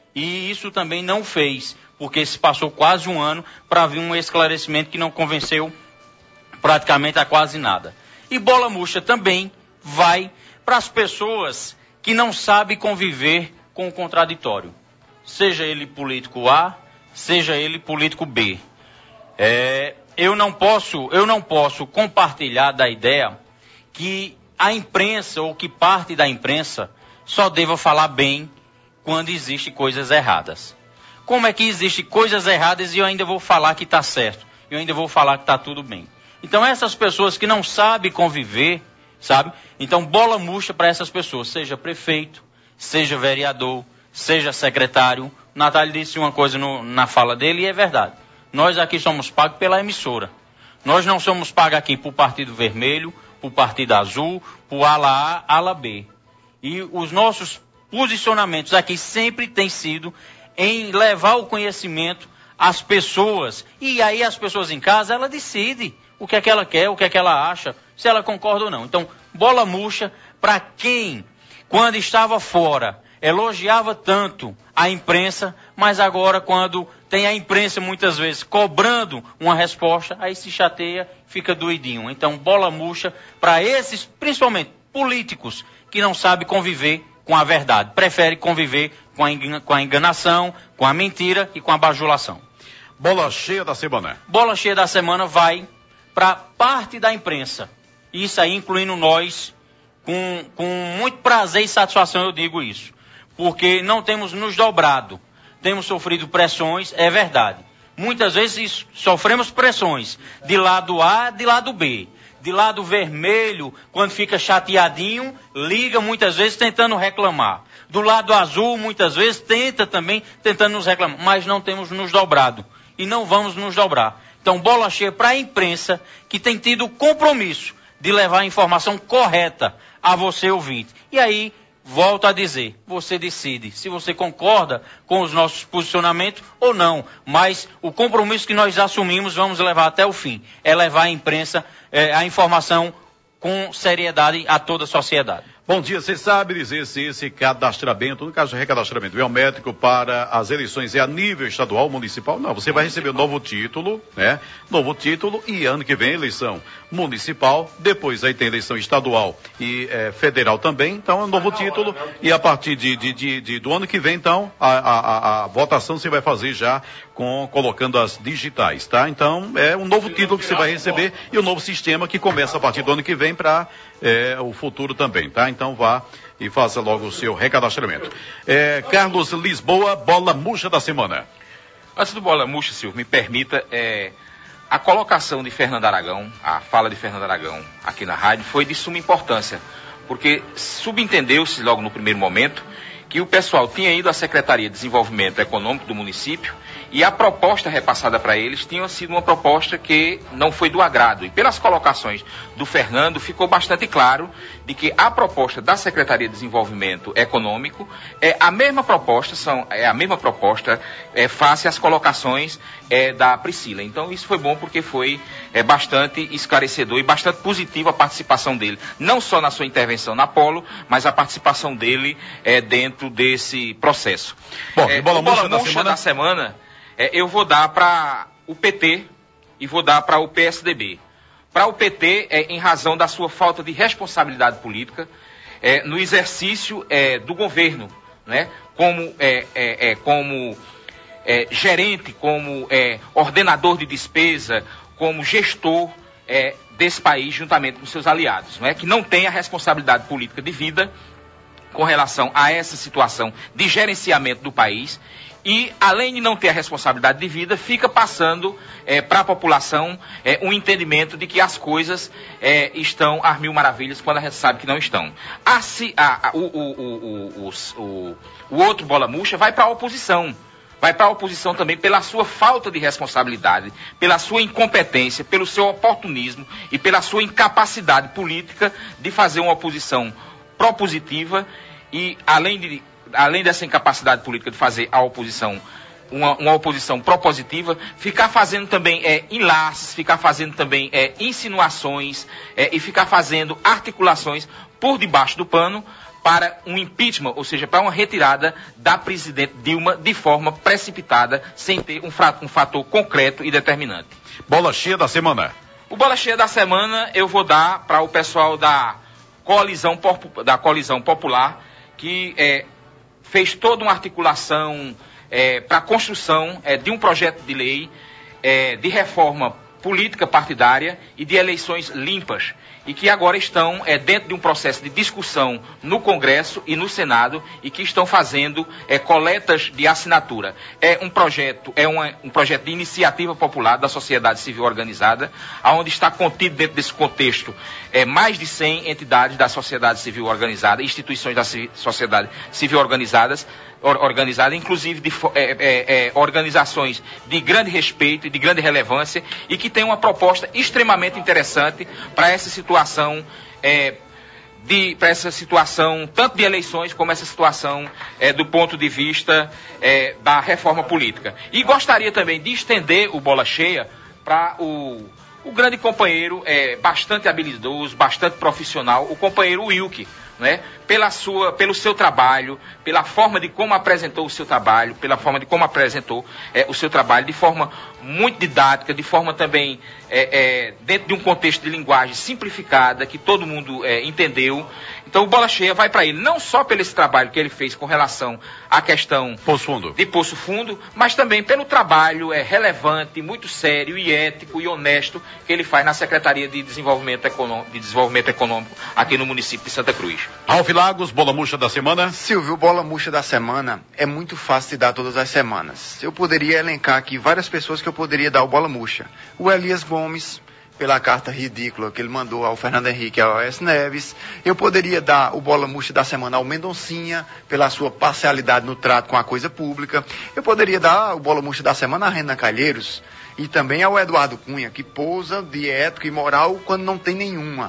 E isso também não fez, porque se passou quase um ano para vir um esclarecimento que não convenceu praticamente a quase nada. E bola murcha também vai para as pessoas que não sabem conviver com o contraditório, seja ele político A, seja ele político B. É, eu não posso, eu não posso compartilhar da ideia que a imprensa, ou que parte da imprensa, só deva falar bem quando existem coisas erradas. Como é que existem coisas erradas e eu ainda vou falar que está certo? Eu ainda vou falar que está tudo bem. Então essas pessoas que não sabem conviver, sabe? Então bola murcha para essas pessoas, seja prefeito, seja vereador, seja secretário. Natália disse uma coisa no, na fala dele e é verdade. Nós aqui somos pagos pela emissora. Nós não somos pagos aqui por Partido Vermelho, por Partido Azul, por ala A, ala B. E os nossos posicionamentos aqui sempre têm sido em levar o conhecimento às pessoas. E aí as pessoas em casa, ela decide o que é que ela quer, o que é que ela acha, se ela concorda ou não. Então, bola murcha para quem, quando estava fora, elogiava tanto a imprensa, mas agora quando tem a imprensa muitas vezes cobrando uma resposta, aí se chateia, fica doidinho. Então, bola murcha para esses, principalmente políticos, que não sabem conviver com a verdade, preferem conviver com a, engana, com a enganação, com a mentira e com a bajulação. Bola cheia da semana. Bola cheia da semana vai para parte da imprensa. Isso aí incluindo nós, com, com muito prazer e satisfação eu digo isso. Porque não temos nos dobrado, temos sofrido pressões, é verdade. Muitas vezes sofremos pressões de lado A, de lado B. De lado vermelho, quando fica chateadinho, liga muitas vezes tentando reclamar. Do lado azul, muitas vezes tenta também tentando nos reclamar, mas não temos nos dobrado e não vamos nos dobrar. Então, bola cheia para a imprensa que tem tido o compromisso de levar a informação correta a você, ouvinte. E aí, volto a dizer, você decide se você concorda com os nossos posicionamentos ou não, mas o compromisso que nós assumimos, vamos levar até o fim, é levar a imprensa, é, a informação com seriedade a toda a sociedade. Bom dia, você sabe dizer se esse cadastramento, no caso de recadastramento biométrico para as eleições é a nível estadual, municipal? Não, você vai receber um novo título, né? Novo título e ano que vem eleição municipal, depois aí tem eleição estadual e é, federal também, então é um novo título e a partir de, de, de, de, do ano que vem, então, a, a, a, a votação você vai fazer já com, colocando as digitais, tá? Então, é um novo título que você vai receber e um novo sistema que começa a partir do ano que vem para é, o futuro também, tá? Então vá e faça logo o seu recadastramento. É, Carlos Lisboa, bola murcha da semana. Antes do bola murcha, Silvio, me permita, é, a colocação de Fernando Aragão, a fala de Fernando Aragão aqui na rádio foi de suma importância, porque subentendeu-se logo no primeiro momento que o pessoal tinha ido à Secretaria de Desenvolvimento Econômico do município e a proposta repassada para eles tinha sido uma proposta que não foi do agrado. E pelas colocações do Fernando, ficou bastante claro de que a proposta da Secretaria de Desenvolvimento Econômico é a mesma proposta, são, é a mesma proposta é, face às colocações é, da Priscila. Então isso foi bom porque foi é, bastante esclarecedor e bastante positivo a participação dele, não só na sua intervenção na Polo, mas a participação dele é, dentro desse processo. Bom, é, e bola murcha da murcha semana? da semana é, eu vou dar para o P T e vou dar para o P S D B. Para o P T, é, em razão da sua falta de responsabilidade política é, no exercício é, do governo, né, como, é, é, é, como é, gerente, como é, ordenador de despesa, como gestor é, desse país, juntamente com seus aliados, né, que não tem a responsabilidade política devida com relação a essa situação de gerenciamento do país e, além de não ter a responsabilidade devida, fica passando é, para a população é, um entendimento de que as coisas é, estão às mil maravilhas quando a gente sabe que não estão. A, a, a, o, o, o, o, o, o outro bola murcha vai para a oposição. Vai para a oposição também pela sua falta de responsabilidade, pela sua incompetência, pelo seu oportunismo e pela sua incapacidade política de fazer uma oposição propositiva e, além, de, além dessa incapacidade política de fazer a oposição, uma, uma oposição propositiva, ficar fazendo também é, enlaces, ficar fazendo também é, insinuações é, e ficar fazendo articulações por debaixo do pano para um impeachment, ou seja, para uma retirada da presidente Dilma de forma precipitada, sem ter um, um fator concreto e determinante. Bola cheia da semana. O bola cheia da semana eu vou dar para o pessoal da coalizão, da coalizão popular, que é, fez toda uma articulação é, para a construção é, de um projeto de lei é, de reforma política partidária e de eleições limpas, e que agora estão é, dentro de um processo de discussão no Congresso e no Senado e que estão fazendo é, coletas de assinatura. É um projeto, é uma, um projeto de iniciativa popular da sociedade civil organizada, onde está contido dentro desse contexto é, mais de cem entidades da sociedade civil organizada, instituições da sociedade civil organizadas, organizada, inclusive de é, é, é, organizações de grande respeito e de grande relevância, e que tem uma proposta extremamente interessante para essa situação, é, para essa situação tanto de eleições como essa situação é, do ponto de vista é, da reforma política. E gostaria também de estender o bola cheia para o, o grande companheiro, é, bastante habilidoso, bastante profissional, o companheiro Wilke, né? Pela sua, pelo seu trabalho, pela forma de como apresentou o seu trabalho, pela forma de como apresentou é, o seu trabalho, de forma muito didática, de forma também é, é, dentro de um contexto de linguagem simplificada, que todo mundo é, entendeu. Então o bola cheia vai para ele, não só pelo esse trabalho que ele fez com relação à questão Poço Fundo. de Poço Fundo, mas também pelo trabalho é, relevante, muito sério e ético e honesto que ele faz na Secretaria de Desenvolvimento Econômico, de Desenvolvimento Econômico aqui no município de Santa Cruz. Ralf Lagos, bola murcha da semana. Silvio, bola murcha da semana é muito fácil de dar todas as semanas. Eu poderia elencar aqui várias pessoas que eu poderia dar o bola murcha. O Elias Gomes, pela carta ridícula que ele mandou ao Fernando Henrique e ao Aécio Neves. Eu poderia dar o bola murcha da semana ao Mendoncinha, pela sua parcialidade no trato com a coisa pública. Eu poderia dar o bola murcha da semana a Renan Calheiros e também ao Eduardo Cunha, que pousa de ética e moral quando não tem nenhuma.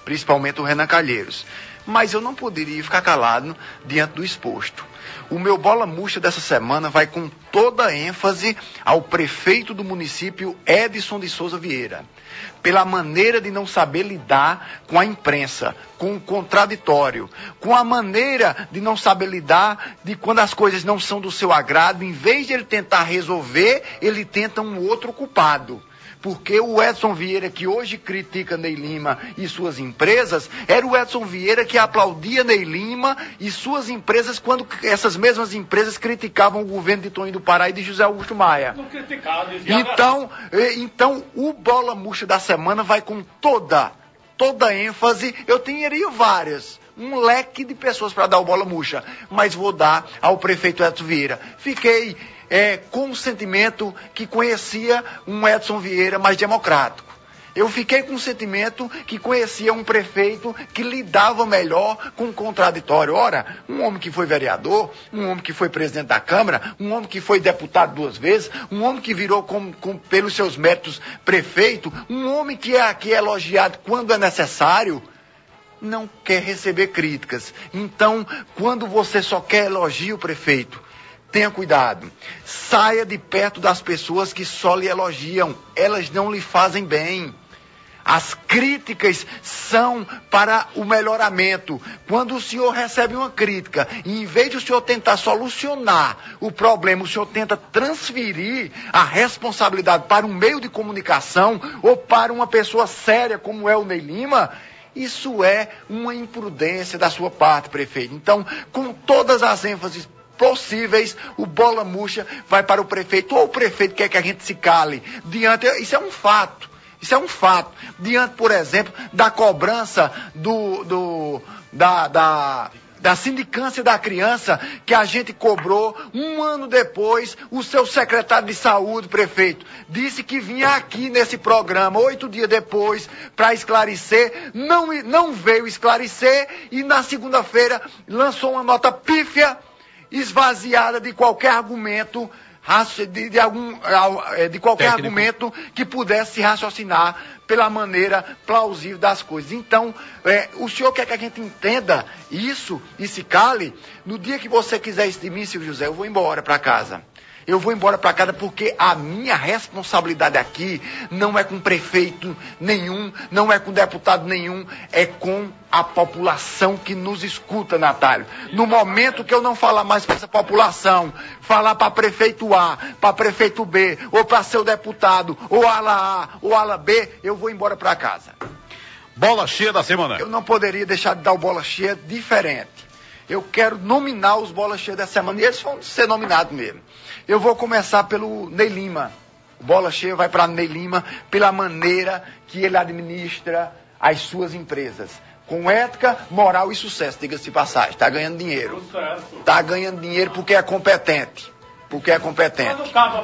principalmente o Renan Calheiros. Mas eu não poderia ficar calado diante do exposto. O meu bola murcha dessa semana vai com toda a ênfase ao prefeito do município, Edson de Souza Vieira, pela maneira de não saber lidar com a imprensa, com o contraditório, com a maneira de não saber lidar de quando as coisas não são do seu agrado, em vez de ele tentar resolver, ele tenta um outro culpado. Porque o Edson Vieira, que hoje critica Ney Lima e suas empresas, era o Edson Vieira que aplaudia Ney Lima e suas empresas quando essas mesmas empresas criticavam o governo de Toninho do Pará e de José Augusto Maia. Não criticava, dizia então, então, o Bola Murcha da semana vai com toda, toda ênfase. Eu teria várias. Um leque de pessoas para dar o Bola Murcha, mas vou dar ao prefeito Edson Vieira. Fiquei é, com o sentimento que conhecia um Edson Vieira mais democrático. Eu fiquei com o sentimento que conhecia um prefeito que lidava melhor com o contraditório. Ora, um homem que foi vereador, um homem que foi presidente da Câmara, um homem que foi deputado duas vezes, um homem que virou, com, com, pelos seus méritos, prefeito, um homem que é, que é elogiado quando é necessário, não quer receber críticas. Então, quando você só quer elogio, prefeito, tenha cuidado. Saia de perto das pessoas que só lhe elogiam. Elas não lhe fazem bem. As críticas são para o melhoramento. Quando o senhor recebe uma crítica, e em vez de o senhor tentar solucionar o problema, o senhor tenta transferir a responsabilidade para um meio de comunicação ou para uma pessoa séria como é o Ney Lima, isso é uma imprudência da sua parte, prefeito. Então, com todas as ênfases possíveis, o Bola Murcha vai para o prefeito, ou o prefeito quer que a gente se cale diante, isso é um fato, isso é um fato, diante, por exemplo, da cobrança do, do, da, da, da sindicância da criança, que a gente cobrou um ano depois. O seu secretário de saúde, prefeito, disse que vinha aqui nesse programa, oito dias depois, para esclarecer, não, não veio esclarecer, e na segunda-feira lançou uma nota pífia, esvaziada de qualquer argumento, de, de, algum, de qualquer Técnico. argumento que pudesse raciocinar pela maneira plausível das coisas. Então, é, o senhor quer que a gente entenda isso e se cale? No dia que você quiser isso de mim, Silvio José, eu vou embora para casa. Eu vou embora para casa porque a minha responsabilidade aqui não é com prefeito nenhum, não é com deputado nenhum, é com a população que nos escuta, Natália. No momento que eu não falar mais para essa população, falar para prefeito A, para prefeito B, ou para seu deputado, ou ala A, ou ala B, eu vou embora para casa. Bola cheia da semana. Eu não poderia deixar de dar o bola cheia diferente. Eu quero nominar os bolas cheias da semana, e eles vão ser nominados mesmo. Eu vou começar pelo Ney Lima. O bola cheia vai para Ney Lima pela maneira que ele administra as suas empresas. Com ética, moral e sucesso, diga-se de passagem. Está ganhando dinheiro. Está ganhando dinheiro porque é competente. Porque é competente.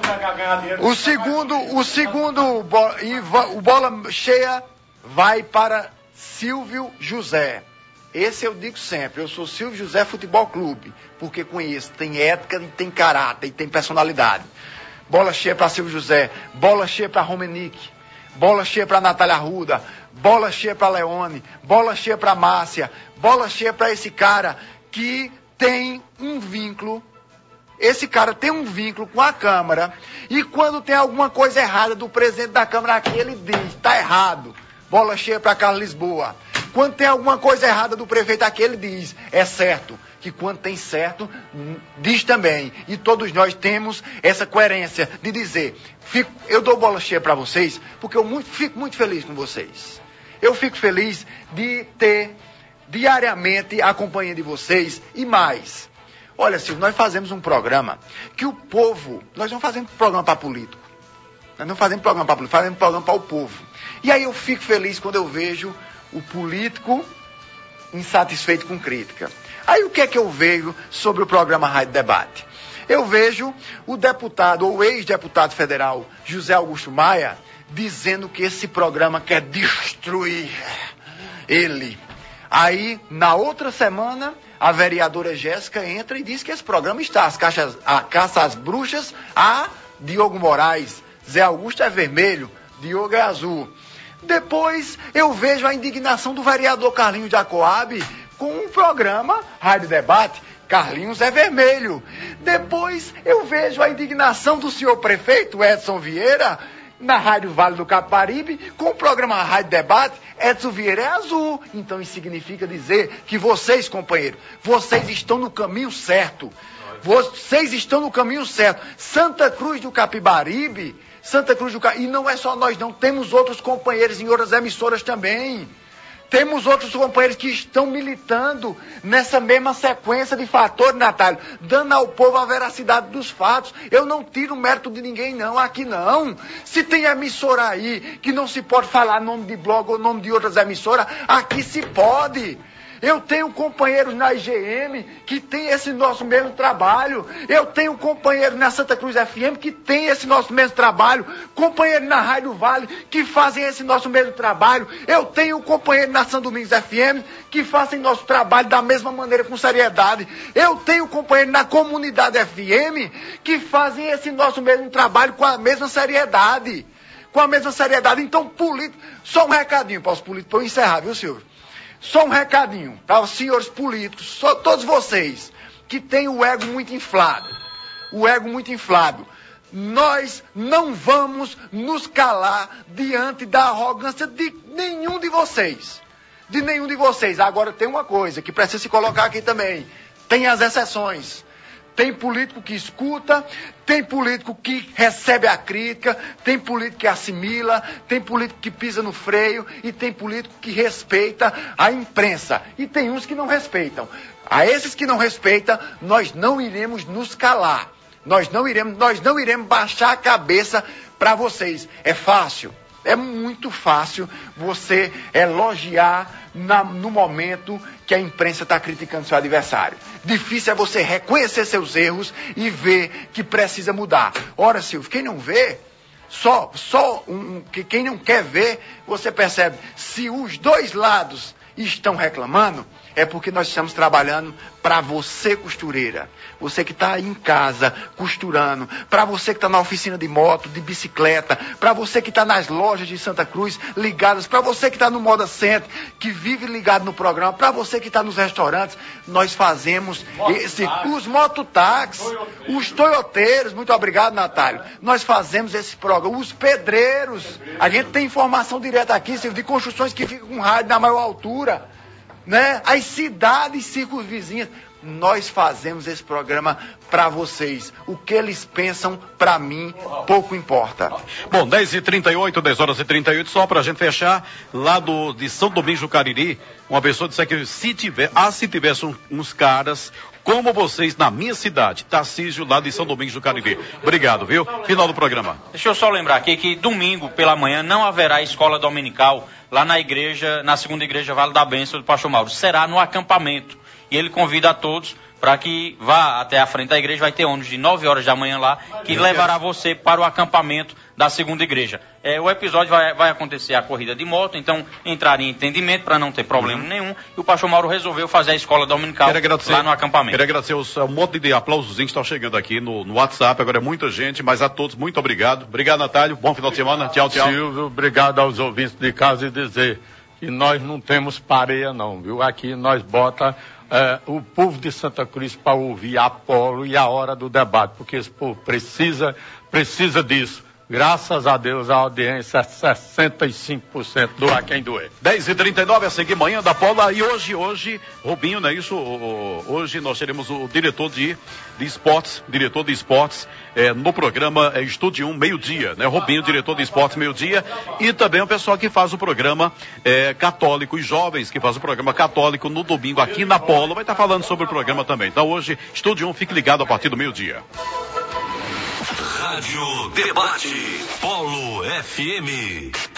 O segundo, o segundo, o bola cheia vai para Silvio José. Esse eu digo sempre, eu sou Silvio José Futebol Clube, porque conheço, tem ética, tem caráter e tem personalidade. Bola cheia para Silvio José, bola cheia para Romenick, bola cheia para Natália Arruda, bola cheia para Leone, bola cheia para Márcia, bola cheia para esse cara que tem um vínculo, esse cara tem um vínculo com a Câmara, e quando tem alguma coisa errada do presidente da Câmara aqui, ele diz, está errado. Bola cheia para Carlos Lisboa. Quando tem alguma coisa errada do prefeito aqui, ele diz, é certo. Que quando tem certo, diz também. E todos nós temos essa coerência de dizer, fico, eu dou bola cheia para vocês, porque eu muito, fico muito feliz com vocês. Eu fico feliz de ter diariamente a companhia de vocês e mais. Olha, Silvio, nós fazemos um programa que o povo, nós não fazemos programa para político. Nós não fazemos programa para político, fazemos programa para o povo. E aí eu fico feliz quando eu vejo o político insatisfeito com crítica. Aí o que é que eu vejo sobre o programa Rádio Debate? Eu vejo o deputado ou ex-deputado federal José Augusto Maia dizendo que esse programa quer destruir ele. Aí, na outra semana, a vereadora Jéssica entra e diz que esse programa está as caixas, a caça às bruxas a Diogo Moraes. Zé Augusto é vermelho, Diogo é azul. Depois eu vejo a indignação do vereador Carlinhos de Acoabe com um programa Rádio Debate. Carlinhos é vermelho. Depois eu vejo a indignação do senhor prefeito Edson Vieira na Rádio Vale do Capibaribe com o programa Rádio Debate. Edson Vieira é azul. Então isso significa dizer que vocês, companheiros, vocês estão no caminho certo. Vocês estão no caminho certo. Santa Cruz do Capibaribe, Santa Cruz do Capibaribe, e não é só nós não, temos outros companheiros em outras emissoras também. Temos outros companheiros que estão militando nessa mesma sequência de fatores, Natália, dando ao povo a veracidade dos fatos. Eu não tiro o mérito de ninguém, não, aqui não. Se tem emissora aí que não se pode falar nome de blog ou nome de outras emissoras, aqui se pode. Eu tenho companheiros na I G M que tem esse nosso mesmo trabalho. Eu tenho companheiros na Santa Cruz F M que tem esse nosso mesmo trabalho. Companheiros na Rádio Vale que fazem esse nosso mesmo trabalho. Eu tenho companheiros na São Domingos F M que fazem nosso trabalho da mesma maneira, com seriedade. Eu tenho companheiros na Comunidade F M que fazem esse nosso mesmo trabalho com a mesma seriedade. Com a mesma seriedade. Então, político... Só um recadinho para os políticos, para eu encerrar, viu, Silvio? Só um recadinho para os senhores políticos, só, todos vocês que têm o ego muito inflado, o ego muito inflado. Nós não vamos nos calar diante da arrogância de nenhum de vocês, de nenhum de vocês. Agora tem uma coisa que precisa se colocar aqui também, tem as exceções. Tem político que escuta, tem político que recebe a crítica, tem político que assimila, tem político que pisa no freio e tem político que respeita a imprensa. E tem uns que não respeitam. A esses que não respeitam, nós não iremos nos calar. Nós não iremos, nós não iremos baixar a cabeça para vocês. É fácil. É muito fácil você elogiar na, no momento que a imprensa está criticando seu adversário. Difícil é você reconhecer seus erros e ver que precisa mudar. Ora, Silvio, quem não vê, só, só um, que quem não quer ver, você percebe, se os dois lados estão reclamando, é porque nós estamos trabalhando para você, costureira. Você que está aí em casa costurando, para você que está na oficina de moto, de bicicleta, para você que está nas lojas de Santa Cruz ligadas, para você que está no Moda Center, que vive ligado no programa, para você que está nos restaurantes, nós fazemos esse, os mototáxis, os toyoteiros, muito obrigado, Natália. Nós fazemos esse programa, os pedreiros, a gente tem informação direta aqui, de construções que ficam com rádio na maior altura, né? As cidades circunvizinhas. Nós fazemos esse programa para vocês. O que eles pensam, para mim, pouco importa. Bom, dez e trinta e oito, dez horas e trinta e oito, só para a gente fechar, lá do, de São Domingos do Cariri, uma pessoa disse que se tiver, ah, se tivesse um, uns caras como vocês na minha cidade, Tarcísio, lá de São Domingos do Cariri. Obrigado, viu? Final do programa. Deixa eu só lembrar aqui que domingo pela manhã não haverá escola dominical lá na igreja, na segunda igreja Vale da Bênção do Pastor Mauro. Será no acampamento. E ele convida a todos para que vá até a frente da igreja, vai ter ônibus de nove horas da manhã lá, que levará você para o acampamento da segunda igreja. É, o episódio vai, vai acontecer a corrida de moto, então entrar em entendimento para não ter problema uhum. nenhum, e o pastor Mauro resolveu fazer a escola dominical lá no acampamento. Quero agradecer os, um monte de aplausos que estão chegando aqui no, no WhatsApp, agora é muita gente, mas a todos, muito obrigado. Obrigado, Natália, bom final de semana, tchau, tchau. Silvio, obrigado aos ouvintes de casa e dizer que nós não temos pareia não, viu? Aqui nós bota É, o povo de Santa Cruz para ouvir Apolo e a hora do debate, porque esse povo precisa, precisa disso. Graças a Deus a audiência é sessenta e cinco por cento do A Quem Doer. dez e trinta e nove, a seguir manhã da Paula. E hoje, hoje, Rubinho, não é isso? Hoje nós teremos o diretor de, de esportes, diretor de esportes, é, no programa é, Estúdio um, meio-dia, né? Rubinho, diretor de esportes, meio-dia. E também o pessoal que faz o programa é, católico, e jovens que faz o programa católico no domingo aqui na Polo. Vai estar falando sobre o programa também. Então hoje, Estúdio um, fique ligado a partir do meio-dia. Rádio Debate Polo F M.